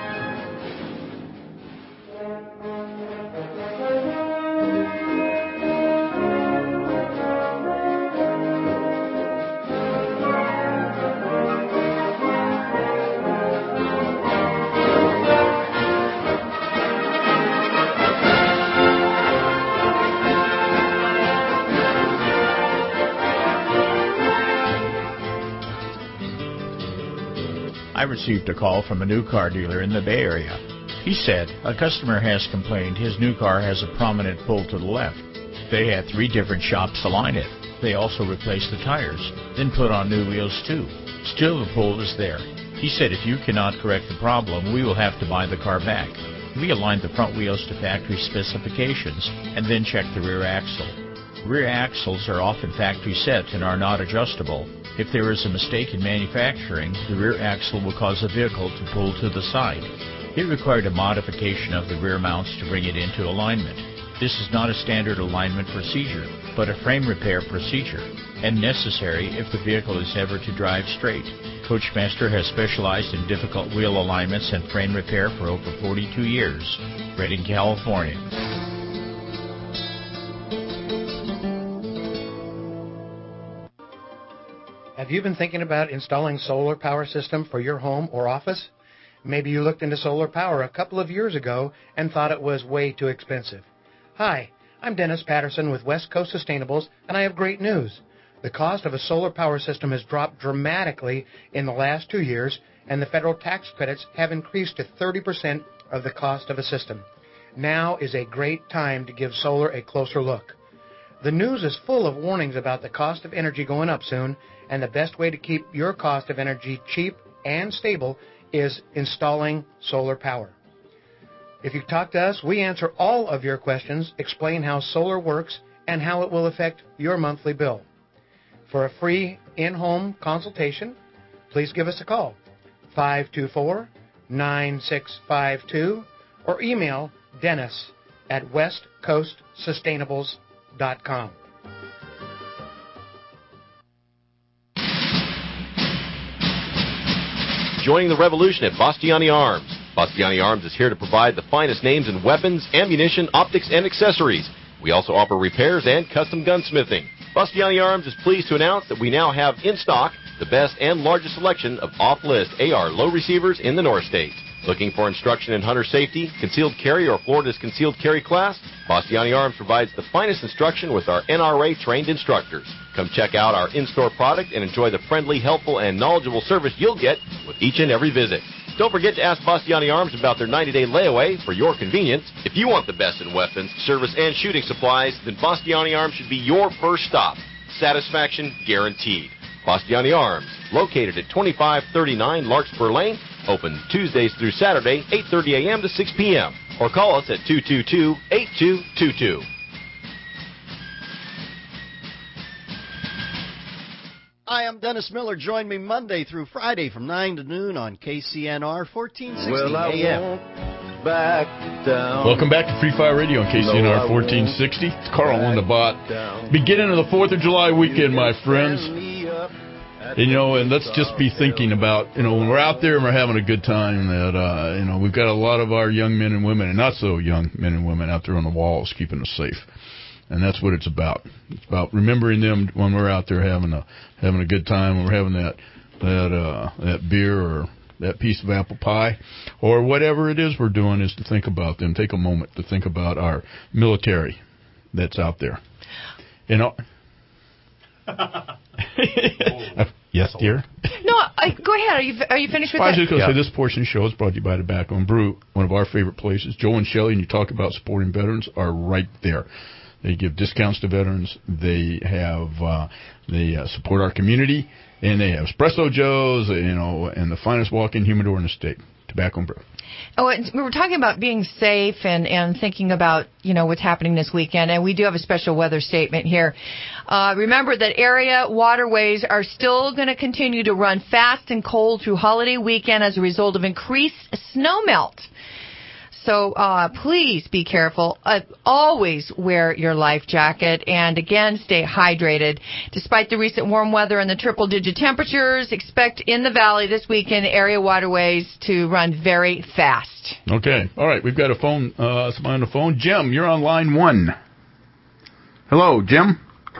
I received a call from a new car dealer in the Bay Area. He said a customer has complained his new car has a prominent pull to the left. They had three different shops align it. They also replaced the tires, then put on new wheels too. Still the pull is there. He said if you cannot correct the problem, we will have to buy the car back. We aligned the front wheels to factory specifications and then checked the rear axle. Rear axles are often factory set and are not adjustable. If there is a mistake in manufacturing, the rear axle will cause the vehicle to pull to the side. It required a modification of the rear mounts to bring it into alignment. This is not a standard alignment procedure, but a frame repair procedure, and necessary if the vehicle is ever to drive straight. Coachmaster has specialized in difficult wheel alignments and frame repair for over forty-two years. Redding, California.
Have you been thinking about installing solar power system for your home or office? Maybe you looked into solar power a couple of years ago and thought it was way too expensive. Hi, I'm Dennis Patterson with West Coast Sustainables, and I have great news. The cost of a solar power system has dropped dramatically in the last two years, and the federal tax credits have increased to thirty percent of the cost of a system. Now is a great time to give solar a closer look. The news is full of warnings about the cost of energy going up soon, and the best way to keep your cost of energy cheap and stable is installing solar power. If you talk to us, we answer all of your questions, explain how solar works, and how it will affect your monthly bill. For a free in-home consultation, please give us a call, five two four, nine six five two, or email Dennis at west coast sustainables dot com.
Joining the revolution at Bastiani Arms. Bastiani Arms is here to provide the finest names in weapons, ammunition, optics, and accessories. We also offer repairs and custom gunsmithing. Bastiani Arms is pleased to announce that we now have in stock the best and largest selection of off-list A R low receivers in the North States. Looking for instruction in hunter safety, concealed carry, or Florida's concealed carry class? Bastiani Arms provides the finest instruction with our N R A-trained instructors. Come check out our in-store product and enjoy the friendly, helpful, and knowledgeable service you'll get with each and every visit. Don't forget to ask Bastiani Arms about their ninety-day layaway for your convenience. If you want the best in weapons, service, and shooting supplies, then Bastiani Arms should be your first stop. Satisfaction guaranteed. Bastiani Arms, located at twenty-five thirty-nine Larkspur Lane, open Tuesdays through Saturday, eight thirty a.m. to six p.m. Or call us at two two two, eight two two two.
Hi, I'm Dennis Miller. Join me Monday through Friday from nine to noon on K C N R fourteen sixty
well, I
A M.
won't back down.
Welcome back to Free Fire Radio on K C N R fourteen sixty. It's Carl on the bot. Beginning of the fourth of July weekend, my friends. And, you know, and let's just be thinking about, you know, when we're out there and we're having a good time, that, uh, you know, we've got a lot of our young men and women, and not so young men and women, out there on the walls keeping us safe. And that's what it's about. It's about remembering them when we're out there having a having a good time, when we're having that that uh, that beer or that piece of apple pie or whatever it is we're doing, is to think about them. Take a moment to think about our military that's out there. You know. Yes, dear.
No, I, go ahead. Are you are you finished with
I was
that?
just going to
Yeah.
say this portion of the show is brought to you by Tobacco and Brew, one of our favorite places. Joe and Shelley, and you talk about supporting veterans, are right there. They give discounts to veterans. They have uh, they uh, support our community, and they have Espresso Joes, you know, and the finest walk-in humidor in the state. Tobacco and Brew.
Oh, and we were talking about being safe and, and thinking about, you know, what's happening this weekend, and we do have a special weather statement here. Uh, remember that area waterways are still going to continue to run fast and cold through holiday weekend as a result of increased snowmelt. So uh, please be careful. Uh, always wear your life jacket. And, again, stay hydrated. Despite the recent warm weather and the triple-digit temperatures, expect in the valley this weekend area waterways to run very fast.
Okay. All right. We've got a phone, uh, somebody on the phone. Jim, you're on line one. Hello, Jim.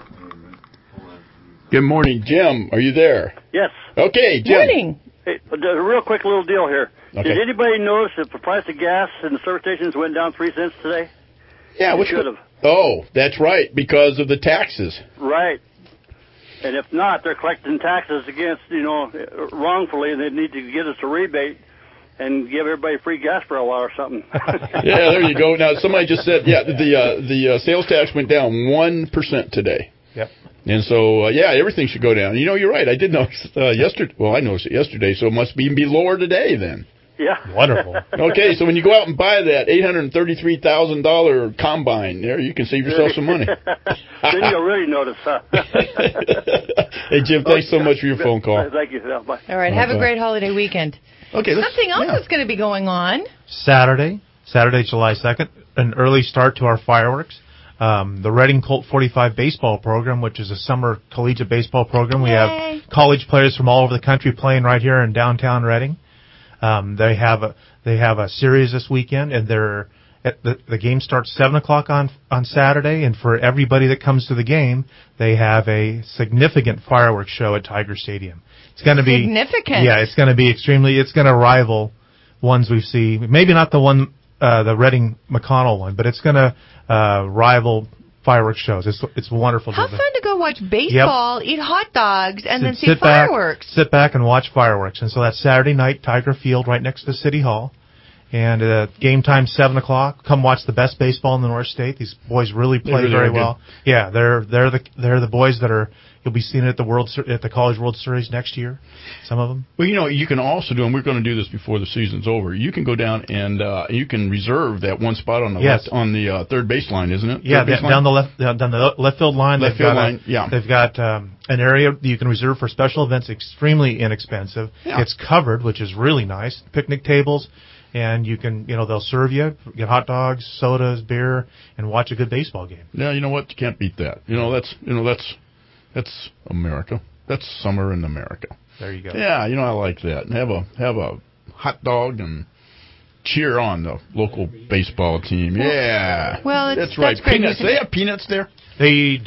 Good morning, Jim. Are you there?
Yes.
Okay, Jim.
Morning.
Hey, a real quick little deal here.
Okay.
Did anybody notice that the price of gas in the service stations went down three cents today?
Yeah,
It
which
should have.
Oh, that's right, because of the taxes.
Right. And if not, they're collecting taxes against, you know, wrongfully, and they need to give us a rebate and give everybody free gas for a while or something.
Yeah, there you go. Now, somebody just said, yeah, the uh, the uh, sales tax went down one percent today.
Yep.
And so, uh, yeah, everything should go down. You know, you're right. I did notice uh, yesterday. Well, I noticed it yesterday, so it must even be lower today then.
Yeah.
Wonderful.
Okay, so when you go out and buy that eight hundred thirty-three thousand dollars combine there, you can save yourself some money.
Then you'll really notice, huh?
Hey, Jim, thanks so much for your phone call.
Thank you. Yeah, bye.
All right. Have a great holiday weekend.
Okay. let's-
Something else
yeah.
is going to be going on.
Saturday, Saturday, July second, an early start to our fireworks. Um, the Reading Colt forty-five baseball program, which is a summer collegiate baseball program. We
Yay.
have college players from all over the country playing right here in downtown Reading. Um, they have a they have a series this weekend, and they're at the the game starts seven o'clock on on Saturday. And for everybody that comes to the game, they have a significant fireworks show at Tiger Stadium. It's going to be
Significant.
Yeah, it's going to be extremely. It's going to rival ones we see. Maybe not the one. Uh, the Reading McConnell one, but it's going to uh, rival fireworks shows. It's it's wonderful.
How
to
fun to go watch baseball, eat hot dogs, and then see
sit back,
fireworks.
Sit back and watch fireworks. And so that's Saturday night, Tiger Field, right next to City Hall. And uh, game time seven o'clock. Come watch the best baseball in the North State. These boys really play
really
very
are
well.
good.
Yeah, they're they're the they're the boys that are you'll be seeing at the World Ser- at the College World Series next year. Some of them.
Well, you know, you can also do, and we're going to do this before the season's over. You can go down and uh, you can reserve that one spot on the
Yes.
left, on the uh, third base line, isn't it?
Yeah,
Third base
down
line?
the left down the left field line.
Left
they've
field
got
line,
a,
yeah.
They've got um, an area that you can reserve for special events, extremely inexpensive.
Yeah.
It's covered, which is really nice. Picnic tables, and you can, you know, they'll serve you, get hot dogs, sodas, beer, and watch a good baseball game.
Yeah, you know what? You can't beat that. You know, that's you know that's that's America. That's summer in America.
There you go.
Yeah, you know, I like that. Have a have a hot dog and cheer on the local baseball team. Yeah.
Well, it's-
that's right.
that's great
Peanuts.
music.
They have peanuts there.
They don't.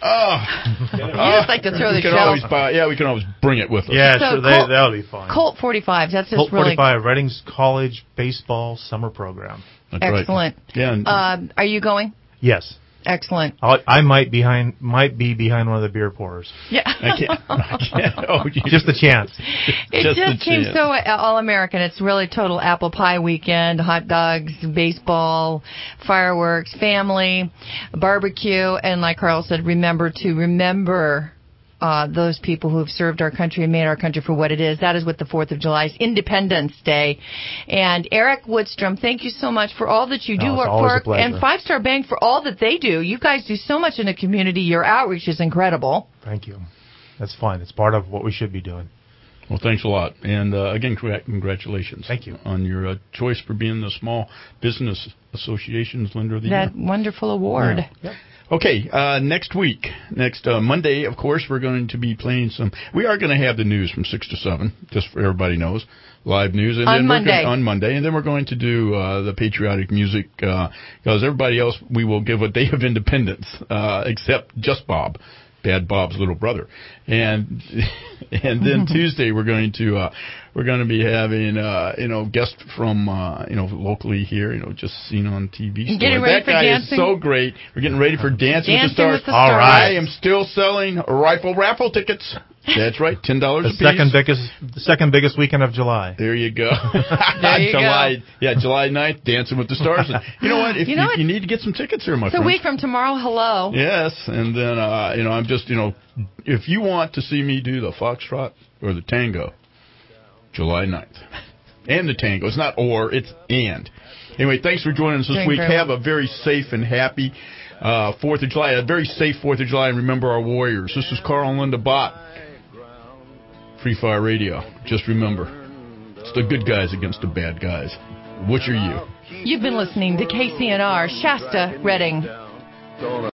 Oh,
you just like to throw the
we can
shell.
always buy, yeah, we can always bring it with us.
Yeah,
So
sure, they,
Colt-
that'll be fine.
Colt forty-fives. That's just
Colt
really
forty-five, Reading's college baseball summer program.
That's
excellent.
Right. Yeah. And,
Um, are you going?
Yes.
Excellent.
I'll, I might behind might be behind one of the beer pourers.
Yeah.
I can't. I can't. Oh, you,
Just a chance.
It
Just
just,
a
seems
chance.
so all American. It's really total apple pie weekend, hot dogs, baseball, fireworks, family, barbecue, and like Carl said, remember to remember uh, those people who have served our country and made our country for what it is. That is what the fourth of July is, Independence Day. And Eric Woodstrom, thank you so much for all that you do
Oh, it's
work
always a
for,
pleasure.
and Five Star Bank for all that they do. You guys do so much in the community. Your outreach is incredible.
Thank you. That's fine. It's part of what we should be doing.
Well, thanks a lot. And uh, again, congr- congratulations.
Thank you.
On your uh, choice for being the Small Business Association's Lender of the Year.
That wonderful award.
Yeah. Yep. Okay, uh, next week, next uh, Monday, of course, we're going to be playing some. We are going to have the news from six to seven, just for everybody knows, live news, and
on
then
Monday.
We're gonna, on Monday, and then we're going to do uh, the patriotic music uh, because everybody else we will give a day of independence, uh, except just Bob. Bad Bob's little brother, and and then Tuesday we're going to uh, we're going to be having uh, you know guests from uh, you know locally here, you know just seen on T V.
Getting
Story.
ready
That
for
guy
dancing.
is so great. We're getting ready for Dancing,
Dancing
with the Stars.
with the
All
Stars.
right, I am still selling rifle raffle tickets. That's right, ten dollars
The
a piece.
second biggest, the second biggest weekend of July.
There you go.
There you
July,
go.
yeah, July ninth, Dancing with the Stars. And you know what? If
You
you,
know what?
you need to get some tickets here, my
It's a
friend.
week from tomorrow. Hello.
Yes, and then uh, you know I'm just you know if you want to see me do the foxtrot or the tango, July ninth, and the tango. It's not or, it's and. Anyway, thanks for joining us this
Doing
week.
very
Have
well.
a very safe and happy uh, Fourth of July. A very safe Fourth of July, and remember our warriors. This is Carl and Linda Bott, Free Fire Radio. Just remember, it's the good guys against the bad guys. Which are you?
You've been listening to K C N R, Shasta, Reading.